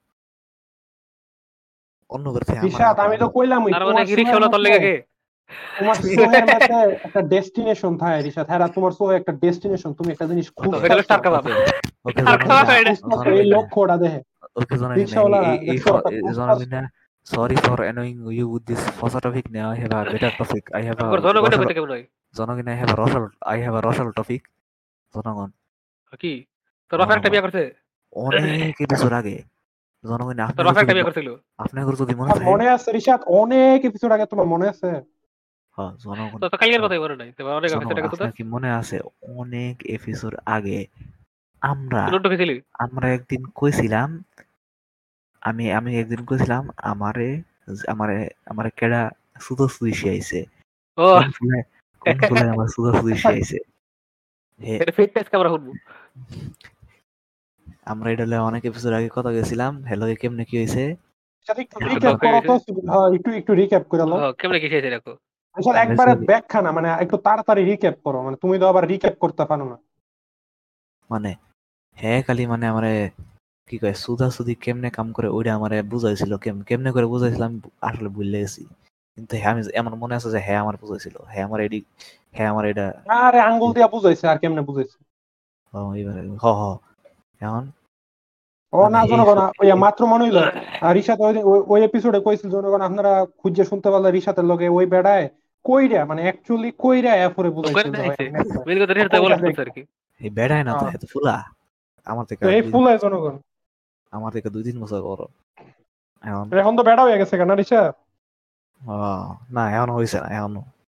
অন্য করে থেকে আমার
রিশাদ, আমি তো কইলামই
তার মানে
তোমার
কি
সোহের
রিক্সাওয়ালা তোর
মধ্যে,
লেগে কে?
তোমার সোহের মধ্যে একটা ডেস্টিনেশন থাকে রিশাদ, হ্যাঁ তোমার সোহে একটা ডেস্টিনেশন, তুমি একটা জিনিস
এটা হলো
খুঁজতেছো,
স্টার কাবাব।
ওকে
স্টার কাবাব এটা।
খুঁজতেছো এই লক্ষ্যটা দেখে
ওকে
রিক্সাওয়ালা দেখছো একটা খুঁজতেছো।
sorry for annoying you with this first topic. Now I have a better topic. I have a
আমার জনগণের
Russell.
কইতে কেমন হয়
জনগণ, I have a Russell topic. জনগণ,
কি, তোর বাপের একটা
জনগণ
বিয়ে করছে?
অনেক এপিসোড আগে, জনগণ
তোর বাপের একটা বিয়ে করছিল?
আপনাদের যদি মনে
আর
থাকে,
মনে আছে রিশাদ, অনেক এপিসোড আগে তোমার মনে আছে?
হ্যাঁ জনগণ,
তো কালকের কথাই মনে নাই, তোমার অনেক আছে এটা
আপনার
তো।
কি মনে আছে অনেক এপিসোড আগে আমরা
লুডো খেছিলি?
আমরা একদিন কইছিলাম, আমি একদিন কইছিলাম আমারে আমারে আমারে কেডা সুদসুদি শিয়াইছে,
ও
কোন ফুলায় আমার সুদসুদি শিয়াইছে।
এটা ফিটনেস ক্যামেরা শুনবো।
আমরা এটা লইয়া অনেক এপিসোড আগে কথা গেছিলাম, হ্যালো কেমনে কি হয়েছে।
সাথে একটু রিক্যাপ করো তো, হ্যাঁ একটু রিক্যাপ করে নাও।
কেমনে কি খেয়েছে দেখো।
আসলে একবারে ব্যাখ্যা না, মানে একটু তাড়াতাড়ি রিক্যাপ করো, মানে তুমি তো আবার রিক্যাপ করতে পারো না।
মানে হ্যাঁ খালি মানে আমারে কি কয় সুদাসুদি কেমনে কাম করে ওইটা আমারে বুঝাইছিল, কেমনে করে বুঝাইছিল আমি আসলে ভুলে গেছি। কিন্তু হ্যাঁ আমি আমার মনে আছে যে হ্যাঁ আমার বুঝাইছিল, হ্যাঁ আমার এটা
আরে আঙ্গুল দিয়া বুঝাইছে, আর কেমনে বুঝাইছে?
এইবারে এখন
ও
মানে
না,
এই
জনগণ ওই মাত্র মনে হইলো রিশাদ ওই এপিসোডে কইছিল, জনগণ আপনারা খুঁজে শুনতে পারলে রিশাতের লগে ওই বেড়ায় কইরা, মানে অ্যাকচুয়ালি কইরা এফরে বুঝাইছিল যে ভাই এমনে করে।
মেন কথা
ও
রিসাতে
কইরা
বলে
দেখ।
করছে আর কি।
এই বেড়ায় না তো,
হ্যাঁ।
এত ফুলা আমার থেকে
তো এই ফুলায় জনগণ
আমার থেকে 2-3 বছর বড়। এখন
এখন তো বেড়া হয়ে গেছে কেন রিশা?
না এখন হয়েছে না এখনো।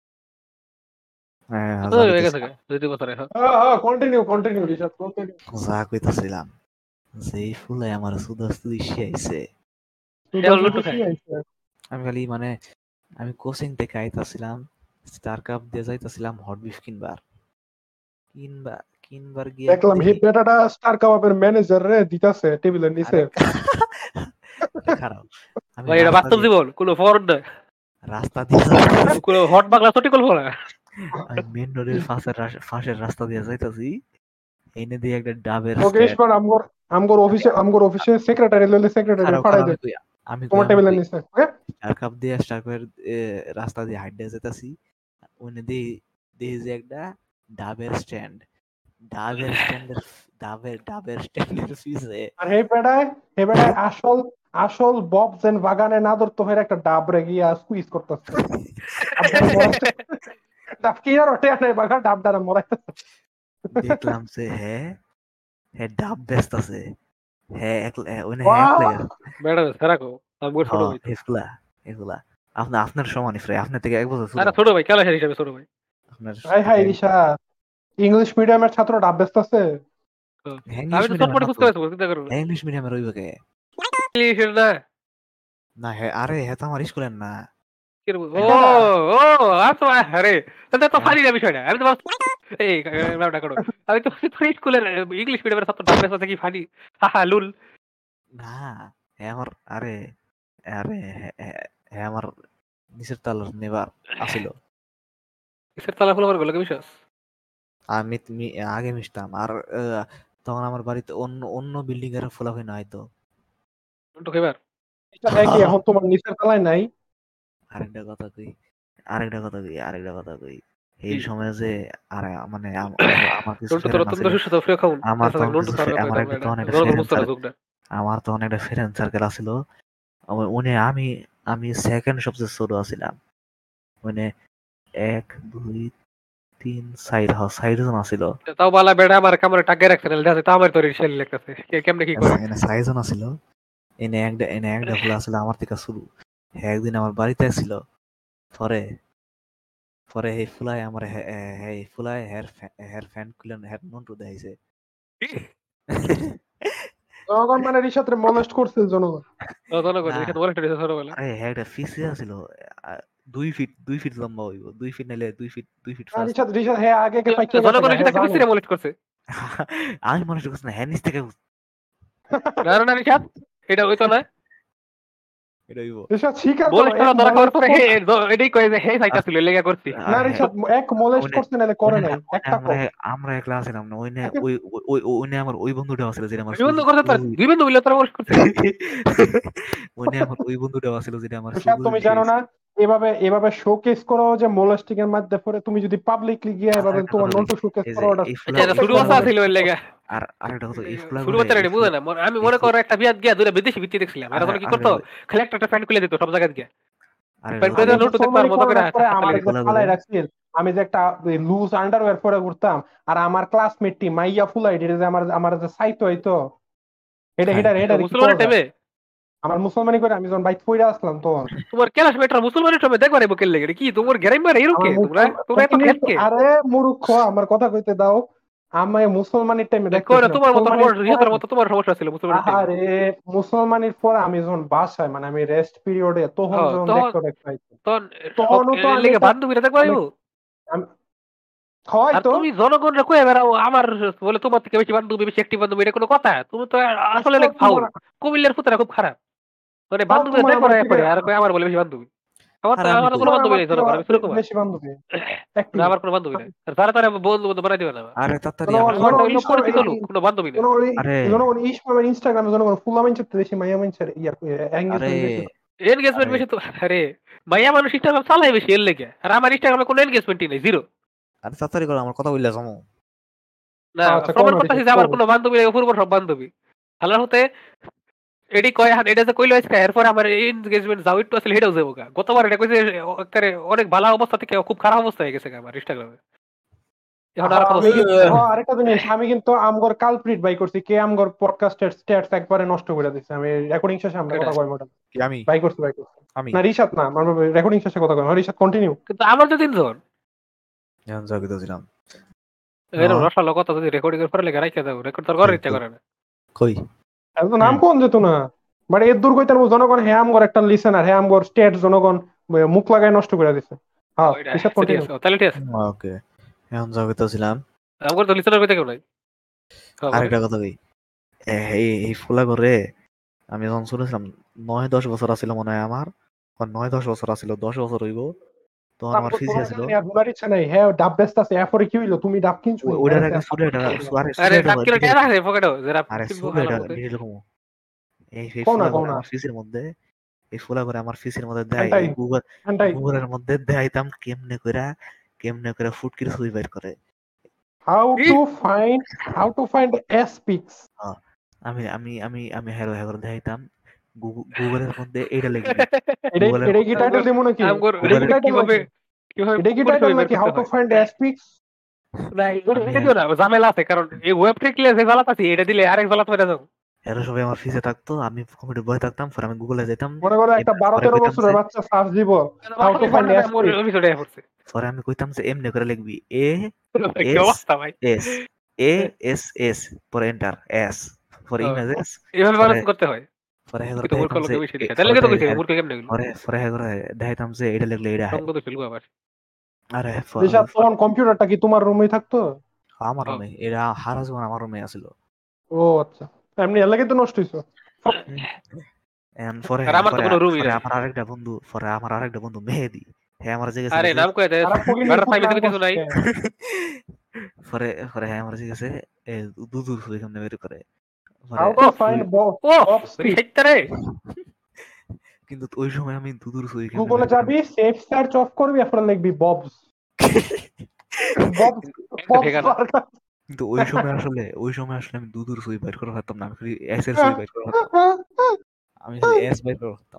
তো হয়ে গেছে 2 বছর এখন।
হ্যাঁ কন্টিনিউ রিশাদ কন্টিনিউ।
যা কইতাছিলাম যে এই ফুলাই আমার সুদাসুদি শিয়াইছে।
সে লুটু খায়।
আমি খালি মানে আমি কোচিং থেকে আইতাছিলাম, স্টার কাপ দিয়ে যাইতাছিলাম হট বিফ কিনবার গিয়ে
দেখলাম হে বেটাটা স্টার কাবাবের ম্যানেজার রে দিতাছে টেবিলের নিচে।
খারাপ আমি
ভাই এটা বাস্তব জীবন, কোনো ফরড না,
রাস্তা দিয়ে
কোনো হট বাংলা সঠিক বলবো না।
আমি মেন রোডের ফাঁসের রাস্তা দিয়ে যাইতাছি, এনে দিয়ে একটা ডাবের
ওকে ঈশ্বর আমগর অফিসে সেক্রেটারি লইলে সেক্রেটারি ফাড়াই দে
আমি
তোমার টেবিলের নিচে, ওকে?
স্টার কাপের রাস্তা দিয়ে হাইটে যেতেছি, ওনে দিয়ে যে একটা ডাবের স্ট্যান্ড, ডাবের স্ট্যান্ডের পিছে
আর হে বেড়ায় আসল ববস এন্ড বাগানে না ধরতে হয়ে একটা ডাবরে গিয়া স্কুইজ করতেছে। ডাব কি আর ওঠে না বাগা ডাব দ্বারা মরাইতেছে।
দেখলাম যে হ্যাঁ ডাব ব্যস্ত আছে, ওনে একলা
বেড়া সারা কো আমগো ছোট ভাই তো।
এগুলা আপনার সমানই প্রায়, আপনার থেকে 1 বছর ছোট।
আরে ছোট ভাই কেলা হিসাবে ছোট ভাই।
আপনার
হাই রিশা, ইংলিশ মিডিয়ামের ছাত্র ডাব ব্যস্ত আছে।
আমি তো চটপটে বুঝতে পারছি, চিন্তা করো না।
ইংলিশ মিডিয়ামে রইবে কে?
ইংলিশের না
না আরে তো আমার স্কুলের না।
কি রে? ও ও আচ্ছা, আরে তাহলে তো ফানি না বিষয়টা। আমি তো এই নামটা করো, আমি তো তোর স্কুলের ইংলিশ মিডিয়ামের ছাত্র ডাব আছে কি ফানি, হাহা লুল।
না আমার আরে আরে আমার নিচের তলার নেবার আসিল।
কিসের তালা ফুল আমার গলা বিশ্বাস।
আমি আগে মিশতাম আর তখন আমার বাড়িতে অন্য অন্য বিল্ডিং এর ফলাফল না হয়তো।
তো কইবার
এটা কি এখন তোমার নিচের তলায় নাই?
আরেকটা কথা কই এই সময় যে আরে মানে আমার কিছু
নন্টু তোর
ফ্রেন্ড
অত্যন্ত
আছে,
সুস্বাদু ফ্রি খাউন।
আমার
আচ্ছা
তখন
নন্টু
কিছু
খাওয়ার কথা
আমার
এটা
একটা তখন একটা
জনগণ
ফ্রেন্ড
বুঝতে না যোগটা।
আমার তখন একটা ফ্রেন্ড সার্কেল আছিল। উনি আমি সেকেন্ড সবচেয়ে ছোট আছিলাম, মানে 1 2 3 4 জন আছিল।
তাও বালা বেড়া আমার কামড়ে টাকে রাখছে না, দেখা যায় তাও আমার তোর শেল লাগতেছে কেমনে কি করে।
এনে 6 জন আছিল। এনে একটা ফুলা আছিল আমার থেকে শুরু। একদিন আমার বাড়িতে আসছিল, পরে পরে এই ফুলাই আমার এই ফুলাই হের ফ্যান খুলেন হের নন্টু দেখাইছে।
জনগণ মানে রিশাদরে মোলেস্ট করছে জনগণ।
জনগণ
না
এটা বলে এটা ছোটবেলা।
আরে হ্যাঁ একটা ফিসে আছিল 2 ফিট লম্বা হইব, 2 ফিট নাইলে 2 ফিট
আর
ফার্স্ট।
রিশাদ হ্যাঁ আগে পাইকে গেছে
জনগণের
হ্যাঁ
সাথে
জানে।
কিসিরে মোলেস্ট করছে।
আমি মনে করছি না হ্যাঁ নিচ থেকে
না না রিশাদ, এটা হইতো না।
এটা হইব।
রিশাদ স্বীকার করো,
মোলেস্ট করা ধরা খাওয়ার পরে হে এটাই কয়ে যে হে সাইটা ছিল লেগা করছি।
না রিশাদ এক মোলেস্ট করছে নাহলে করে নাই একটা কো।
আমরা একলা ছিলাম না, ওইনে আমার ওই বন্ধুটা আছিল যেটা আমার
দুই বন্ধু করতে পারে, দুই বন্ধু মিলে তোরা মোলেস্ট করছে।
ওইনে আমার ওই বন্ধুটা আছিল যেটা আমার
রিশাদ তুমি জানো না এভাবে শোকেস করো যে মোলেস্টিং এর মধ্যে পরে তুমি যদি পাবলিকলি গিয়ে এভাবে তোমার নন্টু শোকেস করো ওটা
আচ্ছা শুরু কথা ছিল এর লেগা।
আর আরেকটা কথা এই ফুলা
শুরু করতে রেডি বুঝে না, আমি মনে করো একটা বিয়াত গিয়া দুইটা বিদেশি ভিত্তি দেখছিলাম, এরা তখন কি করতো খালি একটা প্যান্ট খুলে দিত সব জায়গায় গিয়া। প্যান্ট খুলে দিলে নন্টু দেখতো আর মজা করে
আমার যে ফালাই রাখছিল, আমি যে একটা লুজ আন্ডারওয়্যার পরে ঘুরতাম, আর আমার ক্লাসমেট টি মাইয়া ফুলাই যে আমার যে সাইতো হইতো এটা
মুসলমানের টাইমে
আমার মুসলমানি করে আমি যখন বাইক পইরা আসলাম তো
তোমার ক্লাসমেটরা মুসলমানের টাইমে দেখবা রে বকেল লেগে কি তোমার গেরাই মারে এরকে তোমরা এত ফেসকে।
আরে মূর্খ আমার কথা কইতে দাও। আমি মুসলমানের টাইমে
দেখো না তোমার মত রিহাতের মত তোমার সমস্যা ছিল মুসলমানের টাইমে।
আরে মুসলমানের পর আমি যখন বাসায় মানে আমি রেস্ট পিরিয়ডে তখন যখন তখন তো আমি
লেগে বান্ধবীরা দেখবা আর
হয়তো
তুমি জনগণরা কয়ে বেড়াও আমার বলে তোমার থেকে বেশি বান্ধবী বেশি একটি বান্ধবী, এটা কোনো কথা? তুমি তো আসলে ফাউল। কুমিল্লার পুতরা খুব খারাপ, মানে বান্ধবী দেখো না পরে আর কয় আমার বলে বেশি বান্ধবী। আমার কোনো বান্ধবী নাই জনগণ, আমি সুরকুমার।
বেশি বান্ধবী একটু
না আমার কোনো বান্ধবী নাই, তারা তারা বন্ধু বন্ধু বানাই দিবে না।
আরে তাড়াতাড়ি
আমার হইলো পরিচিত লোক, কোনো বান্ধবী নেই।
আরে
জনগণ ইসমামের ইনস্টাগ্রামে জনগণ ফুল আমিনচের বেশি মাইয়া মাইনচের এঙ্গেজমেন্ট বেশি।
এনগেজমেন্ট বেশি তো, আরে মাইয়া মানুষ ইনস্টাগ্রাম চালাই বেশি এর লেগে, আর আমার ইনস্টাগ্রামে কোনো এনগেজমেন্টই নেই, জিরো।
আরে তাড়াতাড়ি করো, আমার কথা বললে যাবো।
না
আচ্ছা
প্রমাণ
কোন
করতেছি যে আমার কোনো বান্ধবী নেই, অপূর্ব সব বান্ধবী। আল্লাহর হতে এডি কয় এটা যে কইলো আজকে, এরপর আমার এনগেজমেন্ট যাও একটু আসলে হেটাও যাবো গা। গতবার এটা কইছে অনেক ভালো অবস্থা থেকে খুব খারাপ অবস্থা হয়ে গেছে আমার ইনস্টাগ্রামে। এখন আর
আমি আরেকটা জিনিস, আমি কিন্তু আমগর কালপ্রিট বাই করছি, কে আমগর পডকাস্টের স্ট্যাটস একবারে নষ্ট করে দিছে। আমি রেকর্ডিং শেষে আমরা কথা কই মোটা
কি আমি
বাই করছি
আমি
না রিশাত না, আমরা রেকর্ডিং শেষে কথা কই। রিশাত কন্টিনিউ।
কিন্তু আমার তো তিনজন
এখন জাগিত ছিলাম
এরকম রসালো কথা যদি রেকর্ডিং এর পরে লেগে রাখা দাও, রেকর্ড তোর করার ইচ্ছা করে না।
কই
এত নাম কোন যেত না, মানে এর দূর কইতার জনগণ হ্যাঁ আমগর একটা লিসেনার, হ্যাঁ আমগর স্ট্যাটস জনগণ মুখ লাগায় নষ্ট করে দিছে। হ্যাঁ রিশাত কন্টিনিউ।
তাহলে ঠিক আছে,
ওকে এখন জাগিত ছিলাম।
আমার তো লিসেনার কইতে কেউ নাই।
আরেকটা কথা কই, এই ফুলা করে আমি যখন শুনেছিলাম 9-10 বছর আছিল মনে হয় আমার, 9-10 বছর আছিল, 10 বছর হইব তখন আমার ফিজি আছিল।
বুলার ইচ্ছা নাই, হ্যাঁ ডাব বেস্ট আছে এরপরে কি হইলো, তুমি ডাব কিনছো?
ওইটার আগে সুরেটা
আরে ডাব কিলো টাকা আছে পকেটে, যারা
আরে
কিনবো
সুরেটা
হালার মধ্যে।
এরকম এই
কোনা
ফুলা করে
কোনা
আমার ফিসের মধ্যে, এই ফুলা করে আমার ফিসের মধ্যে দেয়,
হ্যান্টাই
এই
হ্যান্টাই
গুগলের মধ্যে দেখাইতাম কেমনে করে ফুড কিরে সুই বাইর করে।
How to find ass pics.
আমি আমি আমি আমি হেরো হেরো দেখাইতাম গুগলের মধ্যে এইটা লিখবি,
এটা কি টাইটেল দেবো নাকি? এটা কি টাইটেল
কিভাবে
নাকি?
কিভাবে
এটা কি টাইটেল নাকি how to find ass pics?
ঝামেলা আছে, কারণ এই ওয়েব ট্রিকলে যে জ্বালাত আছে এটা দিলে আরেক জ্বালাত হয়ে যাবে।
এরা সবাই আমার ফিসে থাকতো, আমি কমেডি বয়ে থাকতাম, পরে আমি গুগলে যেতাম,
মনে করো একটা 12-13 বছরের বাচ্চা সার্চ দিব how to find ass pics,
পরে আমি কইতাম যে এমনি করে লিখবি এ
কি
এস
অবস্থা ভাই।
এস এ এস এস পরে এন্টার এস পরে ইমেজেস
এইভাবে মানুষ করতে হয়।
পরে হেগর
কিন্তু মূর্খ
দেখাইতাম
লোকে
যে
বেশি দেখে, তাহলে তো কইছে মূর্খ কেমনে হইলো।
পরে হেগর দেখাইতাম যে এটা লিখলে এটা হয়।
সঙ্গ তো ফেলবো আবার।
আরে
রিশাত তখন কম্পিউটারটা কি তোমার রুমেই থাকতো?
আমার রুমে, এটা হারা জীবন আমার রুমে আছিল।
ও আচ্ছা, এমনি এর লাগি তো নষ্ট হইছো।
পরে
আর আমার তো কোনো রুমই নাই।
আমার আরেকটা বন্ধু মেহেদি, হ্যাঁ আমার জিজ্ঞেস
আরে নাম কই দেয়,
আর ফকির
বেটা
ফুট
ফাইভে
নাম
তো কিছু নাই।
পরে পরে হ্যাঁ আমার জিজ্ঞেস দুধুর সুই কেমনে বের করে।
হাউ টু ফাইন্ড বক্স
রে।
কিন্তু ওই সময় আমি দুধুর সুই
গুগলে যাবি, সেফ সার্চ অফ করবি, এরপর লিখবি ববস ববস
কিন্তু ওই সময় আসলে আমি দুধুর সুই বের করে পারতাম না, আমি এস এর সুই বের করে পারতাম, আমি খালি এস বের করে পারতাম।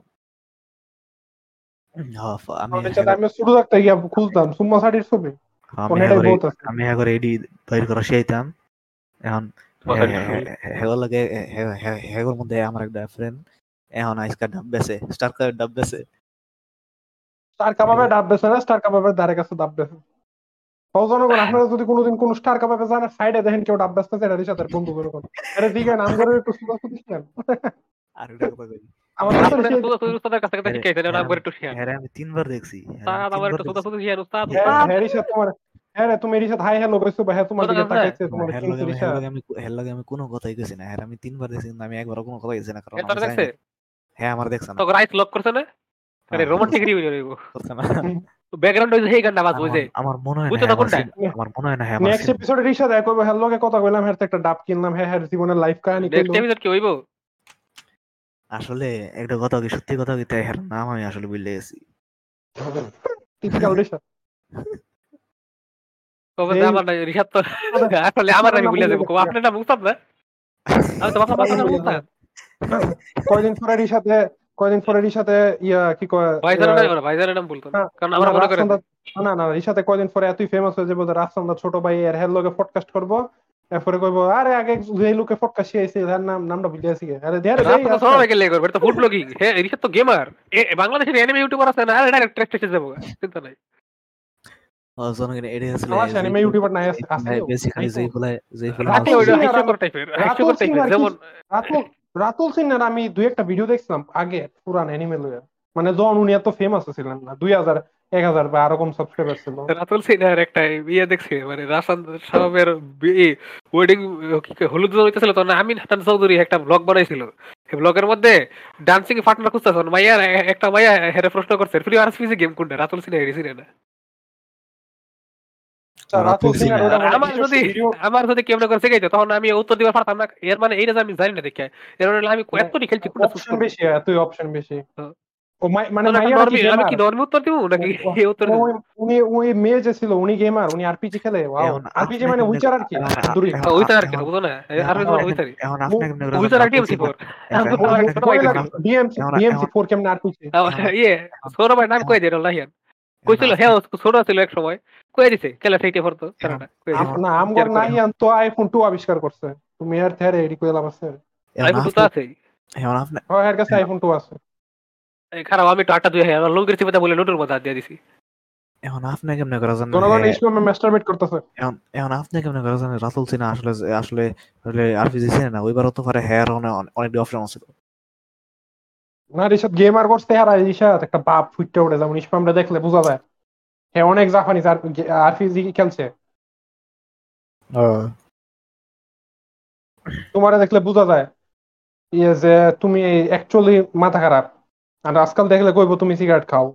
আমি শুরু থাকতে গিয়া খুঁজতাম সুম্মা সাডির ছবি, কোনটাই বহুত আছে।
আমি একবার এডি বের করে শিখাইতাম। এখন হেগর লাগে হেগর মধ্যে আমার একটা ফ্রেন্ড এখন আইসকা ডাব বেছে, স্টার কার ডাব বেছে,
স্টার কাবাবে ডাব বেছে না, স্টার কাবাবের ধারে কাছে ডাব বেছে। জনগণ আপনারা যদি কোনোদিন কোন স্টার কাবাবে যান, সাইডে দেখেন কেউ ডাব বেচতেছে, এটার সাথে বন্ধু জনগণ এটা দিকে নাম করে একটু সুদা সুদি দেন।
আর একটা কথা কই,
আমার
উস্তাদের কাছে কাছে শিখাইতে না, নাম করে একটু শেয়ার।
হ্যাঁ আমি 3 বার দেখছি,
উস্তাদ আমার একটু সুদা সুদি শেয়ার উস্তাদ।
হ্যারি সাথে তোমার, হ্যাঁ রে তুমি রিশাত হাই হ্যালো কইছো ভাই, তোমার দিকে তাকাইছে তোমার কিংস রিশাত।
হের লগে আমি কোনো কথাই কইছি না, হ্যাঁ আমি 3 বার দেখছি কিন্তু আমি একবারও কোনো কথাই কইছি না, কারণ
এটা দেখছে
হ্যাঁ আমার দেখছ না
তো রাইট লক করছে না, আরে রোমান্টিক রিভিউ হইবো
করছ না।
ব্যাকগ্রাউন্ড হইছে এই গানটা বাজ হইছে,
আমার মনে হয়
বুঝছো না কোনটা।
আমার মনে হয় না হ্যাঁ
নেক্সট এপিসোডে রিশাত এক কইবো হ্যালো লগে কথা কইলাম, হ্যাঁ একটা ডাব কিনলাম, হ্যাঁ হ্যাঁ জীবনের লাইফ কাহিনী কইলো।
নেক্সট এপিসোড কি হইবো
আসলে একটা কথা কি সত্যি কথা কি তাই হ্যাঁ নাম আমি আসলে ভুলে গেছি।
টিপিক্যাল রিশাত।
তবে আমার না রিশাত তো আসলে আমার আমি ভুলে যাবো, আপনার নাম উস্তাদ না, আমি তো মাথা না উস্তাদ।
কয়দিন পরে রিশাতে ইয়া কি কয়
ভাইজানের নাম বলতো না, কারণ আমার মনে করে
না রিশাতে কয়দিন পরে এতই ফেমাস হয়ে যাবে যে রাফসান্দা ছোট ভাই এর হেল লগে পডকাস্ট করবো, এরপরে কইবো আরে আগে যে লোকে পডকাস্ট শিখাইছে এর নামটা ভুলে গেছি। আরে দেয়ারে দেই
ছোট ভাইকে লে করবে, এটা তো ফুড ব্লগিং। হ্যাঁ রিশাত তো গেমার, বাংলাদেশের এনিমে ইউটিউবার আছে না, আরে ডাইরেক্ট ট্রেক এসে যাবো, চিন্তা নাই।
জনগণ এটা আসলে
আমার অ্যানিমে ইউটিউবার নাই আছে
বেসিক্যালি যেই ফুলা
রাতে ওই হাস্যকর টাইপের যেমন
রাতুল সিনহার আমি দুই একটা ভিডিও দেখছিলাম আগে পুরান অ্যানিমে লইয়া, মানে যখন উনি এত ফেমাস ছিলেন না, 2000 1000 বা এরকম সাবস্ক্রাইবার ছিল।
রাতুল সিনহার একটা ইয়ে দেখছি, মানে রাসান সাহেবের ওয়েডিং হলুদ হইতেছিল তখন আমিন হাসান চৌধুরী একটা ব্লগ বানাইছিল, ব্লগের মধ্যে ডান্সিং পার্টনার খুঁজতেছ মাইয়া একটা মাইয়া হেরে প্রশ্ন করছে ফ্রি আরপিজি গেম কোনটা রাতুল সিনে এডিসিনে না
রাতুল সিনহার ওটা মানে
আমার
নিজস্ব
যদি
ভিডিও
আমার যদি কেমন করে শিখাইতো তখন আমি উত্তর দিবার পারতাম না এর মানে এইটা যে আমি জানি না দেখে এর মানে আমি
মানে
এতটি খেলছি কোনটা চুজ
অপশন
করবো
বেশি, তুই অপশন বেশি। ও মানে
তাহলে একটা
মাইয়াটা কি
নরমি আমি
গেমার?
কি নরমি উত্তর দিব নাকি এই উত্তর দিব
উনি মেয়ে যে ছিল উনি গেমার, উনি আরপিজি খেলে? ওয়াও,
এখন
আরপিজি
আপনি
মানে
কেমনে
উইচার আর কি,
এখন
দূরি।
এখন
উইসার আর কি
এখন
বুঝো না আর
এখন
তোমার উইসারই
এখন আপনি কেমনে করে
উইসার আর
রাতুল
ডিএমসি
সিনহা
4
এখন
এখন
এখন
তোমার
আপনি
ছোট ভাই
মনে লাগে
কইছিল
ডিএমসি
এখন
4 কেমনে আরপিজি?
এখন
ইয়ে
এখন
ছোট ভাই নাম
এখন
কই দিল লাহিয়ান
এখন
কইছিল
আপনি
হ্যাঁ ছোট ছিল এক সময় কই দিছে খেলা সেইটে পড়তো
এখন
তারাটা কই দিছে
এখন
না আমগর
শেয়ার করে
নাই তো আইফোন 2 আবিষ্কার করছে, তুমি এর থেরে এডি কইলা আছে।
এখন
আইফোন তো
আপনি
আছে
এখন আপনি
হ্যাঁ, এর কাছে আইফোন 2 আছে।
খারাপ আমি টাটা দুই হ্যাঁ লোকের চিন্তা বলে নোটের মধ্যে হাত দিয়ে দিছি
এখন আপনি কেমনে করে জানেন
জনগণ
হ্যাঁ
ইসলামে মাস্টারবেট করতেছে।
এখন আপনি কেমনে করে জানেন রাতুল সিনহা আসলে আসলে আসলে আরপিজি চিনে না ওইবারও তো পারে হ্যার অনেক অপশন আছে
না রিশাদ গেমার করতে হারা, রিশাদ একটা বাপ ফুটতে ওঠে, যেমন ইসলামটা দেখলে বোঝা যায় হ্যাঁ অনেক জাপানিজ আরপিজি খেলছে, তোমারে দেখলে বোঝা যায় ইয়ে যে তুমি অ্যাকচুয়ালি মাথা খারাপ, আর আজকাল দেখলে কইবো তুমি সিগারেট খাও।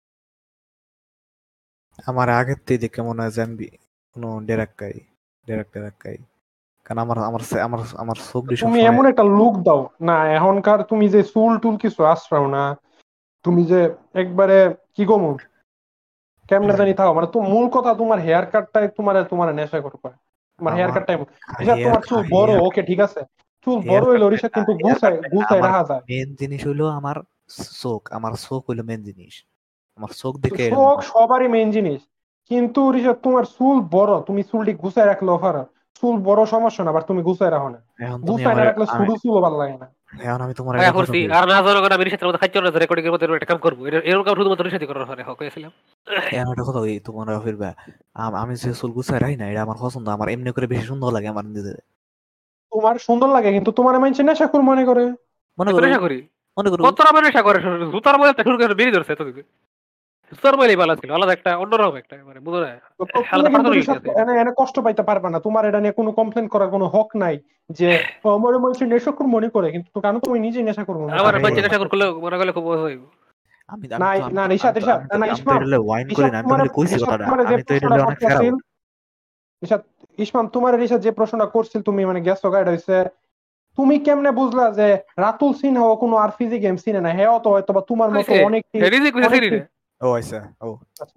আমার আগের থেকে দেখে মনে হয় যে আমি কোনো ডেরাক্কাই কারণ আমার আমার আমার আমার চোখ দিয়ে
তুমি
সবসময়
এমন একটা লুক দাও না, এখনকার তুমি যে চুল টুল কিছু আশ্রাও না, তুমি যে একবারে কি গমু কেমনে জানি থাও, মানে তো মূল কথা তোমার হেয়ার কাটটাই তোমার নেশা করবে। তোমার হেয়ার
আমার
কাটটাই তোমার চুল বড়
হেয়ার
ওকে ঠিক আছে, চুল বড়
হেয়ার
হইলো
কাটটা
রিসা
না
কিন্তু
হেয়ার
গুছাই
কাটটা না
গুছাই
আমার
রাখা যায়।
মেন জিনিস হইলো আমার চোখ হইলো মেন জিনিস আমার চোখ
তো
দেখে এরকম
শোক সবারই মেইন জিনিস, কিন্তু রিসা তোমার চুল বড়, তুমি চুলটি গুছাই রাখলেও পারো, চুল বড় সমস্যা না, আবার তুমি গুছাই রাখো না,
এখন তুমি
গুছাই না
আমার
রাখলে শুধু চুলও ভালো লাগে না।
এখন আমি তোমার
হ্যাঁ
একটা কথা
করছি
কই
আর না জনগণ আমি রিসাতের মধ্যে খাইতে না রেকর্ডিং এর মধ্যে একটা কাম করবো এরকম শুধুমাত্র রিসাতি করার হয় কইছিলাম
এখন একটা কথা কই তোমার ফিরবা আমি যে চুল গুছাই রাখি না এটা আমার পছন্দ আমার এমনি করে বেশি সুন্দর লাগে আমার নিজে
তোমার সুন্দর লাগে কিন্তু তোমার মানুষ নেশা করে মনে করে।
মনে
এত
করো
নেশা করি
মনে করো
কত রামের নেশা করে জুতার মধ্যে শুরু করে বেরিয়ে ধরছে এতদিকে জুতার মধ্যে ভালো ছিল আলাদা একটা অন্যরকম একটা মানে বুঝো না
তো তুমি
আলাদা
কিন্তু
পার্সোনালিটি
ঋষভ
আছে
এনে এনে কষ্ট পাইতে পারবে না, তোমার এটা নিয়ে কোনো কমপ্লেন করার কোনো হক নাই যে আমার মানুষ নেশা করে মনে করে, কিন্তু কেন তুমি নিজে নেশা করবো না
আমার
আরে
বাচ্চা নেশা করলে মনে করলে খুব মজা হইব
আমি
না
আমি তো আমি
না
তো আমি
ঋষাদ
তো
ঋষাদ
আমি তো
না
আমি তো
ইসমাম,
এটা ওয়াইন করি
ঋষাদ
না আমি
তোমার
তোমাকে কইছি
ঋষাদ
কথাটা
তোমার যে
আমি তো এটা
প্রশ্নটা
অনেক ফেরাও
করতেছিল, ঋষাদ ইসমাম তোমার ঋষাদ যে প্রশ্নটা করছিল তুমি মানে গেছো গাইড হইছে, তুমি কেমনে বুঝলা যে রাতুল সিনহা ও কোনো আরপিজি গেম চিনে না, হ্যাঁ তো হয়তো বা তোমার মতো
কইছে
অনেকটি
হেডি কইছে
অনেকটি
সিরিনে
ও আচ্ছা ও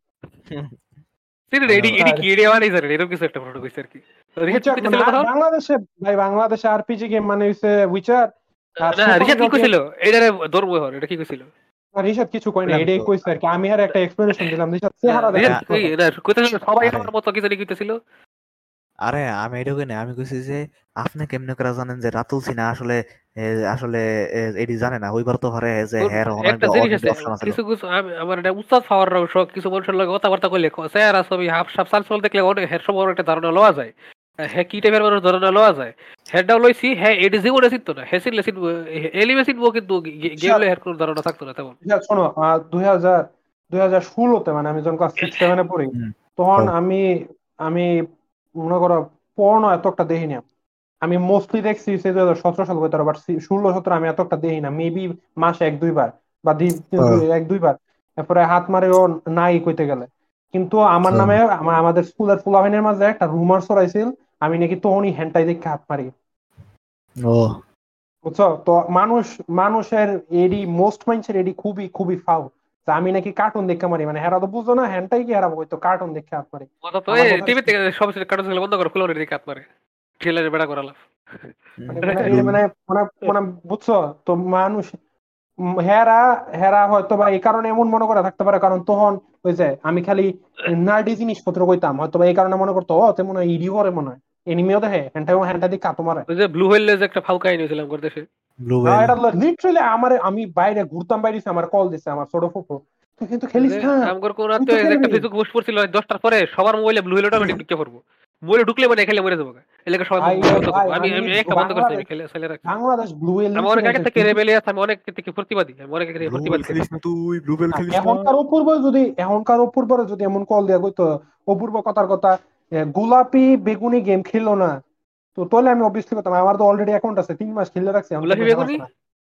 সিরিনে
আমি
এডি এডি কি এডি মানে জানেন এরকম কিছু একটা ফটো কইছে আর কি রিহাত কি
উইচার মানে
কইছিল তখন
বাংলাদেশে, ভাই বাংলাদেশে আরপিজি গেম মানে হইছে উইচার আর
না
সুপার
রিহাত
হিরো
কি
গেম।
কইছিল এইটারে ধরবো হর এটা কি কইছিল
আর ঋষাদ কিছু কয় না,
বললাম
এটাই
তো
কইছে আর কি, আমি আর একটা এক্সপ্লেনেশন দিলাম, ঋষাদ চেহারা দেখে
রিহাত
বুঝতে পারবে।
না কইছিল সবাই
আরে
আমার মতো কি জানি কইতেছিল
আরে আমি এটা কই না আমি কইছি যে আপনি কেমনে করে জানেন যে রাতুল সিনহা আসলে আসলে এডি জানে না ওইবার তো পারে যে
তোর
হ্যার
একটা জিনিস
অনেক
আছে
অপশন আছে
কিছু কিছু আমার এটা উস্তাদ পাওয়ার শখ কিছু মানুষের লগে কথাবার্তা কইলে স্যার ছবি হাফ সাপ সালসল দেখলে অনেক হের সব একটা ধারণা লওয়া যায় হ্যাঁ কি টাইপের মানুষ ধারণা লওয়া যায় হেডটাও লইছি হ্যাঁ এটি জীবনে চিনতো না হ্যাঁ চিনলে চিনবো এলিমে চিনবো কিন্তু
ঋষাদ
গেমলে হের কোনো ধারণা থাকতো না তেমন
ঋষাদ শোনো, 2016-তে মানে আমি যখন ক্লাস 6-7-এ পড়ি,
হুম
তখন
ও
আমি আমি মনে করো পড়নো এত একটা দেখি না, আমি মোস্টলি দেখছি সে 2017 সাল বইতে, বাট 16-17 আমি এত একটা দেখি না, মেবি মাসে 1-2 বার বা
ও
1-2 বার, এরপরে হাত মারে ও নাই কইতে গেলে। কিন্তু আমার
ও
নামে আমাদের স্কুলের পোলাপাইনের মাঝে একটা রুমার ছড়াইছিল আমি নাকি তখনই হ্যান্ডটাই দেখে হাত মারি,
ও
বুঝছো তো। মানুষের এডি মোস্ট মানুষের এডি খুবই খুবই ফাউ, তা আমি নাকি কার্টুন দেখে মারি, মানে হেরা তো বুঝো না হ্যান্ডটাই কি হেরা হয়তো কার্টুন দেখে হাত মারি।
কথা তো
আমার
এই
কথা
টিভিতে সব কার্টুন ছেলে বন্ধ করে ফুলনের দিকে হাত মারে ট্রেলারে বেড়া করালাম
মানে মানে
লুল
মানে মানে মানে বুঝছো তো মানুষ, হেরা হেরা হয়তো বা এই কারণে এমন মনে করে থাকতে পারে, কারণ তখন ওই যে আমি খালি নার্ডি জিনিসপত্র কইতাম, হয়তো বা এই কারণে মনে করতো ও তেমন হয় ইডি করে মনে হয়, এনিমিও দেখে হ্যান্ডটা হ্যান্ডটা দিয়ে কাতো মারে।
ওই যে ব্লু হোয়েল যে একটা ফাউ কাহিনী হয়েছিলাম করে দেশে
ব্লু
হ্যাঁ
ওয়েল
এটা লিটারালি আমি বাইরে ঘুরতাম, বাইরে আমার কল দিছে আমার ছোট ফুপু, তুই কিন্তু খেলিস
যে
না,
আমগর কোন
তুই
রাতে
তো
যে একটা
খেলবি।
ফেসবুক পোস্ট করছিল 10টার পরে সবার মোবাইলে ব্লু হোয়েল অটোমেটিক ঢুকে পড়বো মোবাইলে ঢুকলে মানে খেলে মরে যাবো এলাকা সবাই
ভাই
মুখ
রে
বন্ধ
ভাই,
করবো আমি
আমি
আমি একটা বন্ধ করছি আমি
বাংলাদেশ
খেলে ছেলে রাখছি
বাংলাদেশ ব্লু ওয়েল
আমি অনেক আগে
ইনসিডেন্টের
থেকে রেবেলে আমি অনেক থেকে প্রতিবাদী আমি অনেক থেকে
ব্লু ওয়েল
প্রতিবাদ করি
খেলিস না তুই ব্লু ওয়েল খেলিস না
এখনকার অপূর্ব যদি এমন কল দিয়া কইতো অপূর্ব কথার কথা, গোলাপি বেগুনি গেম খেললো না, তো তাহলে আমি অবভিয়াসলি করতাম, আমার তো অলরেডি অ্যাকাউন্ট আছে 3 মাস খেলে রাখছি, আমি তো
গোলাপি
খেলা
বেগুনি
না।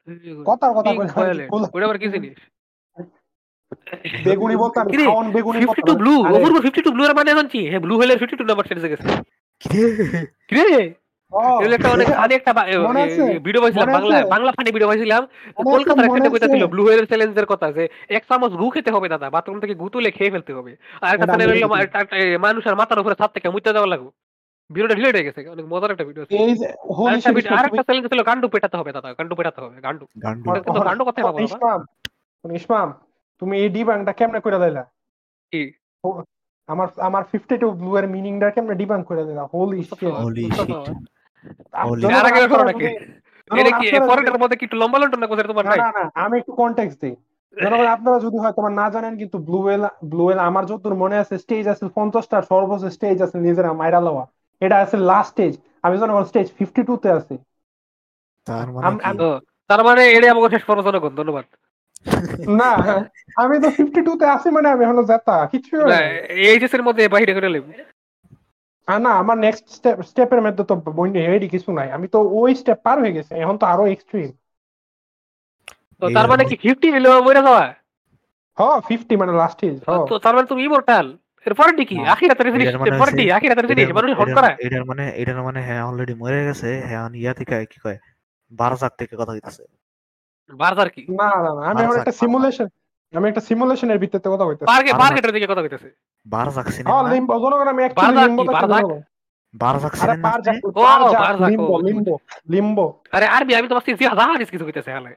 কথার কথা
পিঙ্ক
কইলাম কি
ভায়োলেট
গোলাপি
ওটা আবার কি
pink,
জিনিস?
বেগুনি বলতে আমি
কিরে
খাওন বেগুনি কথা
52 ব্লু
আরে
অপূর্ব 52 ব্লু এর মানে জানছি হ্যাঁ ব্লু হলে 52 নাম্বার সেটে গেছে কিরে
ও
এগুলো একটা অনেক ফানি একটা
মনে আছে
ভিডিও পাইছিলাম
মনে
বাংলা
আছে
বাংলা ফানি ভিডিও পাইছিলাম
মনে আছে
কলকাতার একটা
মনে আছে
কইতাছিল ব্লু হোয়েলের চ্যালেঞ্জের কথা যে এক চামচ গু খেতে হবে দাদা বাথরুম থেকে গু তুলে খেয়ে ফেলতে হবে আর একটা
এটা আমি
চ্যানেল হইলো
দেখেছি
মানুষের মাথার উপরে ছাদ থেকে মুইতে দেওয়া লাগবে ভিডিওটা ডিলিট হয়ে গেছে অনেক মজার একটা ভিডিও ছিল
এই যে হোলি
আরেকটা
শিট
ভিডিও
ইসমাম তুমি
আরেকটা চ্যালেঞ্জ ছিল গান্ডু পেটাতে হবে দাদা গান্ডু পেটাতে হবে গান্ডু
গান্ডু
এটা কিন্তু গান্ডু কথাই পাবো দাদা
ইসমাম ইসমাম তুমি এই ডিবাংটা কেমনে করে দিলা
কি
আমার 52 ব্লু এর মিনিংটা কেমনে ডিবাং করে দিলা holy shit
holy shit holy
আর
জনগণ
আগে করো
আপনারা
নাকি
যদি
এটা
জনগণ
কি
আপনারা যদি
পরেরটার মধ্যে কি একটু লম্বা লন্টন না কোথায় তোমার
না
নাই
না না আমি একটু কনটেক্সট দিই জনগণ আপনারা যদি হয় তোমার না জানেন কিন্তু ব্লু ওয়েল আমার যতদূর মনে আছে স্টেজ আছে 50টা সর্বোচ্চ স্টেজ আছে নিজেরা মাইরা লওয়া এটা আছে লাস্ট স্টেজ আমি জনগণ স্টেজ 52 তে আছি
তার মানে কি
ও তার মানে এটাই আমাকে শেষ পর্যন্ত জনগণ ধন্যবাদ
না আমি তো 52 তে আছি মানে আমি এখনো জেতা কিছু
না এইচএস এর মধ্যে বাইরে করে নেব
না আমার নেক্সট স্টেপের মধ্যে তো হেডি কিছু নাই আমি তো ওই স্টেপ পার হয়ে গেছে এখন তো আরো এক্সট্রিম
তো তার মানে কি 50 হলো মরে যাওয়া
হ 50 মানে লাস্ট স্টেজ হ
তো তার মানে তুমি ইমর্টাল এরপরে কি আখিরাতের জিনিস
এটার মানে
এরপরে
হচ্ছে
আখিরাতের জিনিস মানুষ হট করা
এটার মানে হ্যাঁ অলরেডি মরে গেছে হ্যাঁ ইয়া থেকে কি কয় বারজাক থেকে কথা হইতাছে
বারজার কি
না না না আমি এখন একটা সিমুলেশন আমি একটা সিমুলেশনের ভিত্তিতে কথা কইতেছি
পার্কেটের দিকে কথা কইতেছে
বারজাক
হ্যাঁ
সিনেমা
লিম্বো জনগণ আমি অ্যাকচুয়ালি
বারজাক
লিম্বো
কি
দেখতে
বারজাক
জনগণ
বারজাক
আরে
সিনেমা
পারজাক
ও
পারজাক
বারজাক ও
লিম্বো লিম্বো লিম্বো
আরে আরবি আমি তো ভাবছি জাহানিস কিছু কইতেছে হালে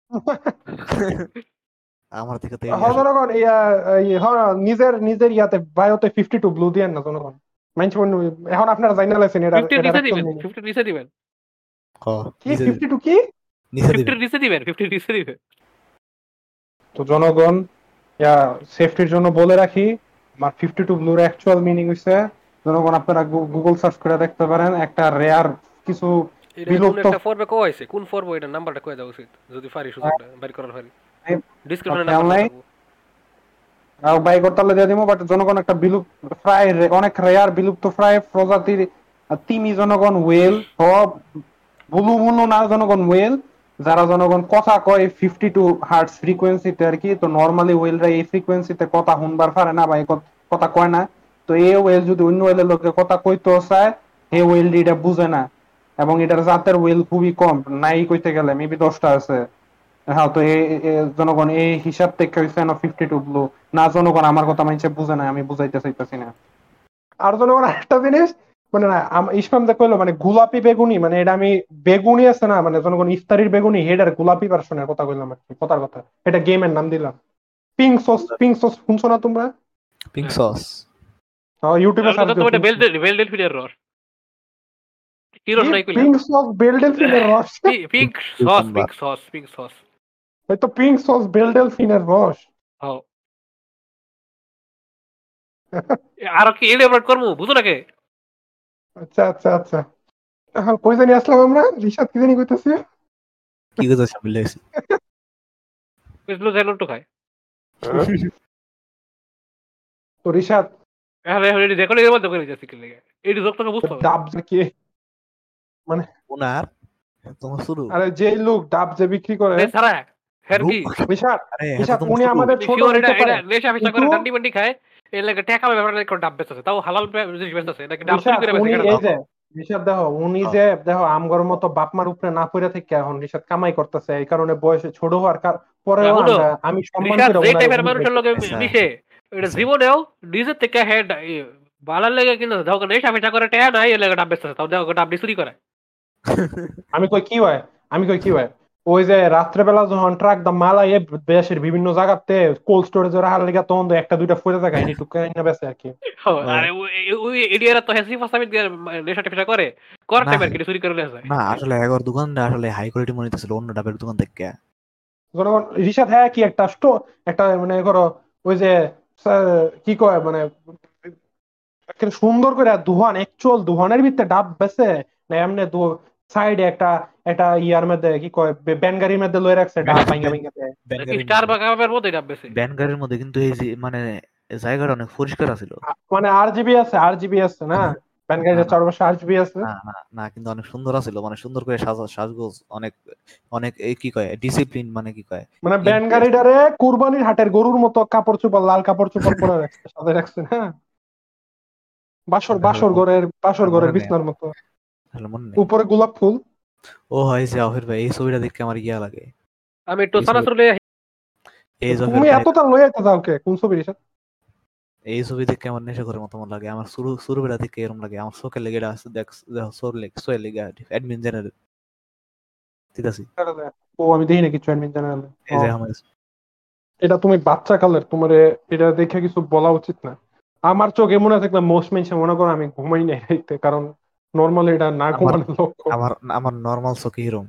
আমার থেকে তো
হ্যাঁ জনগণ নিজের নিজের ইয়াতে বায়োতে 52 ব্লু দিয়েন না জনগণ মাইন্ড এখন আপনারা জাইনা লাইছেন এটা
50
এটা
নিচে
অ্যাকচুয়াল
দিবেন
মিনিং
50 নিচে দিবেন
কি 52 কি
নিচে
50 নিচে দিবেন 50 নিচে দিবেন
তো জনগণ সেফটির জন্য বলে রাখি আমার 52 ব্লুর অ্যাকচুয়াল মিনিং হইছে জনগণ আপনারা গুগল সার্চ করে দেখতে পারেন একটা রেয়ার কিছু
এটা কোন
বিলুপ্ত
একটা ফর্মে কো আইছে কোন ফর্ম এটা নাম্বারটা কই দাও উচিত যদি পারি সুযোগটা বের করার পারি ডেসক্রিপশনে
খেয়াল
নাম্বার
নাই
দাও
বাই করতালে দিয়ে দিব বাট জনগণ একটা বিলুপ্ত প্রায় অনেক রেয়ার বিলুপ্ত প্রায় প্রজাতির তিমি জনগণ ওয়েল সব বুলু বুলু না জনগণ ওয়েল যারা জনগণ কথা কয় 52 হার্টস ফ্রিকোয়েন্সিতে আর কি তো নরমালি ওয়েলরা এই ফ্রিকোয়েন্সিতে কথা শুনবার পারে না বা এই কথা কয় না তো এই ওয়েল যদি অন্য ওয়েলের লোকে কথা কইতে চায় এই ওয়েল এটা বুঝে না এবং এটার জাতের ওয়েল খুবই কম নাই কইতে গেলে মেবি 10টা আছে হ্যাঁ তো জনগণ এই হিসাব থেকে হইছে না 52 ব্লু না জনগণ আমার কথা মানছে বুঝে না আমি বুঝাইতে চাইতেছি না আর জনগণ একটা জিনিস মানে না ইসমাম দা কইলো মানে গোলাপি বেগুনি মানে এটা আমি বেগুনি আছে না মানে জনগণ ইফতারির বেগুনি হেডার গোলাপি ভার্সনের কথা কইলাম আর কি কথার কথা এটা গেমের নাম দিলাম পিঙ্ক সস শুনছো না তোমরা
পিঙ্ক সস
ইউটিউবে সার্চ
তো
দিও
এটা বেল ডেলফিনের রস কি রস নাই কইলা
পিঙ্ক সস বেলডেলফিনের রস
পিঙ্ক সস
ওই তো পিঙ্ক সস বেলডেলফিনের রস
হ্যাঁ আর কি এলিবরেট করমু বুঝো নাকি
আচ্ছা আচ্ছা আচ্ছা কই জানি আসলাম আমরা রিশাদ কি জানি কইতেছি
কি কথা সামিল হইছে
বুঝলো জানো তো খাই
তো রিশাদ
আরে এডি দেখো এর মধ্যে করে যাচ্ছে কি লাগে এডি জক তোকে বুঝছো
ডাব যে কি মানে
ওনার তোমার শুরু
আরে যে লোক ডাব যে বিক্রি করে
এই সারা হের কি
রিশাদ
আরে
রিশাদ
তোমার
উনি
শুরু।
আমাদের ছোট
শিওর
হতে
এটা
পারে
নেশা ফেশা করে
কিন্তু
ডান্ডি বান্ডি খায় এর লাগে টাকা ব্যাপারে একটা ডাব বেচছে তাও হালাল জিনিস বেচছে নাকি ডাব চুরি
রিশাদ
করে
উনি
বেচে
এই যে রিশাদ দেখো উনি যে দেখো আমগর মতো বাপমার উপরে না পড়ে থেকে এখন রিশাদ কামাই করতেছে এই কারণে বয়সে ছোট হওয়ার পরেও আমি সম্মান
রিশাদ
করে
যে
ওনার
টাইপের মানুষের লগে
আচ্ছা।
মিশে এটা জীবনেও নিজের থেকে হেড বালার লেগে কিন্তু দেখো নেশা ফেশা করে টাকা নাই এর লাগে ডাব বেচছে তাও দেখো ডাব চুরি করে
আমি কই কি হয় ওই যে রাত্রেবেলা যখন ট্রাক দা মাল আইয়ে দেশের বিভিন্ন জায়গাতে কোল্ড স্টোরেজে রাখার লেগে তখন তো একটা দুইটা ফুটে থাকে এটি টুকা না বেঁচে আর কি
আরে ওই এরিয়ারা তো হেসি ফাসামিত নেশা টেশা করে করতে
না।
পারে কিন্তু চুরি করে নিয়ে যায়
না আসলে এগর দোকানটা আসলে হাই কোয়ালিটি মনে হইতেছিল অন্য ডাবের দোকান থেকে
জনগণ রিশাদ হ্যাঁ কি একটা একটা মানে ধরো ওই যে কি কয় মানে একেবারে সুন্দর করে ধোয়ান অ্যাকচুয়াল ধোয়ানের ভিতরে ডাব বেছে না এমনি সাইডে একটা একটা ইয়ার মধ্যে কি কয় ব্যান গাড়ির মধ্যে লয়ে রাখছে ডাব ভাঙা ভাঙা
স্টার বাগাবের মধ্যে ডাব বেশি
ব্যান গাড়ির মধ্যে কিন্তু এই যে মানে জায়গাটা অনেক পরিষ্কার ছিল
মানে আরজিবি আছে না ব্যান গাড়িটা চারপাশে আরজিবি আছে।
না না না, কিন্তু অনেক সুন্দর আছিল, মানে সুন্দর করে সাজগোজ, অনেক অনেক এই কি কয় ডিসিপ্লিন, মানে কি কয়
মানে ব্যান গাড়িটারে কুরবানির হাটের গরুর মতো কাপড় চোপড় লাল কাপড় চোপড় পরে রাখছে, সাথে রাখছেন। হ্যাঁ, বাসর ঘরের বিছনার মতো,
মনে নেই।
উপরে গোলাপ ফুল।
ও হয় যে অফির ভাই, এই ছবিটা দেখে আমার ইয়া লাগে।
আমি একটু সানাসুর লই
এই
তুমি এতটা লয়ে যাও কে কোন ছবি রিসাদ?
এই ছবি দেখে আমার নেশা করে মতো লাগে, আমার শুরু বেলা থেকে এরকম লাগে, আমার চোখের লেগে আছে, দেখ সোর লেগে অ্যাডমিন জেনারেল, ঠিক আছে।
ও আমি দেখি না কিছু অ্যাডমিন চ্যানেল।
এই যে আমার
এটা তুমি বাচ্চা কালের, তোমার এটা দেখে কিছু বলা উচিত না। আমার চোখে মনে থাকলে মোস্ট মেনশন মনে করো আমি ঘুমাই নাই রাইতে, কারণ নরমালি এটা না ঘুমানোর লক্ষ্য।
আমার নরমাল চোখে হিরোম।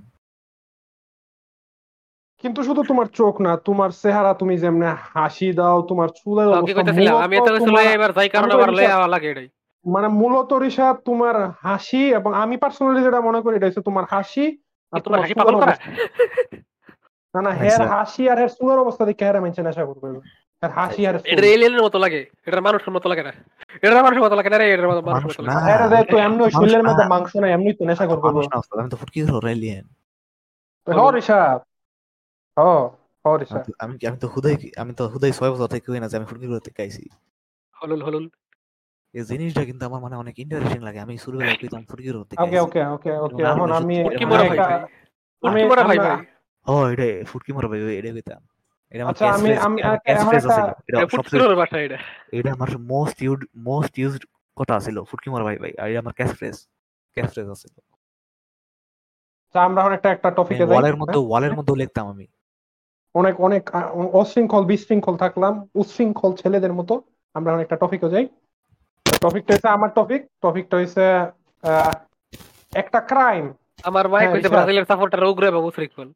কিন্তু শুধু তোমার চোখ না, তোমার চেহারা, তুমি যেমনে হাসি দাও, তোমার চুলের
কি
অবস্থা,
কইতাছিলাম আমি এত কিছু লই এবার যাই কারণে আবার লই আওয়া লাগে এটাই।
মানে মূলত রিশাদ তোমার হাসি, এবং আমি পার্সোনালি যেটা মনে করি এটা হচ্ছে তোমার হাসি
কি
আর
তোমার
তোমার
হাসি
চুলের
পাগল করা?
অবস্থা। না না, হের হাসি আর হের চুলের অবস্থা দেখে হেরা মেনশন আশা করবে। আর হাসি আর
এটা এলিয়েনের মতো লাগে, এটা মানুষের মতো লাগে না, এটা মানুষের মতো লাগে না রে, এটা মানুষের মতো লাগে।
হেরা দেয় তো এমনি শরীরের মধ্যে মাংস নাই, এমনি তো নেশা করবে।
আমি তো ফুটকি হিরো এলিয়েন।
হ রিশাদ, হ হ রিশাদ।
আমি তো হুদাই 6 বছর থেকে কই না যে আমি ফুটকি হিরো থেকে আইছি।
হলুল হলুল
এই জিনিসটা কিন্তু আমার মানে অনেক ইন্টারেস্টিং লাগে, আমি ছোটবেলায় কইতাম ফুটকি হিরো থেকে
ওকে
আইছি।
ওকে ওকে ওকে, এখন আমি
ফুটকি মরা ভাই ভাই, ফুটকি মরা ভাই ভাই।
ও এটা ফুটকি মরা ভাই, এটা কইতাম। এটা আমার
আচ্ছা
ক্যাচ
আমি
ফ্রেজ,
আমি
ক্যাচ
এখন
ফ্রেজ
একটা
আছিল। এটা
ফুটকি
সবচেয়ে
মরা ভাষা এটা।
এটা আমার মোস্ট ইউজড কথা ছিল, ফুটকি মরা ভাই ভাই, আর এটা আমার ক্যাচ ফ্রেজ আছিল।
আমরা এখন একটা টপিকে যাই।
ওয়ালের মধ্যে লিখতাম আমি।
অনেক অনেক অশৃঙ্খল বিশৃঙ্খল থাকলাম, উচ্ছৃঙ্খল ছেলেদের মতো। আমরা এখন একটা টপিকে যাই। টপিকটা হচ্ছে আমার টপিকটা হচ্ছে একটা ক্রাইম।
আমার ভাই কইছে ব্রাজিলের সাপোর্টার উগ্র এবং উশৃঙ্খল।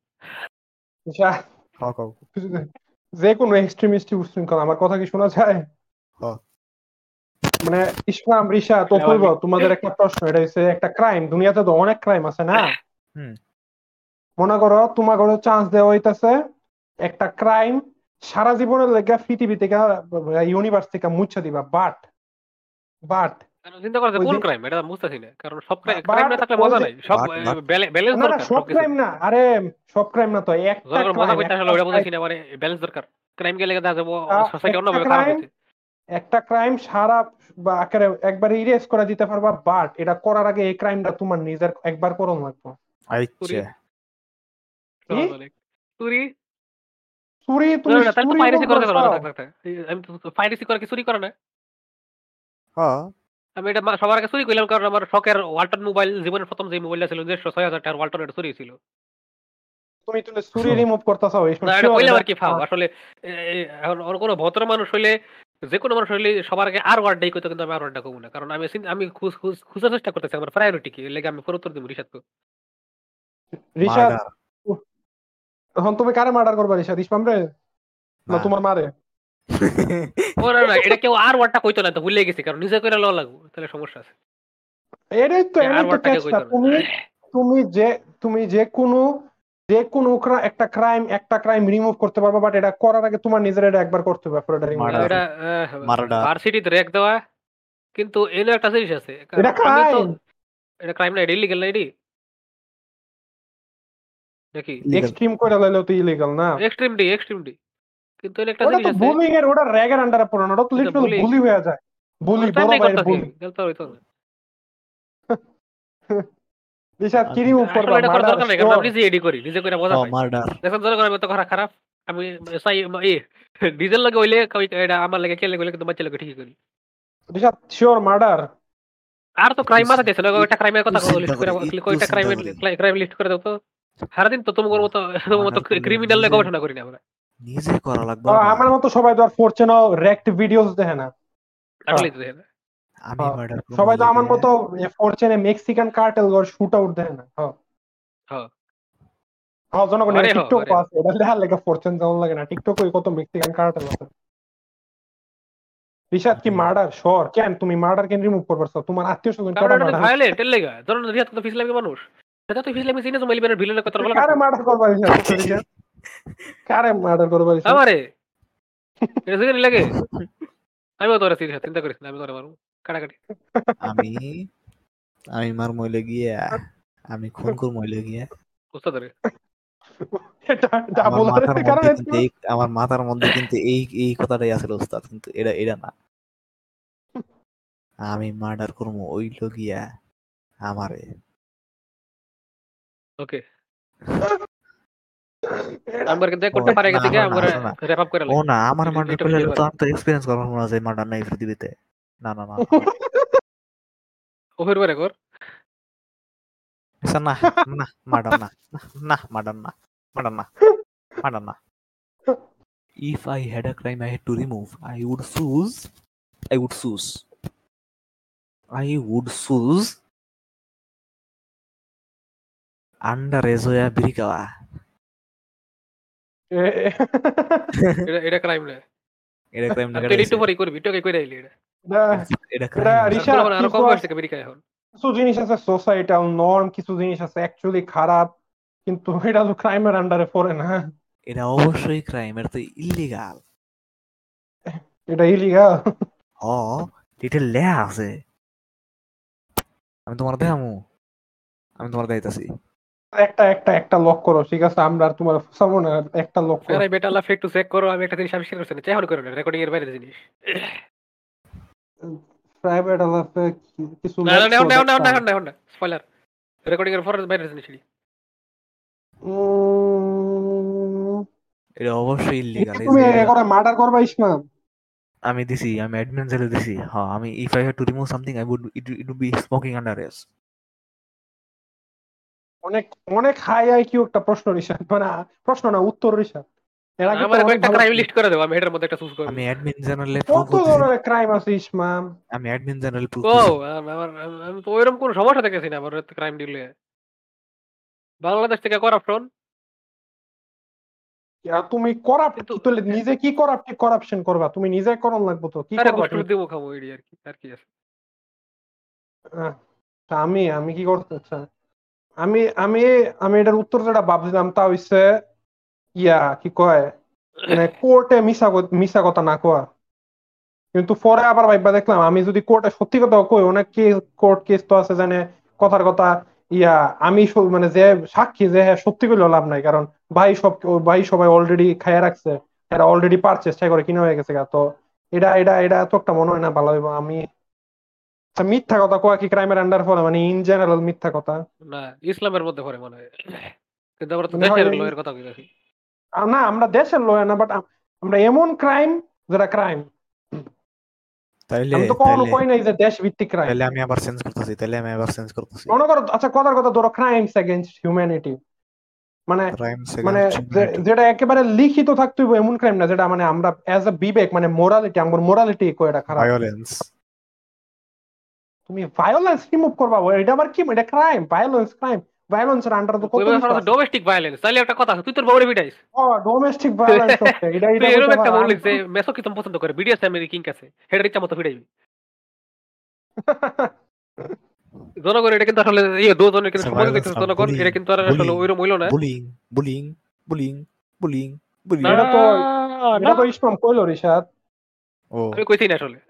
যে কোনো এক্সট্রিমিস্ট উশৃঙ্খল, আমার কথা কি শোনা যায়? মানে ইসলাম রিশাদ অপূর্ব, তোমাদের একটা প্রশ্ন, এটা হচ্ছে একটা ক্রাইম, দুনিয়াতে তো অনেক ক্রাইম আছে না। মনে করো তোমার ঘরে চান্স দেওয়া হইতাছে একটা ক্রাইম সারা জীবনের লেগে পৃথিবী থেকে, ইউনিভার্স থেকে মুছে দিবা, বাট
চিন্তা করতে কোন ক্রাইম এটা বুঝতেছি না, কারণ সব ক্রাইম না থাকলে মজা নাই, সব ব্যালেন্স দরকার।
সব ক্রাইম না, আরে সব ক্রাইম না তো একটা
মজা
ক্রাইম,
কইতে আসলে ওটা বুঝেছি না, মানে ব্যালেন্স দরকার। ক্রাইম গেলে দেখা যাবো সোসাইটি অন্যভাবে খারাপ হইছে।
একটা ক্রাইম সারা বা আকারে একবার ইরেজ করে দিতে পারবা, বাট এটা করার আগে এই ক্রাইমটা তোমার নিজের একবার করো লাগবে।
আচ্ছা
চুরি
চুরি তুমি
তাহলে তো
চুরি
পাইরেসি করতে পারো না,
বলছো?
আমি তো পাইরেসি করে কি চুরি করে না?
হ্যাঁ
আমি এটা সবার আগে চুরি করলাম, কারণ আমার শখের ওয়ালটন মোবাইল, জীবনের প্রথম যে মোবাইলটা ছিল 6,000 টাকার ওয়ালটন, এটা চুরি ছিল।
তুমি চুরি রিমুভ করতেছো
না এটা কইলাম আর কি ফাও আসলে। এখন কোনো ভদ্র মানুষ হইলে, যে কোনো মানুষ হইলে সবার আগে আর ওয়ার্ডটাই কইতো, কিন্তু আমি আর ওয়ার্ডটা কমু না, কারণ আমি খুঁজার চেষ্টা করতেছি আমার প্রায়োরিটি কি, এর লাগি আমি উত্তর দিব
রিশাদ। এখন তুমি কারে মার্ডার করবা রিশাদ? ইসমাম রে না তোমার মারে?
ওরা না, এটা কেউ আর ওয়ার্ডটা কইতো না, তো ভুলে গেছি, কারণ নিজে কইরা লওয়া লাগবে, তাহলে সমস্যা আছে।
এটাই তো কেসটা। তুমি যে কোনো একটা ক্রাইম রিমুভ করতে পারবা, বাট এটা করার আগে তোমার নিজের এটা একবার করতে হবে।
এটা ভার্সিটিতে র‍্যাক দেওয়া, কিন্তু এর একটা জিনিস আছে,
এটা
আমি তো
ক্রাইম,
এটা ক্রাইম না, এটা ইলিগাল না, এডি নাকি
এক্সট্রিম করে লাইলেও তো ইলিগাল না।
এক্সট্রিম ডি, কিন্তু এর একটা
ওটা
জিনিস
তো
আছে।
বুলিং এর, ওটা র‍্যাগের আন্ডারে পড়ে না, ওটা তো লিটারালি বুলি হয়ে যায়। বুলি, বড় ভাইয়ের বুলি।
গেলতা হইতো না।
রিশাদ কি রিমুভ করবা?
এটা করার দরকার নাই, কারণ আমি নিজে এডি করি, নিজে কইরা মজা পাই।
মার্ডার
দেখেন জনগণ আমি তো খারাপ, আমি চাই ডিজেল লাগে হইলে এটা আমার লাগে কেলে গেলে, কিন্তু বাচ্চা লাগে ঠিকই করি।
Rishad sure murder.
আর তো ক্রাইম মাথা দিয়েছে না, একটা ক্রাইমের কথা লিস্ট করে, কয়টা ক্রাইম লিস্ট করে দাও তো। সারাদিন তো তোমার মতো ক্রিমিনাল নিয়ে গবেষণা করি না আমরা,
নিজে করা লাগবে।
আমার মতো সবাই তো আর ফরচুন রেক্ট ভিডিওস দেখে না,
আসলেই তো দেখে না।
আমি মার্ডার করব,
সবাই তো আমার মতো ফরচুনে মেক্সিকান কার্টেল গর শুট আউট দেখে না। হ্যাঁ জনগণ টিকটক আছে, এটা দেখার লাগে ফরচুন যেমন লাগে না, টিকটকে কত মেক্সিকান কার্টেল আছে। রিশাদ কি মার্ডার শোর? কেন তুমি মার্ডার কেন রিমুভ করবারছো? তোমার আত্মীয়স্বজন কারা মার্ডার?
ভায়োলেন্ট এর লাগা, ধরুন রিশাদ তো ফিসলামি মানুষ, এটা তো ফিসলামি সিনে তো মেলবেনের ভিলেনের কথা বলা।
কারে মার্ডার করবা রিশাদ? কারে মার্ডার করবা রিশাদ?
আমারে এটা লাগে। আমি তো চিন্তা করিস না, আমি করে মারবো। কাটাকাটি
আমি আমি মার মইলে গিয়া আমি খুন কর মইলে গিয়া
বুঝতে পারে
এটা
আমার
ডাবল
মাথার
আরের
মধ্যে
কারণে
কিন্তু আমার মাথার মধ্যে কিন্তু এই কথাটাই আছে ওস্তাদ, কিন্তু এটা এটা না। আমি মার্ডার করবো ওই লগিয়া আমারে।
ওকে আমার কিন্তু করতে পারে
না
গেছে কি আমরা
শোনা,
র‍্যাপ আপ করে
ও
লাই
না আমার মার্ডার
এটা
করলে
বেশি
তো
পারে
আমি তো এক্সপিরিয়েন্স করবো না যে মার্ডার নাই পৃথিবীতে। না না না
ও ফের পারে কর
আচ্ছা, না না মার্ডার না, না মার্ডার না, মার্ডার না, মার্ডার না। If I had a crime I had to remove, I would choose underage হইয়া বিড়ি খাওয়া।
এটা এটা ক্রাইম না
এটা ক্রাইম না,
আর তুই
এটা
একটু পরে করবি একটু আগে কইরা আইলি এটা
এটা
এটা
ক্রাইম
আর
হইছে।
তো
ঋষাদ
আরো
কিছু
কম বয়স থেকে বেরিয়ে এখন
কিছু জিনিস আছে সোসাইটাল নর্ম, কিছু জিনিস আছে অ্যাকচুয়ালি খারাপ, কিন্তু এটা তো ক্রাইমের আন্ডারে পড়ে না।
এটা অবশ্যই ক্রাইম, এটা তো ইল্লিগাল।
এটা ইলিগাল।
হ, এটা লেয়া আছে। আমি তোমার দেখামু, আমি তোমার দেখাইতাছি।
একটা একটা একটা লক করো, ঠিক আছে? আমরা আর তোমার ফসাবো না, একটা লক করো।
ফেরাই বেটা লাফ একটু চেক করো আমি একটা জিনিস আবিষ্কার করছি চেহার করে না রেকর্ডিং এর বাইরে জিনিস
প্রাইভেট আলাপে কিছু
না না
লেখছো
না না
দেখতাম।
না না স্পয়লার রেকর্ডিং এর পরে বাইরে জিনিস
এটা অবশ্যই ইল্লিগাল। এই
তুমি
যে এটা
করে মার্ডার করবা ইসমাম?
আমি দিছি, আমি অ্যাডমিন জেলে দিছি। হ্যাঁ, আমি if I had to remove something I would it would be smoking under age.
অনেক অনেক হাই আইকিউ একটা প্রশ্ন ঋষাদ, মানে প্রশ্ন না, উত্তর ঋষাদ। এর আগে তো
আমার
অনেক
কয়েকটা
ভালো
ক্রাইম
ছিল।
লিস্ট করে দেবো আমি এটার মধ্যে একটা চুজ করব
আমি অ্যাডমিন জেনারেলে প্রুভ
কত
করতেছি,
ধরনের ক্রাইম আছে ইসমাম?
আমি অ্যাডমিন জেনারেল প্রুভ
ও
করছি।
আমার আমি তো ওইরকম কোনো সমস্যা দেখেছি না আমার ক্রাইম ডিলে বাংলাদেশ থেকে করাপশন
তুমি করাপ্ট
কিন্তু
কি তুলে নিজে কি করাপশন করবা? তুমি নিজে করন লাগবো তো কি
আরে
করবা
গোষ্ঠী
তুমি?
দিব খাবো এডি আর কি আছে
আহ, আমি আমি কি করতে চাই? আমি আমি আমি এটার উত্তর যেটা ভাবছিলাম তা হইছে কি কয়, মানে কোর্টে মিছা কথা না কয়া। কিন্তু পরে আবার ভাইবা দেখলাম আমি যদি কোর্টে সত্যি কথা কই, অনেক কোর্ট কেস তো আছে জানে কথার কথা ইয়া আমি মানে যে সাক্ষী যে হ্যাঁ সত্যি কইলেও লাভ নাই, কারণ ভাই সবাই অলরেডি খাইয়া রাখছে, এরা অলরেডি পারচেস করে কিনা হয়ে গেছে গা। তো এটা এত একটা মনে হয় না ভালো হইব। আমি আচ্ছা, মিথ্যা কথা কয়া কি ক্রাইমের আন্ডার পড়ে? মানে ইন জেনারেল মিথ্যা কথা
না ইসলামের মধ্যে পড়ে মনে হয় কিন্তু আমরা তো
মনে হয়।
দেশের লয়ের কথা কইতাছি
না, আমরা দেশের লয় না, বাট আমরা এমন ক্রাইম যেটা ক্রাইম।
তাইলে
আমি তো কখনো
তাইলে
কই নাই যে দেশ ভিত্তিক ক্রাইম।
তাইলে আমি আবার চেঞ্জ করতেছি,
মনে করো, আচ্ছা কথার কথা ধরো ক্রাইমস এগেইনস্ট হিউম্যানিটি, মানে
ক্রাইমস
মানে
এগেইনস্ট হিউম্যানিটি।
যেটা একেবারে লিখিত থাকতে হইব এমন ক্রাইম না, যেটা মানে আমরা অ্যাজ এ বিবেক মানে মোরালিটি, আমার মোরালিটি এটা খারাপ।
ভায়োলেন্স।
তুমি ভায়োলেন্স রিমুভ করবা, এটা আবার কি? এটা ক্রাইম? ভায়োলেন্স ভায়োলেন্সের আন্ডার তো কত কিছু আছে।
ডোমেস্টিক ভায়োলেন্স তাহলে একটা কথা আছে, তুই তোর বউরে পিটাইস
ও, ডোমেস্টিক ভায়োলেন্স, ওকে, এটা
তুই
এটা
এরকম
কইতে
একটা
পারো।
বউ লিখছে মেসোকিজম পছন্দ করে বিডিএসএম এর কিঙ্ক আছে হেডার ইচ্ছা মতো পিটাইবি জনগণ এটা কিন্তু আসলে দুজনের কিন্তু সমাজে
ভায়োলেন্স
দেখতেছে
না,
জনগণ
বুলিং,
এটা কিন্তু আর আসলে
বুলিং,
ওইরকম হইলো না
bullying, bullying, bullying, bullying, bullying.
না
এটা তো
না
এটা তো ইসলাম কইলো রিশাদ।
ও
আমি কইছি না আসলে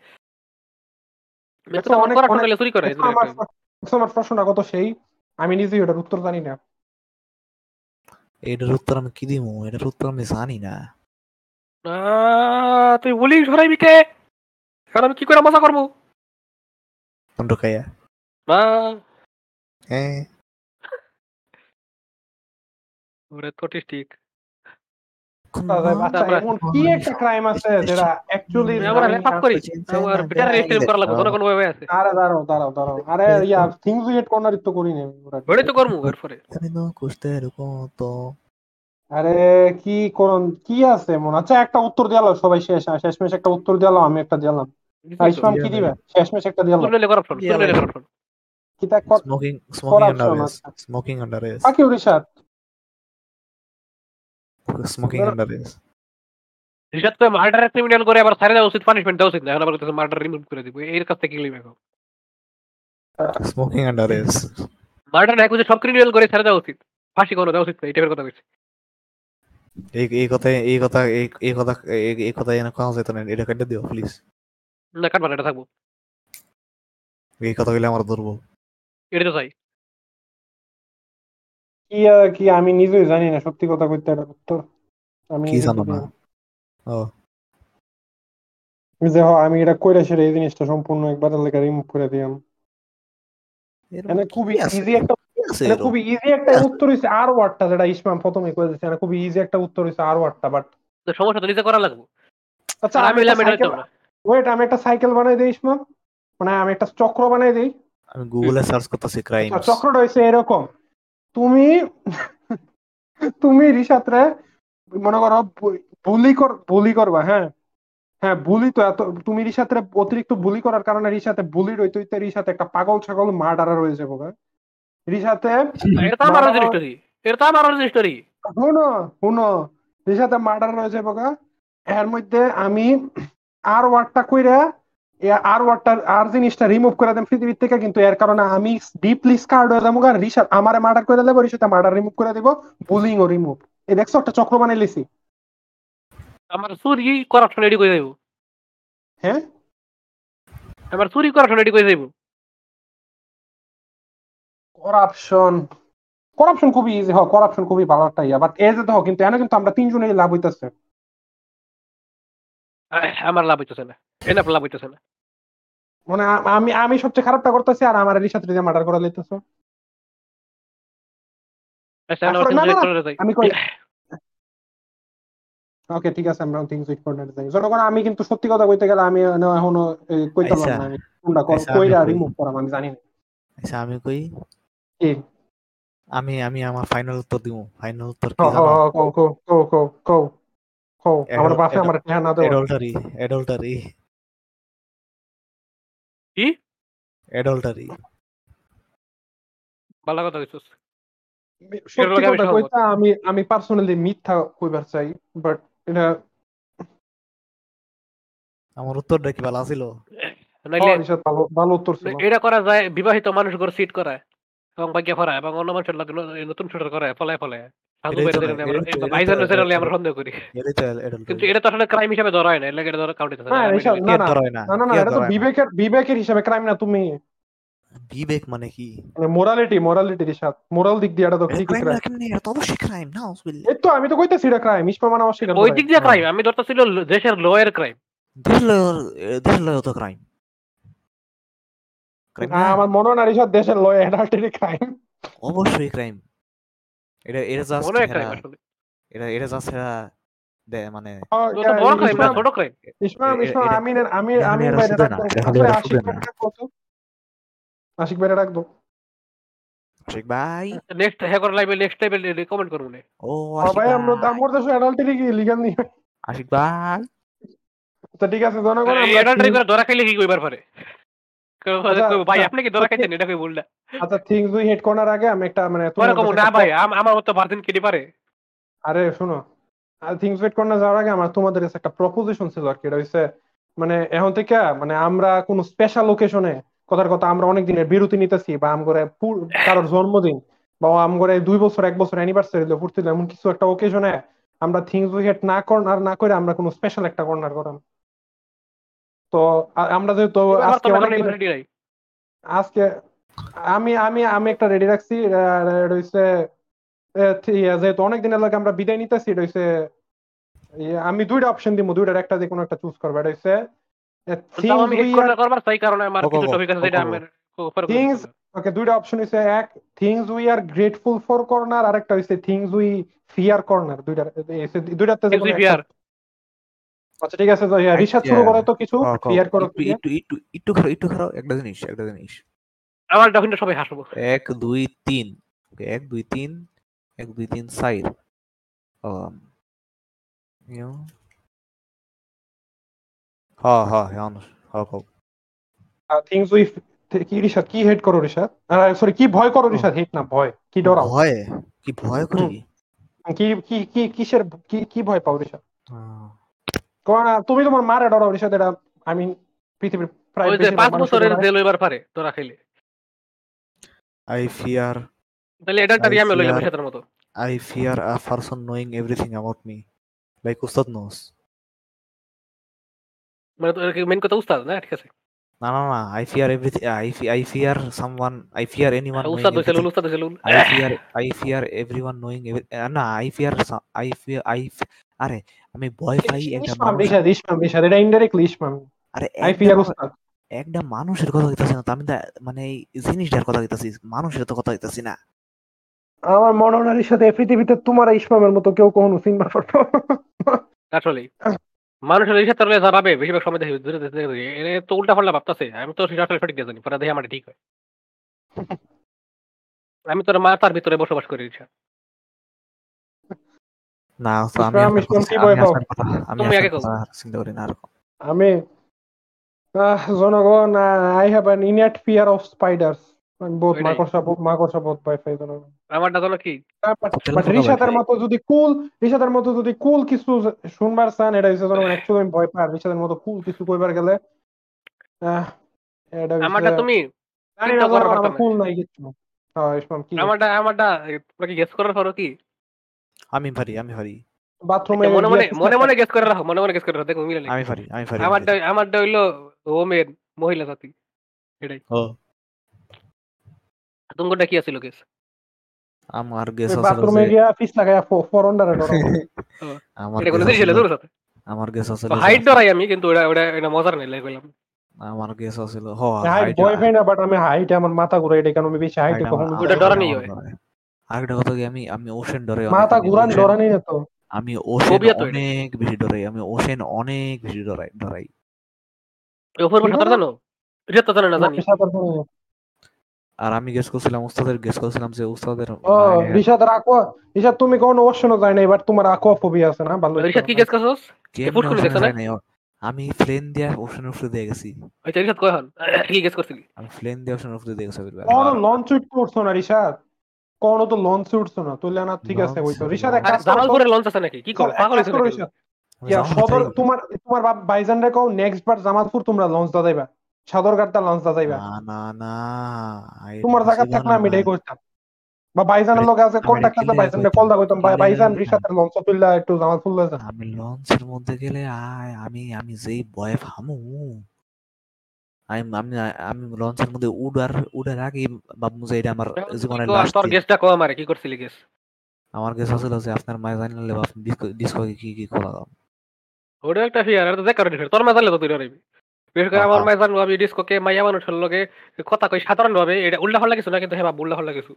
মেসো
দেখছো
তেমন
অনেক
করাপশন
অনেক
হলে চুরি করে এই
দেখছো
দুনিয়ার
আমার
একটা
দেখছো আমার প্রশ্নটা কত সেই, আমি নিজেই ওটার উত্তর জানি না।
এটার উত্তর আমি কি দিমু? এটার উত্তর আমি জানি না।
না তুই বলি সরাইবি কে কারণ আমি কি করে মজা করবো
কোনটা খাইয়া?
না
হ্যাঁ,
ওরে তো ঠিক
আচ্ছা,
আমরা
এমন কি একটা ক্রাইম আছে যেটা অ্যাকচুয়ালি
আমরা
আমি
র্যাপ আপ করি আমার বেটার রেজিস্ট্রেশন করা লাগবে জনগণ ভাবে আছে
আরে দাঁড়াও, আরে থিংস উইট কর্নার তো করি না ওরা।
ওটাই তো করবো এরপরে
আরে কি করুন কি আছে মনে, আচ্ছা একটা উত্তর দিয়ালো সবাই, শেষমেশ একটা উত্তর দিয়ালো, আমি একটা দিলাম।
কিছুই তো
ইসমাম কি দিবে শেষমেশ একটা দিয়ালো?
চুরি নিলে করাপশন
কি তা
smoking under
করাপশন?
arrest,
আচ্ছা,
smoking under arrest,
বাকি উড়িষ্যাত
smoking under arrest,
রিসাদ তো মার্ডার ক্রিমিনাল করে আবার ছাড়ে দেওয়া উচিত পানিশমেন্ট দেওয়া উচিত না এখন আবার মার্ডার রিমুভ করে দিব এর কাছ থেকে লিখবে এখন
smoking under arrest.
মার্ডার না সব ক্রিমিনাল করে ছাড়ে দেওয়া উচিত ফাঁসি কোনো দেওয়া উচিত না এই টাইপের কথা বলছি
এই কথা এনে কথা যেত না, এটা কেটে দিও প্লিজ।
না কাটবা না এটা থাকবো
এই কথা বলে আমার ধরবো।
এটা তো চাই।
কি আমি নিজেই জানি না সত্যি কথা কইতে এটার উত্তর আমি
কি
নিজে
জানো
বুঝি
না?
না।
ও
যে আমি এটা কইরা সেরে এই জিনিসটা সম্পূর্ণ একবার লেখা রিমুভ করে দিলাম।
এর
এনে
মধ্যে
খুবই
কি আছে?
ইজি একটা
কি আছে
এটা
এর
খুবই ইজি
কি
একটা
আছে?
উত্তর হইছে আর ওয়ার্ডটা যেটা ইসমাম প্রথমে কই দিছে এনে খুবই ইজি একটা উত্তর হইছে আর ওয়ার্ডটা বাট
তো সমস্যা তো নিজে করা লাগবে।
আচ্ছা
আর
আমি
আমি
একটা
হইলাম এটা
সাইকেল
হইতাম না।
আমি একটা সাইকেল বানাই দেই ইসমাম মানে আমি একটা চক্র বানাই দেই।
আমি
হুম।
গুগলে সার্চ করতেছি
আচ্ছা
ক্রাইমস।
চক্রটা হইছে এরকম তুমি তুমি রিশাত্রে মনে করো বুলি করবা হ্যাঁ হ্যাঁ বুলি তো এত তুমি রিশাত্রে অতিরিক্ত বুলি করার কারণে রিশাতে বুলি রইতে হইতে রিশাতে একটা পাগল ছাগল মার্ডারার হয়ে যাবো গা। রিশাতে
এটা তো আমার অরিজিন
মার্ডারার
স্টোরি। এটা তো আমার অরিজিন স্টোরি।
শুনো শুনো রিশাতে মার্ডারার হয়ে যাবো গা। এর মধ্যে আমি আর ওয়ার্ডটা কইরা আর ওয়ার্ডটা আর জিনিসটা রিমুভ করে দেন পৃথিবীর থেকে কিন্তু এর কারণে আমি ডিপলি স্কার্ড হয়ে যাবো গা রিশাত আমারে মার্ডার করে দেবো রিশাতে মার্ডার রিমুভ করে দিব বুলিং ও রিমুভ এই দেখছো একটা চক্র বানাই লিছি।
আমার চুরি করাপশন রেডি করে দেব।
হ্যাঁ
আমার চুরি করাপশন রেডি করে দেব।
করাপশন করাপশন খুবই ইজি হয় করাপশন খুবই ভালো একটা ইয়া বাট এই যে দেখো কিন্তু এনে কিন্তু আমরা তিনজনের লাভ হইতেছে।
আমার লাভ হইতেছে না। এনে লাভ হইতেছে না।
মানে আমি আমি সবচেয়ে খারাপটা করতেছি আর আমার রিসার্চ দিয়ে মার্ডার করে লইতেছো।
আচ্ছা আমরা
আসলে
থিংস
না না
জয়েন
না
করে যাই।
আমি কই ওকে ঠিক আছে আমরা থিংস উইথ কর্নার যাই জনগণ আমি কিন্তু সত্যি কথা কইতে গেলে আমি এখনো কইতে পারলাম
আচ্ছা
না আমি কোনটা
আচ্ছা আমি
কইরা
কই
রিমুভ করাম আমি জানি না
আচ্ছা আমি কই
কি
আমি আমার ফাইনাল উত্তর দিব। ফাইনাল উত্তর
হ
কি
হ
জানো?
হ কও কও কও কও কও কও আমার বাপে আমার ঠেহা না দেওয়া
অ্যাডাল্টারি অ্যাডাল্টারি
কি?
অ্যাডাল্টারি।
ভালো কথা কইছস। এর
সত্যি
লগে আমি
কথা
সহমত।
কইতা আমি আমি পার্সোনালি মিথ্যা কইবার চাই বাট এটা
আমার উত্তরটা কি ভালো ছিল?
নাইলে
রিসার্চ ভালো ভালো উত্তর ছিল।
এটা করা যায় বিবাহিত মানুষ করে সিট করায় এবং ভাগ্য ফরায় এবং অন্য মানুষের লগে নতুন শুটার করে ফলায় ফলায় সাধু
এটাই তো
বাইরে আমরা
এটাই তো
ভাইজান আমরা সন্দেহ করি।
এটাই তো
কিন্তু
অ্যাডাল্টারি।
এটা তো আসলে ক্রাইম হিসেবে ধরা হয় না এর লাগে এটা ধরা কাউন্ট হইতেছে
না
না আমি এটা
ঋষাদ
কি
কইছি।
না
আর
না
ধরা হয় না?
না না
কি
না
আর
এটা তো
ধরা হয় না?
বিবেকের হিসাবে ক্রাইম না তুমি
বিবেক মানে কি?
মানে মোরালিটি ঋষাদ মোরাল দিক দিয়ে এটা তো
এটা
ঠিকই
ক্রাইম না
ক্রাইম।
কেমনে? এটা তো অবশ্যই ক্রাইম না উজবিল্লাহ।
এই তো আমি তো কইতেছি এটা ক্রাইম ইস্পা মানে অস্বীকার
ওই
করে।
দিক দিয়ে
হ্যাঁ
ক্রাইম আমি ধরতেছিল দেশের লয়ের ক্রাইম।
দেশের তো ক্রাইম ক্রাইম না?
আমার মনে হয় না ঋষাদ দেশের ল অ্যাডাল্টারি ক্রাইম।
অবশ্যই ক্রাইম। এটা এটা জাস্ট
মনে হয়
হেরা
ক্রাইম আসলে।
এটা জাস্ট হেরা মানে
ও তো বড় ক্রাইম না
শুধরে না।
ছোট ক্রাইম।
ইসমাম
এটা
আমিন আমি
এটা খালি
আমিন
এরা
ভাই
শুধরে না,
রাখবো
এটা খালি
আচ্ছা
এরা
আশিক
শুধরে
ভাই
না।
রাখবো তো আশিক ভাই রাখবো।
আশিক ভাই।
নেক্সট হ্যাঁ করে লাইভে নেক্সট লাইভে কমেন্ট করব না।
ও
হ্যাঁ
আশিক
ভাই আমরা
ভাই।
আমার দেশে অ্যাডাল্টারি কি লিগাল নেই।
আশিক ভাই।
তো ঠিক আছে জনগণ আমরা
এটা ট্রাই করে ধরা খাইলে কি কইবার পারে?
আচ্ছা
ভাই
আচ্ছা
আপনি কি ধরা খাইতেন এটা কই বললা?
আচ্ছা থিংস উই হেড করার আগে আমি একটা মানে
পরে
তোমার
কমু
কাছে
না
একটা
ভাই আমার মতো ভার্জিন কি পারে?
আরে শোনো থিংস ওয়েট কর্নার যাওয়ার আগে আমার তোমাদের কাছে একটা প্রপোজিশন ছিল আর কি এটা হচ্ছে মানে এখন থেকে মানে আমরা কোন স্পেশাল ওকেশনে কথার কথা আমরা অনেক দিনের বিরতি নিতেছি বা আমগরে কারোর জন্মদিন বা আমগরে 2 বছর 1 বছর অ্যানিভার্সারি ফুর্তি এমন কিছু একটা ওকেশনে আমরা থিংস উইকেট না কর্নার না করে আমরা কোনো স্পেশাল একটা কর্নার করাম। তো আমরা যেহেতু
আমার তো
আজকে
এখন
অনেক দিনের
রেডি নাই।
আজকে আমি আমি আমি একটা রেডি রাখছি এটা হচ্ছে যেহেতু অনেক দিনের লাগে আমরা বিদায় নিতেছি এটা হচ্ছে আমি দুইটা অপশন দিব দুইটার একটা যে কোনো একটা চুজ করবো এটা হচ্ছে
তাও
থিংস
আমি হেড
উই আর
কর্নার করবার তাই কারণে আমার
ও গো
কিছু
গো
টপিক আছে
ও
যেটা
গো গো।
আমার উপরে করে
থিংস
দিতে হবে।
ওকে দুইটা অপশন হচ্ছে এক things we are grateful for corner আর একটা হচ্ছে থিংস উই ফিয়ার কর্নার দুইটাতে যে
থিংস
কোনো
উই
একটা।
ফিয়ার।
আচ্ছা ঠিক আছে তো রিসার্চ
আচ্ছা
শুরু করো তো কিছু
কও কও
ফিয়ার করো
একটু
কি দিয়ে।
একটু একটু একটু খারাপ একটু খারাপ একটা জিনিস
আমার ডকুমেন্ট সবাই হাসবো।
1 2 3 ওকে 1 2 3 1 2 3 4 um ইউ হ্যাঁ হ্যাঁ হ্যাঁ হ্যাঁ কও
থিংস উই কি রিসার্চ কি হেড করো রিসার্চ সরি কি ভয় করো রিসার্চ হেড না ভয় কি
ও
ডরাও।
ভয় কি ভয়
হুম
করি
কি কি কি কিসের কি কি ভয় পাও রিসার্চ
আহ,
তুমি তোমার মারে ডরাও রিসার্চ এটা আমি পৃথিবীর প্রায়
ওই যে
বেশিরভাগ
5
মানুষের
বছরের
ডরায়।
জেল হইবার পারে তোরা খাইলে।
I fear
তাহলে এডাল্টারি
I
আমি লইলাম
fear
এর মতো।
I fear a person knowing everything about me like Ustad knows.
মানে তোর মেইন কথা উস্তাদ না ঠিক আছে।
না না না, I fear everything. I fear someone. I fear anyone knowing
উস্তাদ হইছে লুল,
everything.
উস্তাদ হইছে লুল।
I fear everyone knowing না, I fear আরে আমি ভয় পাই একটা
ইসমাম
মানুষ।
রিশাদ ইসমাম রিশাদ এটা ইনডাইরেক্টলি ইসমাম
আরে
আই
একটা
ফিয়ার উস্তাদ
একটা মানুষের কথা হইতাছি না তো, আমি মানে এই জিনিসটার কথা হইতাছি, মানুষের তো কথা হইতাছি না।
আমার মনে হয় না রিশাদ এই পৃথিবীতে তোমার ইসমামের মতো কেউ কখনো চিনবা পারতো
আসলেই মানুষের রিসার্চ করলে যা ভাবে বেশিরভাগ সময় দেখি এর তো উল্টা পাল্টা ভাবতাছে। আমি তো রিসার্চ সঠিক দিয়ে জানি, পরে দেখি আমার ঠিক হয়। আমি তোর মাথার ভিতরে বসবাস করি রিসার্চ।
না তো আমি
ইসমাম
আপনার
ইসমাম
কথা
কি ভয় পাও?
আমি
তুমি
আপনার
আগে কও।
কথা চিন্তা করি না আর।
আমি জনগণ I have an innate fear of spiders. আমি বহুত
ওইটাই
মাকড়সা বহুত ভয় পাই জনগণ।
আমারটা জানো কি?
তো
বাট
তেলাপোকা ভয়
রিশাদের
পাই।
মতো যদি কুল কিছু শুনবার চান, এটা হচ্ছে জনগণ অ্যাকচুয়ালি আমি ভয় পাই। আর রিশাদের মতো কুল কিছু কইবার গেলে আহ, এটা হচ্ছে
আমারটা তুমি
জানি না
চিন্তা করার
জনগণ,
পারতা
আমার
না।
কুল নাই কিছু। হ্যাঁ ইসমাম কি
আমারটা তোমরা কি গেস করার পারো কি?
আমি পারি।
বাথরুমে
আচ্ছা, মনে
গিয়া
মনে মনে মনে গেস করে রাখো, মনে মনে গেস করে রাখো, দেখো মিলে নাকি।
আমি পারি।
আমারটা হইলো ওমেন মহিলা জাতি, এটাই।
ও
তোমারটা কি আছিল গেস?
আমার গেস ছিল
বাথরুমে
যে
গিয়া পিছ লাগাইয়া ফরন্ডারে ডরাবো।
আমার
এটা
গেস
কোনো জিনিস
ছিল
হইলো দূর সাথে।
আমার গেস ছিল যে
হাইট ডরাই আমি, কিন্তু এটা মজার নাই লাগে কইলাম।
আমার গেস ছিল
হাইট
হাইট।
ভয় পাই না, বাট আমি হাইটে আমার মাথা ঘুরাই, এটা কারণ আমি বেশি হাইটে কখনো
ওটা
উঠতে পারি
ডরানি
না।
হয়।
আরেকটা কথা কি, আমি ওশেন ডরে অনেক।
মাথা ঘুরান ডরানি না তো।
আমি ওশেন
ফোবিয়া তো এটা।
অনেক বেশি ডরাই। অনেক বেশি ডরাই।
উপর
কি
সাঁতার
করো?
জানো? এটা তো জানে না
না,
জানি।
সাঁতার জানি না।
আর আমি গেস করছিলাম যে উস্তাদের
ও
মায়ের
রিশাদ তুমি কখনো ওশনও যায় না, এবার তোমার আকোয়া ফোবিয়া আছে না? ভালো হইছে।
রিশাদ কি গেস করছস?
কেমনে
ফুটকুনি
ওশেনে
দেখছ না?
যায় নাই। আমি প্লেন দিয়ে ওশেনের উপরে দিয়ে গেছি।
আচ্ছা রিশাদ কয় হন কি গেস করছিলি?
আমি প্লেন দিয়ে ওশেনের উপরে দিয়ে গেছি।
কখনো লঞ্চ উইট করছো না রিশাদ? কখনো তো লঞ্চ উঠছো না, তুইলে না ঠিক আছে
লঞ্চ
হইতো। রিশাদ এক
আরে
কাজ করো তো,
জামালপুরে লঞ্চ আছে নাকি? কি
রিশাদ
কও,
এক
পাগল
কাজ
হইছো
করো
নাকি?
রিশাদ,
আমি
ইয়া
জামালপুর
সদর
যাই।
তোমার বাপ বাইজান রে কও নেক্সট বার জামালপুর তোমরা লঞ্চ দাদাইবা, সদরঘাটটা লঞ্চ দাদাইবা।
না
তোমার জায়গা
পসিবল
থাকলে আমি
না।
এটাই করতাম। বা বাইজানের লোক আছে
আমি
কন্টাক্ট আছে,
কিল্লে
বাইজানরে
কইতাম
কল দা কইতাম বাইজান রিশাদের লঞ্চ তুললা একটু জামালপুর লয়ে যান।
আমি লঞ্চের মধ্যে গেলে আমি যেই ভয় পামু। আমি আমি আমি লঞ্চের মধ্যে উড়ার আগে ভাবমু যে এটা আমার
এখন তুই
জীবনের
কো,
লাস্ট
তোর
দিন।
গেসটা কো আমারে, কি করছিলি গেস?
আমার কাছে ছিল যে আপনার মায় জানলে ডিস্কো কি করালাম।
ওটা একটা ফিয়ার, আর তো দেখ কারণ তোর মা জানলে তো তুই ডরাইবি। বিশেষ করে আমার
আহা,
মাই জানবো আমি ডিস্কোকে মাইয়া মানুষের লগে কথা কই সাধারণ ভাবে, এটা উল্টা পাল্টা কিছু না, কিন্তু হ্যাঁ উল্টা পাল্টা কিছু।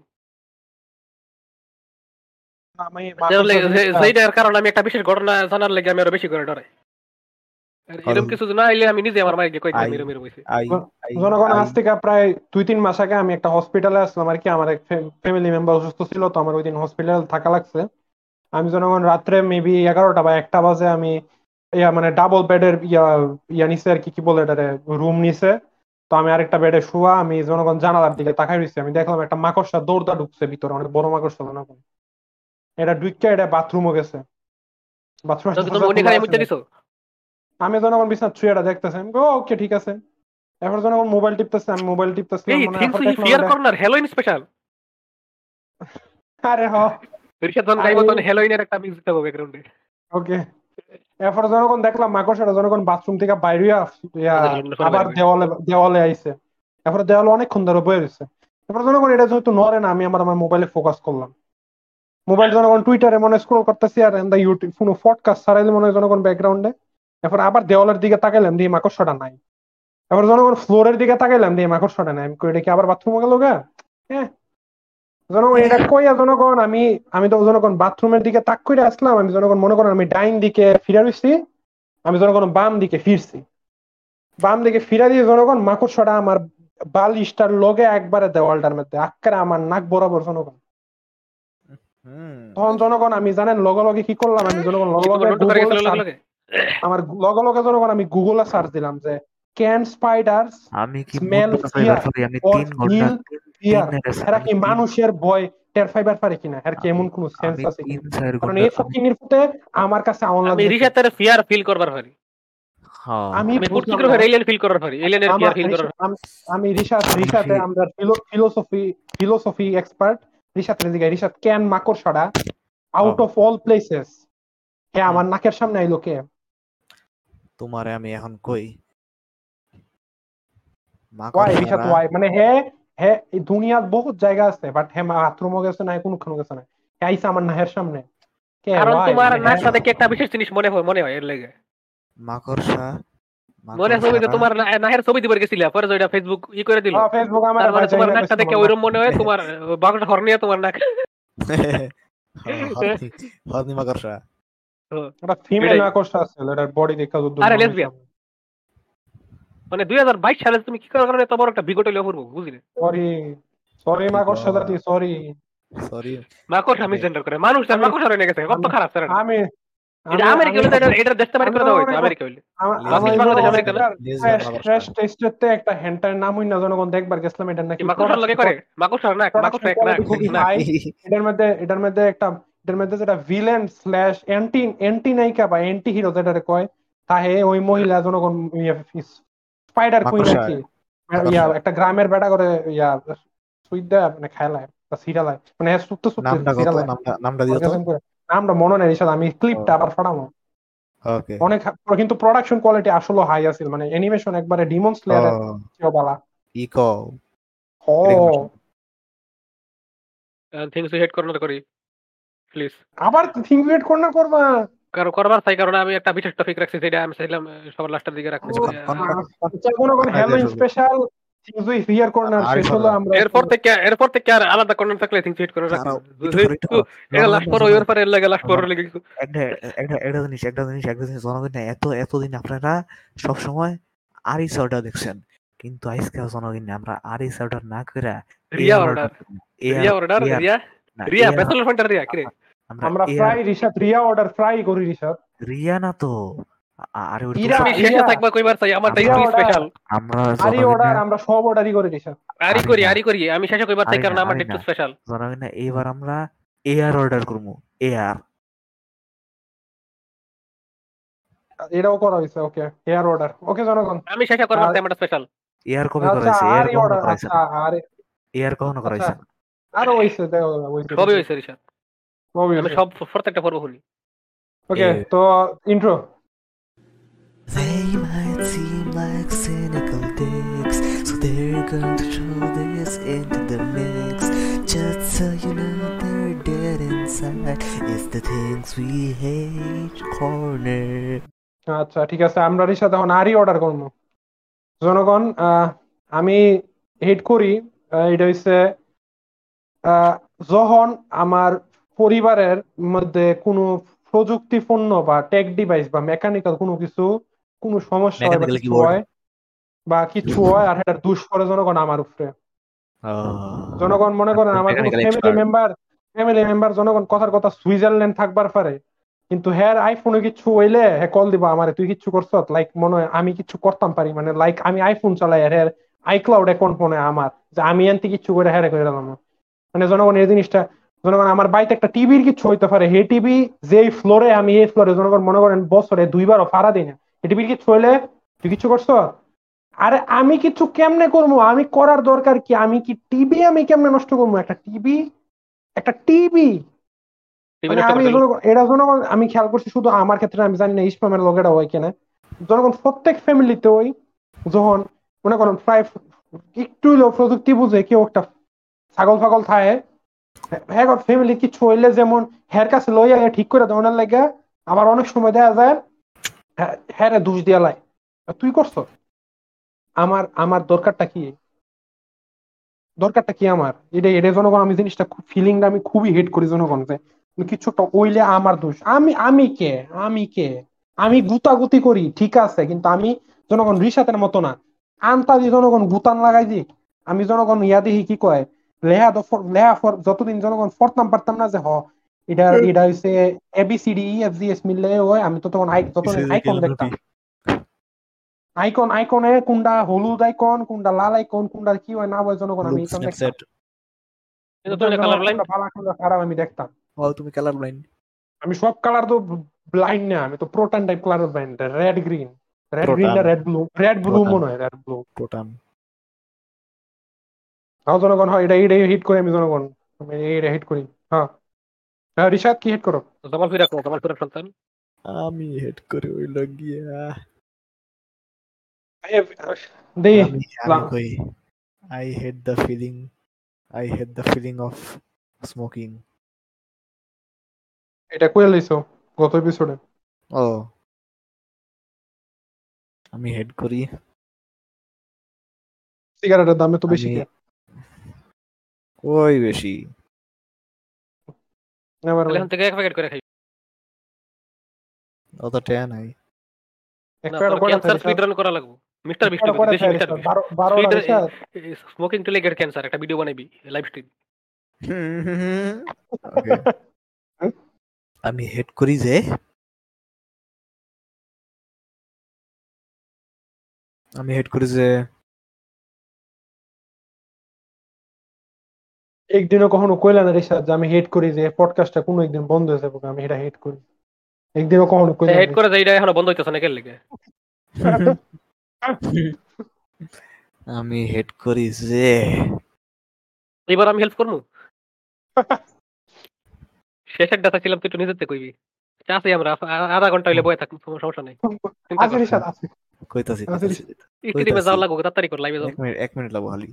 আমি মাকড়সা জিনিসটা
যেটার কারণ আমি একটা বিশেষ ঘটনা জানার লাগে আমি আরো বেশি করে ডরাই। আর এরকম কিছু না আইলে আমি নিজে আমার মাইকে কইতাম
আই
এরম এরম হইছে।
আই আই
জনগণ
আই
আজ থেকে প্রায় 2-3 মাস আগে আমি একটা হসপিটালে আসলাম আর কি। আমার এক ফ্যামিলি মেম্বার অসুস্থ ছিল, তো আমার ওই দিন হসপিটাল থাকা লাগছে। আমি জনগণ রাত্রে মেবি 11টা বা 1টা বাজে আমি মানে ডাবল বেডের নিছে আর কি, কি বলে এটারে, রুম নিছে। তো আমি আরেকটা বেডে শুয়া, আমি জনগণ জানালার দিকে তাকাই রইছি। আমি দেখলাম একটা মাকড়সা দৌড়দা ঢুকছে ভিতরে, অনেক বড় মাকড়সা জনগণ। এটা ঢুইক্কা এটা বাথরুমও গেছে, বাথরুমের
তো কি তুমি
দরজা খোলা
ওখানে
আছে।
মুইতে দিছো?
আমি জনগণ বিছানা শুয়ে এটা দেখতেছি, আমি ওকে ঠিক আছে। এরপর যখন মোবাইল টিপতেছে, আমি মোবাইল টিপতেছিলাম,
এই
মানে
থিংস
এখন
হি
দেখলাম
ফিয়ার
এটা।
Corner Halloween special.
আরে
রিশাদ যখন গাইবো
আমি
তখন হ্যালোইনের একটা মিউজিক দেবো ব্যাকগ্রাউন্ডে।
ওকে। এরপর যখন দেখলাম মাকড়সাটা যখন বাথরুম থেকে বাইরে আবার দেওয়ালে দেওয়ালে আইছে। এরপর দেওয়ালে অনেকক্ষণ ধরে বয়ে রয়েছে। এরপর যখন এটা যেহেতু নড়ে না, আমি আমার মোবাইলে ফোকাস করলাম। মোবাইল যখন টুইটারে মনে স্ক্রল করতেছি, আর ইউটিউব কোনো পডকাস্ট ছাড়াইলে মনে হয় যখন ব্যাকগ্রাউন্ডে। এরপর আবার দেওয়ালের দিকে তাকাইলাম, দিয়ে মাকড়সাটা নাই। এবার যখন ফ্লোরের দিকে তাকাইলাম, দিয়ে মাকড়সাটা নাই। আমি কই এটা কি আবার বাথরুমে গেল গা? হ্যাঁ। জনগণ এটা কইয়া জনগণ আমি আমি তো জনগণ বাথরুমের দিকে তাক করে আসলাম। আমি জনগণ মনে করেন আমি ডাইন দিকে ফিরে রইছি, আমি জনগণ বাম দিকে ফিরছি। বাম দিকে ফিরা দিয়ে জনগণ মাকড়সাটা আমার বালিশটার লগে একবারে দেওয়ালটার মধ্যে আক্কারে আমার নাক বরাবর জনগণ। তখন জনগণ আমি জানেন লগে লগে কি করলাম, আমি জনগণ লগে
কি তোমার
লগে
রন্টু করে
গুগলে
গেছিল লগে
সার্চ,
লগে?
আমার লগে লগে জনগণ আমি গুগলে সার্চ দিলাম যে ক্যান স্পাইডার্স
আমি কি
স্মেল
মধ্যে
ফিয়ার
আমি
অর
3 ঘন্টা
ফিল ফিয়ার। এরা
আমি
কি মানুষের ভয় টের ফাইবার পারে কিনা, এর কি
আমি
এমন কোন সেন্স
আমি
আছে কিনা?
3-4
কারণ
ঘন্টা
এই ফকিনির ফুটে আমার কাছে আওয়ান
আমি
লাগছে কি
রিশাতের ফিয়ার ফিল করবার পারি।
আমি
আমি
বুঝলাম
ফুটকির
না।
এলিয়েন ফিল করার পারি, এলিয়েনের
আমার
ফিয়ার ফিল করার পারি।
আমি রিশাতে আমরা ফিলোসফি এক্সপার্ট। রিশাতের দিকে রিশাত ক্যান মাকড়সাটা আউট অফ অল প্লেসেস হ্যাঁ আমার নাকের সামনে আইলো কে?
তোমারে আমি এখন কই
ওয়াই রিশাদ ওয়াই মানে হে হে এই দুনিয়ার বহুত জায়গা আছে বাট হে বাথরুমও গেছে না কোনখানে গেছে না হে আইসা আমার নাহের সামনে কে
কারণ
ওয়াই
তোমার
মানে
নাক সাথে কি একটা বিশেষ জিনিস মনে হয় এর লেগে
মাকড়সা
মনে আছে ওই যে
মাকড়সারা
তোমার নাহের ছবি দিবার গেছিলা পরে যেটা ফেসবুক করে দিল
ফেসবুক আমার
তার মানে তোমার
জায়গা
নাকটা
পাইছে
দেখে
আমার নাক
ওইরকম মনে হয় তোমার বাঘটা হর্নিয়া তোমার নাক
হরনি হরনি মাকড়সা।
একটা ফিমেল
এটাই
মাকড়সা আছে এটার বডি দেখা যত
আরে
মানুষ
লেসবিয়ান মানে 2022 সালে তুমি কি কারণে এত বড় একটা বিগট হইলে অপূর্ব বুঝলি
সরি সরি
কি
মাকড়সা
কও?
জাতি সরি
সরি
মাকড়সা মিসজেন্ডার করে মানুষ আর
আমি
মাকড়সা রয়ে গেছে কত
আমি
খারাপ স্যার
আমি
এটা
আমি
আমেরিকা
আমি
হলে তো এটা দেশটা বাড়ি
আমি
করে দেওয়া হইতো
জনগণের
আমেরিকা হইলে
আমি
বাংলাদেশ
লেসবিয়ান
বাংলাদেশ
জনগণের
আমেরিকা না
লেসবিয়ান মাকড়সা।
টেস্টের তে একটা হ্যান্টার নাম হই না জনগণ দেখবার গেছিলাম এটা নাকি
কি মাকড়সার লগে করে মাকড়সার নাক
প্রোডাকশন
মাকড়সা এক নাক
কোয়ালিটি খুবই
নাক
হাই এটার মধ্যে একটা এটার মধ্যে যেটা ভিলেন স্ল্যাশ অ্যান্টি অ্যান্টি নায়িকা বা অ্যান্টি হিরো যেটারে কয় তাহে ওই মহিলা জনগণ স্পাইডার কুইন আর
মাকড়সা
কি ইয়া
মাকড়সা
একটা গ্রামের বেটা করে ইয়া সুইদা মানে খেলায় বা সিরালায় মানে সুপ্ত সুপ্ত
নামটা কত
সিরালায়
নামটা দিও তো।
অর্গানাইজ করে নামটা মনে নেই সাথে আমি ক্লিপটা আবার ফাটামো
ওকে।
অনেক কিন্তু প্রোডাকশন কোয়ালিটি আসলে হাই আছিল মানে অ্যানিমেশন একবারে ডিমন স্লেয়ারের
ও
চেয়েও বালা
ইকো
ও
এনিমেশন।
থিংস হেড কর্নার করি প্লিজ
আবার থিং ক্রিয়েট কর্নার করবা
কারণ করবার চাই কারণ আমি একটা বিশেষ টপিক রাখছি যেটা আমি চাইলাম সবার লাস্টের দিকে রাখতে
আচ্ছা কোন কোন কোন কোন
কোনো
কোন
হ্যালোইন
শুরু
special things we here corner
আরে
শেষ হলো
সরো
আমরা
এরপর থেকে আর আলাদা কর্নার থাকলে থিংস হেড করে রাখতে
দাঁড়াও এটা করো
এটা লাস্ট পর ওই পরে এর লাগে লাস্ট পর
জন-
লাগে
একটা একটা জিনিস জনগণ না এতদিন আপনারা সব সময় আরিস অর্ডার দেখছেন কিন্তু আজকে জনগণ আমরা আরিস অর্ডার না করে
Riya
AR
order
order
Riya order
AR
Riya
না
Riya
AR
bachelor pointer Riya কি রে
আমরা
আমরা
AR
fry Rishad Riya order fry করি রিশাদ
রিয়া না তো আরে ওটা তো
ইরা
আমি শেষে
ইরা
থাকবা কইবার চাই আমারটা
রিয়া
একটু
অর্ডার
স্পেশাল
আমরা
আরি
জনগণ
অর্ডার
না
আমরা সব অর্ডারই করি রিশাদ
আরি
আরে
করি
না
আরি করি আমি শেষে কইবার চাই
আরে
কারণ
না
আমারটা
আরে
একটু
না
স্পেশাল
জনগণ না এবার আমরা এআর অর্ডার করবো এআর
এটাও করা হয়েছে ওকে এয়ার অর্ডার ওকে জনগণ
আমি শেষে করবার
আর
চাই আমারটা স্পেশাল
এআর কবে করা
আচ্ছা
হয়েছে এআর
আরি
কখনো
অর্ডার
করা হয়েছে
আচ্ছা
না
আরে
এআর কখনো করা
আচ্ছা
হয়েছে না
আরো হয়েছে দেখো হয়েছে
সবই হয়েছে রিশাদ আমি
হয়েছে
সব প্রত্যেকটা পর্ব শুনি
ওকে তো intro
They might seem like cynical dicks, so they're going to throw this into the mix. Just so you know they're dead inside. It's the things we hate corner.
আচ্ছা ঠিক আছে আমরা রিশাদ এখন আরি অর্ডার করবো জনগণ আমি হেড করি এটা হচ্ছে যখন আমার পরিবারের মধ্যে কোনো প্রযুক্তি পণ্য বা টেক ডিভাইস বা মেকানিক্যাল কোনো সমস্যা হয় বা
মেকানিক্যাল
কিছু
কিবোর্ড
হয় আর এটার দোষ করে জনগণ আমার উপরে জনগণ মনে করেন আমার কোনো
মেকানিক্যাল
ফ্যামিলি
এক্সপার্ট
মেম্বার জনগণ কথার কথা সুইজারল্যান্ড থাকবার পারে কিন্তু হ্যাঁ আইফোনে কিছু হইলে হ্যাঁ কল দিবা আমারে তুই কিছু করছ লাইক মনে হয় আমি কিছু করতাম পারি মানে লাইক আমি আইফোন চালাই আর হ্যাঁ আইক্লাউড অ্যাকাউন্ট মনে হয় আমার যে আমি এনতে কিছু করে হ্যাঁ করে দিলাম মানে জনগণ এই জিনিসটা জনগণ আমার বাড়িতে একটা টিভির কিছু হইতে পারে হে টিভি যেই ফ্লোরে আমি এই ফ্লোরে জনগণ মনে করেন বছরে দুইবারও ফাড়া দিই না এই টিভির কিছু হইলে তুই কিছু করছ আরে আমি কিছু কেমনে করবো আমি করার দরকার কি আমি কেমনে নষ্ট করবো একটা টিভি মানে আমি এটা জনগণ আমি খেয়াল করছি শুধু আমার ক্ষেত্রে আমি জানি না ইসলামের লোকেরা হয় কিনা জনগণ প্রত্যেক ফ্যামিলিতে ওই যখন মনে করেন প্রায় একটু প্রযুক্তি বুঝে কেউ একটা ছাগল ফাগল থাকে হ্যাঁ ফ্যামিলি কিছু হইলে যেমন হের কাছে লইয়া ঠিক করে দেওয়ার লাগে আবার অনেক সময় দেখা যায় হ্যাঁ দোষ দিয়া লাই তুই করছ আমার দরকারটা কি আমার এটা জনগণ আমি জিনিসটা ফিলিংটা আমি খুবই হেট করি জনগণ যে কিছুটা ওইলে আমার দোষ আমি কে আমি গুতাগুতি করি ঠিক আছে কিন্তু আমি জনগণ রিসাতের মতো না আন্তাজি জনগণ গুতান লাগাই দি আমি জনগণ ইয়া দেখি কি কয় লেহা যতদিন জনগণ পড়তাম পারতাম না যে এটা হচ্ছে ABCDEFGH মিললে হয় আমি তো তখন যতদিন আইকন দেখতাম আইকনে কোনটা হলুদ আইকন কোনটা লাল আইকন কোনটা কি হয় না হয় জনগণ আমি দেখতাম খারাপ আমি দেখতাম
তুমি কালার ব্লাইন্ড
আমি সব কালার তো ব্লাইন্ড না আমি তো proton type colour blind red green না রেড ব্লু মনে হয় রেড ব্লু
প্রোটন
জনগণ হয় এটা হিট করে আমি জনগণ আমি এটা হিট করি হ্যাঁ রিশাদ কি হিট করো
তোমার ফিরা সন্তান
আমি হেড করে ওই লগিয়া
I have they
আমি আমি কই I hate the feeling of smoking.
এটা কইয়া লইছো গত এপিসোডে।
ও আমি হেড করি
সিগারেটের দামে তো বেশি
আমি
কে।
কই বেশি
নেভার
তাহলে এখন
মাইন্ড।
থেকে এক প্যাকেট করে খাই।
অত টেয়া নাই
এক
না,
প্যাকেট
তোর
কয়টা
ক্যান্সার
থাকে
স্পিড রান করা লাগবে। মিস্টার
এক
বিস্ট
প্যাকেট কয়টা
দেশি
থাকে
মিস্টার
রিসার্চ
বিস্ট
12টা
স্পিড
রিসার্চ।
স্মোকিং টু লেগের ক্যান্সার একটা ভিডিও বানাবি লাইভ স্ট্রিম।
ওকে আমি হেড করি যে
একদিনও কখনো কইলা না রিসার্চ যে আমি হেট করি যে পডকাস্টটা কোনো একদিন বন্ধ হয়ে যাবে আমি এটা হেট করি। একদিনও কখনো কইলা
হেড
না।
করে যাই এটা এখনো বন্ধ হইতেছে না কেন লেগে।
আমি হেড করি যে
এবার আমি হেল্প করবো। শেষ একটা ছিলাম তুই একটু নিজের থেকে কইবি। চাষি আমরা আধা ঘন্টা হইলে বয়ে থাকুন সমস্যা নাই। চিন্তা
আছে
কর
রিসার্চ আছে
কইতাছি
আছে
কইতাছি
রিসার্চ।
স্ট্রিমে যাওয়া লাগবে তাড়াতাড়ি কর লাইভে যাবো।
এক মিনিট লাগবো খালি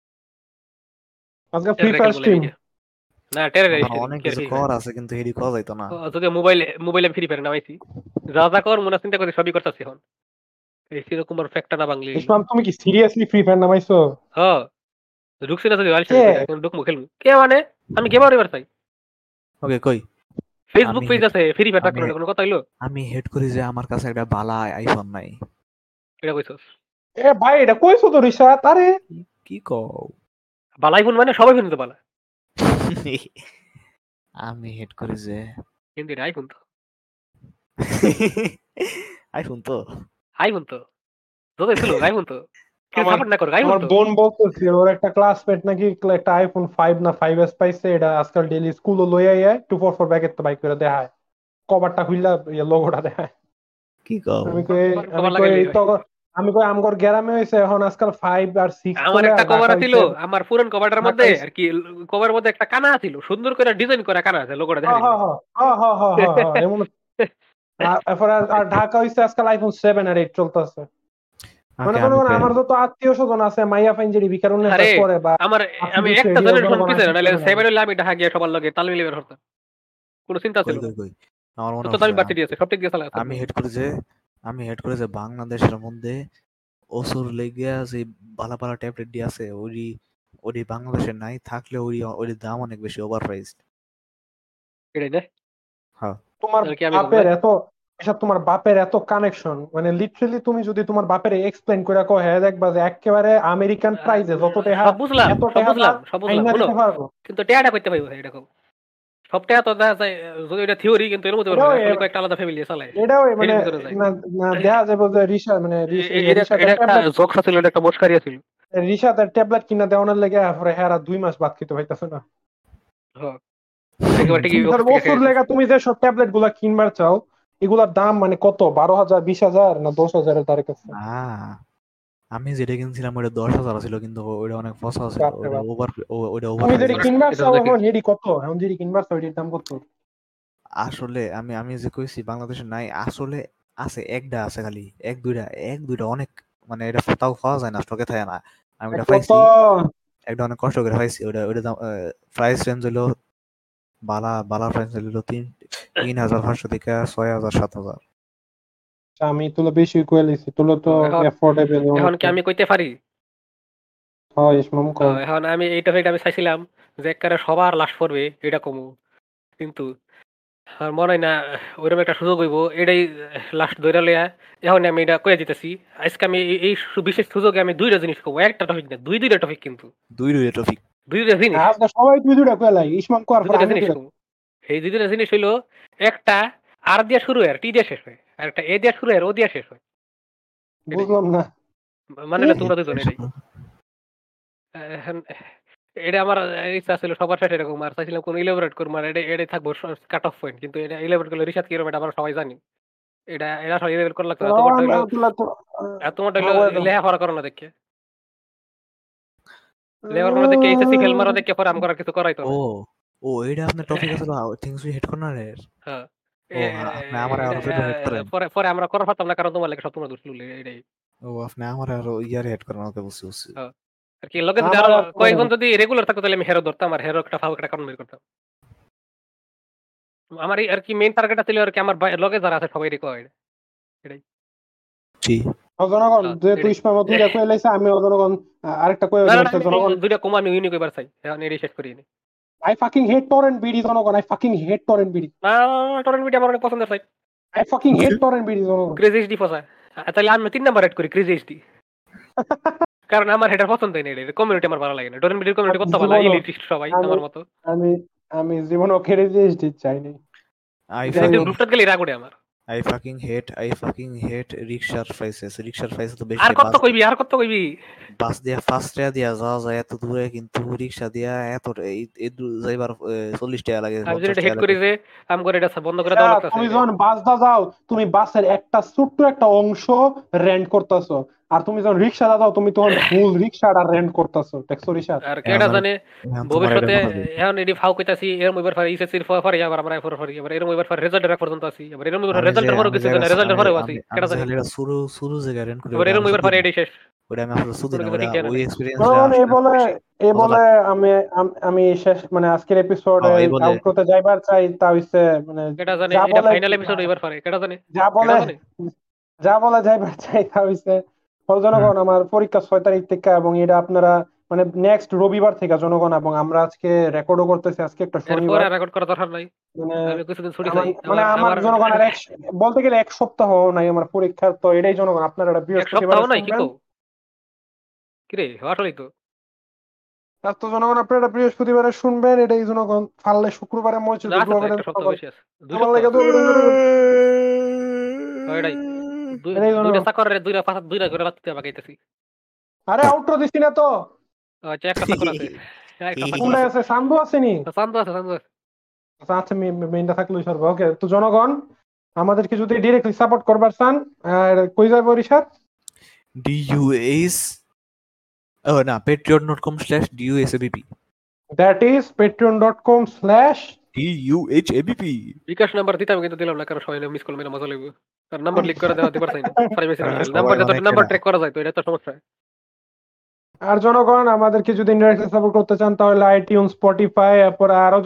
আজকে ফ্রি ফায়ার স্ট্রিম।
না টেরে
আমার অনেক কিছু কর আছে কিন্তু হেডি করা যাইতো না
যদি মোবাইলে ফ্রি ফায়ার নামাইছি যা যা কর মনে চিন্তা করে সবই করতেছি এখন এই সেরকম আর ফ্যাক্টটা না বাংলি
ইসমাম তুমি কি সিরিয়াসলি ফ্রি ফায়ার নামাইছো?
হ্যাঁ ঢুকছি না যদি
কে?
আলসামি করে এখন ঢুকবো খেলবো কে মানে আমি গেমার এবার চাই
ওকে কই
ফেসবুক
আমি
পেজ আছে ফ্রি ফায়ার
আমি
থাকলো না কোনো কথা হইলো
আমি হেড করি যে আমার কাছে একটা বালা আইফোন নাই
এটা কইছস
এ ভাই এটা কইছো তো রিসার্চ আরে
কি কও
বালাই ফোন মানে সবাই ফোন তো বালা
আমি হেড করি যে
কিন্তু এটা আইফোন তো
আইফোন তো
আইফোন তো যতই ছিল আইফোন তো কেউ
আমার
সাপোর্ট না করো আইফোন
আমার
তো
বোন বলতেছে ওর একটা ক্লাসমেট নাকি একটা আইফোন 5 না 5s পাইছে এটা আজকাল ডেইলি স্কুলে লইয়া যায় 244 ব্যাগের তো বাইক করে দেখায় কভারটা খুললা লোগোটা দেখায়।
কি কও
আমি কই
কভার লাগাইলে হয়।
তখন আমি কই আমগর গ্রামে হইছে এখন আজকাল 5 আর 6
আমার
চলে
একটা
আর
কভার
ঢাকা
ছিল
হইছে
আমার পুরান কভারটার
ঢাকা
মধ্যে
হইছে
আর কি কভারের মধ্যে একটা কানা ছিল সুন্দর করে ডিজাইন করা কানা আছে লোগোটা দেখা দিলে
এমন এরপর আর ঢাকা হইছে আজকাল আইফোন 7 আর 8 চলতেছে। মানে
ওকে
মনে
আমি
করেন আমার যত আত্মীয় স্বজন আছে মাইয়া ফাইনজেরি ভিকারুন
আরে
কাজ করে বা
আমার আমি
আশিকুর
একটা
রেডিও
জেনারেশন
জনগণ
পিছনে নাহলে
আশিকুর
সেভেন হইলে আমি ঢাকা গিয়ে সবার লগে তাল মিলিয়ে বের হতাম কোনো চিন্তা
কই
ছিল না
কই কই আমার মনে
তো আমি
হচ্ছে
বাড়তি দিয়েছে সব ঠিক দিয়ে চালা
আমি হেড করে যে বাংলাদেশের মধ্যে ওসুর লেগে যে বালা বালা ট্যাবলেট দিয়ে আছে ওই বাংলাদেশে নাই থাকলে ওই দাম অনেক বেশি ওভার প্রাইসড
এটাই না
হ্যাঁ
তোমার
তাহলে কি আমি
বাপের এত এসব তোমার বাপের এত কানেকশন মানে লিটারালি তুমি যদি তোমার বাপের এক্সপ্লেইন করে কো হ্যাঁ দেখবা যে একেবারে আমেরিকান প্রাইসে যত টাকা
সব বুঝলাম
এত
সব
টাকা
বুঝলাম সব বুঝলাম
আইনা
বলো
দিতে পারবো।
কিন্তু টেয়াটা করতে পারবো এটা খুব সব টেয়া তো দেখা যায় যদি এটা থিওরি কিন্তু এর মধ্যে পারবে
এটাও
না আসলে কয়েকটা আলাদা ফ্যামিলি চালায়
এটাও মানে
এর ভিতরে যায়
না না দেখা যাবে যে
এটা
রিসাদের
এটা একটা
ট্যাবলেট
জোকস ছিল এটা একটা মস্কারিয়া ছিল
রিসাদের ট্যাবলেট কিনা দেওয়ানোর লেগে পরে হেরা 2 মাস বাদ খেতে হইতাছে না।
হ্যাঁ একেবারে ঠিকই
তুমি ধর
অফিস থেকে
ওষুধ লেগা তুমি যে সব ট্যাবলেট গুলা কিনবার চাও এগুলার দাম মানে কত 12,000 20,000 না 10,000 এর ধারে কাছে।
না আমি যেটা কিনছিলাম ওটা 10,000 ছিল কিন্তু ওইটা অনেক ফসা ছিল
বাপরে বাপ।
ওইটা ওভার
তুমি
প্রাইস
যদি
ছিল
কিনবার
এটা
চাও
দেখি
এখন হেডি কত এখন যদি কিনবার চাও এটির দাম কত?
আসলে আমি যে কইছি বাংলাদেশে নাই আসলে আছে একটা আছে খালি এক দুইটা অনেক মানে এটা তাও পাওয়া যায় না স্টকে থাকে না আমি এটা
কত?
পাইছি একটা অনেক কষ্ট করে পাইছি ওটা দাম প্রাইস রেঞ্জ হলো বালা প্রাইস হলো 3,500 থেকে 6,000 7,000
আমি তুলো বেশি কয়ে লিছি তুলো তো
এখন
অ্যাফোর্ডেবল
এখন
অনেক
কি আমি কইতে পারি
হয় ইসমাম কও।
এখন আমি এইটা থেকে আমি চাইছিলাম যে একবারে সবার লাশ পড়বে এটা কমু কিন্তু আর মনে হয় না ওইরকম একটা সুযোগ হইব এটাই লাস্ট ধরে লইয়া এখন আমি এটা কয়ে দিতেছি আজকে আমি এই বিশেষ সুযোগে আমি দুইটা জিনিস কমু একটা টপিক না দুইটা টপিক কিন্তু
দুইটা টপিক
দুইটা জিনিস
আজকে সবাই তুই দুইটা কয়ে লাই ইসমাম কর পর
দুইটা
আমি
জিনিস
দুইটা
কমু এই দুইটা জিনিস হইলো একটা আর দিয়া শুরু হয় আর টি দিয়ে শেষ হয় আর একটা এ দিয়া শুরু হয় আর ও দিয়া শেষ হয় এটাই
বুঝলাম না।
মানে হলো তোমরা দুজন এটাই এখন এটা আমার ইচ্ছা ছিল সবার সাথে এরকম আর চাইছিলাম কোন ইলাবোরেট করবো আর এটাই থাকবো কাট অফ পয়েন্ট কিন্তু এটা ইলাবোরেট করলে রিসার্চ কিরকম এটা আমরা সবাই জানি এটা সবাই ইলাবোরেট করা লাগতো না তোমারটা হইলো তোমারটা হইলো লেখাপড়া করো না দেখে লেখাপড়া দেখে এইচএসসি ফেল মারা দেখে পরে আমার কিছু করাইতো
ও
না
ও এটা আপনার টপিক আছে থিংস উই হেড কর্নারের
হ্যাঁ
ও আপনি আমার আর ফেভারিট হেড করেন
পরে পরে আমরা করা পারতাম না কারণ তোমার লেগে সব তোমরা দোষ লুলে এটাই
ও আপনি আমার আর ইয়ারে হেড করেন ওকে বুঝছি বুঝছি।
হ্যাঁ। আর কি লগে যদি
আমার
আরো
আবার
কয়েকজন যদি রেগুলার থাকতো তাহলে আমি হেরো ধরতাম আর হেরো একটা ফাউ একটা কারণ বের করতাম। আমার এই আর কি মেইন টার্গেট ছিল আর কি আমার লগে যারা আছে সবাই রিকোয়ার্ড এটাই।
জি
জনগণ যেহেতু
এটাই।
ইসমাম দুইটা কয়ে লাইছে আমি জনগণ আরেকটা কয়ে
না, না, না,
ধরছে
আমি
জনগণ
দুইটা কমা আমি ইউনিক এবার চাই। এখন এটাই শেষ করি নি।
I fucking hate torrent BD জনগণ I fucking hate torrent BD
না, টরেন্ট মিডিয়া আমার অনেক পছন্দের site.
I fucking hate torrent BD জনগণ
ক্রেজি এইচডি ফসা। তাহলে আমি 3 নাম্বার এড করি ক্রেজি এইচডি। কারণ আমার হেডার পছন্দই নেই এটা। কমিউনিটি আমার ভালো লাগে না। টরেন্ট মিডিয়ার কমিউনিটি
আমি
কত ভালো
জীবনও
ইলিটিস্ট সবাই
আমি
আমার মতো।
আমি আমি জীবনও খেলে জিএসডি চাইনি
আই
যাই
কিন্তু
হোক
গ্রুপটা গেলে রাগ ওঠে আমার।
আই ফাকিং হেট রিকশার প্রাইসেস তো
আর
বেশি
কত কইবি আর কত কইবি?
বাস দিয়া ফার্স্ট দিয়া যাওয়া যায় এত দূরে কিন্তু রিক্সা দিয়া এত এই যাইবার 40 টাকা লাগে
আমি যদি
50
এটা
টাকা
হেড করি
লাগে।
যে আম করে এটা বন্ধ করে
আচ্ছা,
দেওয়া লাগতেছে।
তুমি যখন বাসটা যাও তুমি বাসের একটা ছোট্ট একটা অংশ রেন্ট করতেছো আর তুমি যখন রিক্সা যাও তুমি তখন ফুল রিক্সাটা রেন্ট করতেছো দেখছো রিক্সা
আর
এখন
কেডা
আমি
জানে
এখন তোমার এটার
ভবিষ্যতে
কথা দিই।
এখন এডি ফাউ কইতাছি এরম এবার ফার ইসএসসির পরে আবার আমরা এফর ফারি আবার এরম এবার ফার রেজাল্টের পর্যন্ত আছি আবার এরম এবার রেজাল্টের পরেও কিছু জানা রেজাল্টের পরেও আছি কেডা
আমি যে
জানে
খালি শুরু জায়গায় রেন্ট করি
আবার
ওটা
এরম
আমি
এবার
শুধু
ফার
না
এডি শেষ
ওটা আমি আসলে শুধু
কোনো
না
কিছু
ওটা
ঠিক জানা
ওই
নাই।
এক্সপিরিয়েন্সটা
জনগণ এই
আসলে
বলে
বেশি
এই
মজা
বলে
লাগে।
আমি শেষ মানে আজকের এপিসোডে
এই বলে
আউটরোতে যাইবার চাই তা হইছে মানে
কেডা জানে
যা
এটা
বলে
ফাইনাল এপিসোড এবার ফারে কেডা জানে
যা
কেডা
বলে
জানে
যা বলা যাইবার চাই তা হইছে জনগণ আমার পরীক্ষা 6 তারিখ থেকে এবং এটা আপনারা মানে নেক্সট রবিবার থেকে জনগণ এবং আমরা আজকে রেকর্ডও করতেছি আজকে একটা
এরপর
শনিবার
আর রেকর্ড করা দরকার নাই
মানে
আমি কিছুদিন ছুটি
আমার
চাই
মানে
আমার
আমার
আমার
জনগণ আর বলতে গেলে এক সপ্তাহ নাই আমার পরীক্ষা তো এটাই জনগণ আপনারা এটা
এক সপ্তাহ
বৃহস্পতিবারে
নাই কি
শুনবেন
কও কিরে আসলেই তো
আর তো জনগণ আপনারা এটা বৃহস্পতিবারে শুনবেন এটাই জনগণ পারলে শুক্রবারে মসজিদ
না আছে তো
জুয়া
একটা সপ্তাহ
জনগণ
বেশি আছে 2
আমার
সপ্তাহ
লাগে
আছে
দোয়া করেন জনগণ
এটাই
এটাই
দুইটা
জনগণ
চাকরের দুইটা করে রাখতে বাগাইতেছি
আরে আউটরো দিছি না তো
আচ্ছা একটা চাকর আছে একটা চাকর
কোনটাই
আছে
আছে সান্দু আসেনি
শান্ত আছে শান্ত আছে
আচ্ছা আচ্ছা মেইনটা থাকলেই সর্ব ওকে তো জনগণ আমাদেরকে যদি ডিরেক্টলি সাপোর্ট করবার চান আর কই যাবো রিশাদ
DUS না patreon.com/DUSABP
that is patreon.com/
DUHABP
bKash number দিতাম কিন্তু দিলাম না কারণ সবাই মিস কল মেরে মজা লাগবে আর নাম্বার লিক করে দেওয়া দিবার চাই না প্রাইভেসি নাম্বার
সবাই
যত
অনেক
নাম্বার
কেনা
ট্র্যাক করা যায় তো এটা তো সমস্যা
আর জনগণ আমাদেরকে যদি ইনডাইরেক্টলি সাপোর্ট করতে চান তাহলে আইটিউন স্পটিফাই এরপর আরো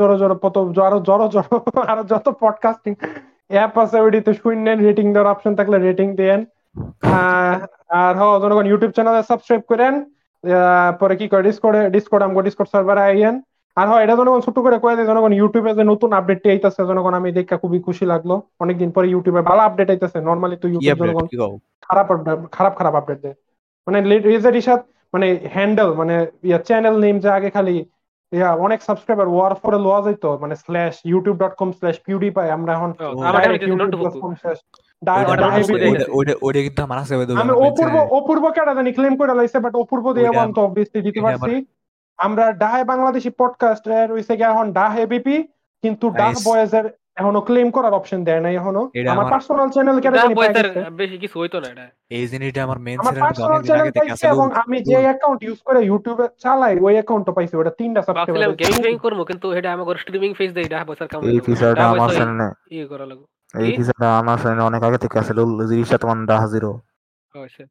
আরো যত পডকাস্টিং অ্যাপ আছে ওইটিতে শুনেন রেটিং দেওয়ার অপশন থাকলে রেটিং দেন আর জনগণ ইউটিউব চ্যানেলে সাবস্ক্রাইব করেন পরে কি করে ডিসকর্ড সার্ভারে আইয়েন আর এটা জনগণ ছোট করে কয়ে দেয় জনগণ ইউটিউবে যে নতুন আপডেটটি আইতাছে জনগণ আমি দেখে খুবই খুশি লাগলো অনেকদিন পরে ইউটিউবে ভালো আপডেট আইতাছে নরমালি তো
কি
ইউটিউব
আপডেট
জনগণ
কি কও
খারাপ আপডেট দেয় মানে রেজার ইসাদ মানে হ্যান্ডেল মানে চ্যানেল নেম যে আগে খালি অনেক সাবস্ক্রাইবার ওয়ার ফরে লওয়া যাইতো মানে /youtube.com/pewdiepie আমরা এখন
ও
আমার
ডাইরেক্ট
হইতেছে নন্টু বুকু
ওইটা
আমার
আমার
বুকু দিয়ে দিতেছি
ওইটা কিন্তু আমার আছে
আমি অপূর্ব কেডা জানি ক্লেম করে লাইছে বাট অপূর্ব দিয়ে
ওইটা
তো অবভিয়াসলি দিতে
এটা আমার
পারছি আমরা ডাহে বাংলাদেশি পডকাস্ট এর হইছে গিয়ে এখন ডাহ এবিপি কিন্তু ডাহ
গাইস
বয়েজ এর এখনো ক্লেম করার অপশন দেয় নাই এখনো
এটা
আমার
আমার
পার্সোনাল চ্যানেল কেডা
দা
জানি পাই
বয়সের
গেছে
বেশি কিছু হইতো না এটা
এই জিনিসটা আমার মেন
আমার
চ্যানেল
পার্সোনাল
অনেকদিন
চ্যানেল
আগে থেকে
পাইছি
আছে
এবং আমি যে অ্যাকাউন্ট ইউজ করে ইউটিউবে চালাই ওই অ্যাকাউন্টও পাইছি ওটা 3টা সাবস্ক্রাইবার
ভাবছিলাম গেমিং
হইছে
ফেমিং করবো কিন্তু এটা আমার স্ট্রিমিং ফেস দেই ডা বছর কাম
এই
হইলো
ফিচারটা
ডা
আমার
বছর
চ্যানেলে
ইয়ে করা লাগবে
এই
কি
ফিচারটা আমার চ্যানেলে অনেক আগে থেকে আছে জিনিসটা তোমার ডাহা জিরো
অবশ্যই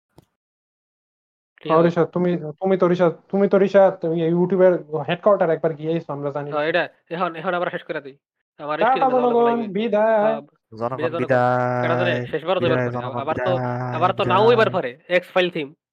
ঠিক আছে
তুমি তো রিশাদ তুমি ইউটিউবের হেডকোয়ার্টার একবার গিয়েছো আমরা জানি
এটা এখন আবার শেষ করে দিই আমার
টাটা
স্ক্রিনে যাওয়া
জনগণ
লাগবে
বিদায়
বিয়ে
জনগণ
জনগণ কেডা জানে
বিদায়
শেষবারও তো এবার
বিদায়
পারে
জনগণ
আবার তো নাও এবার
বিদায়
পারে এক্স ফাইল থিম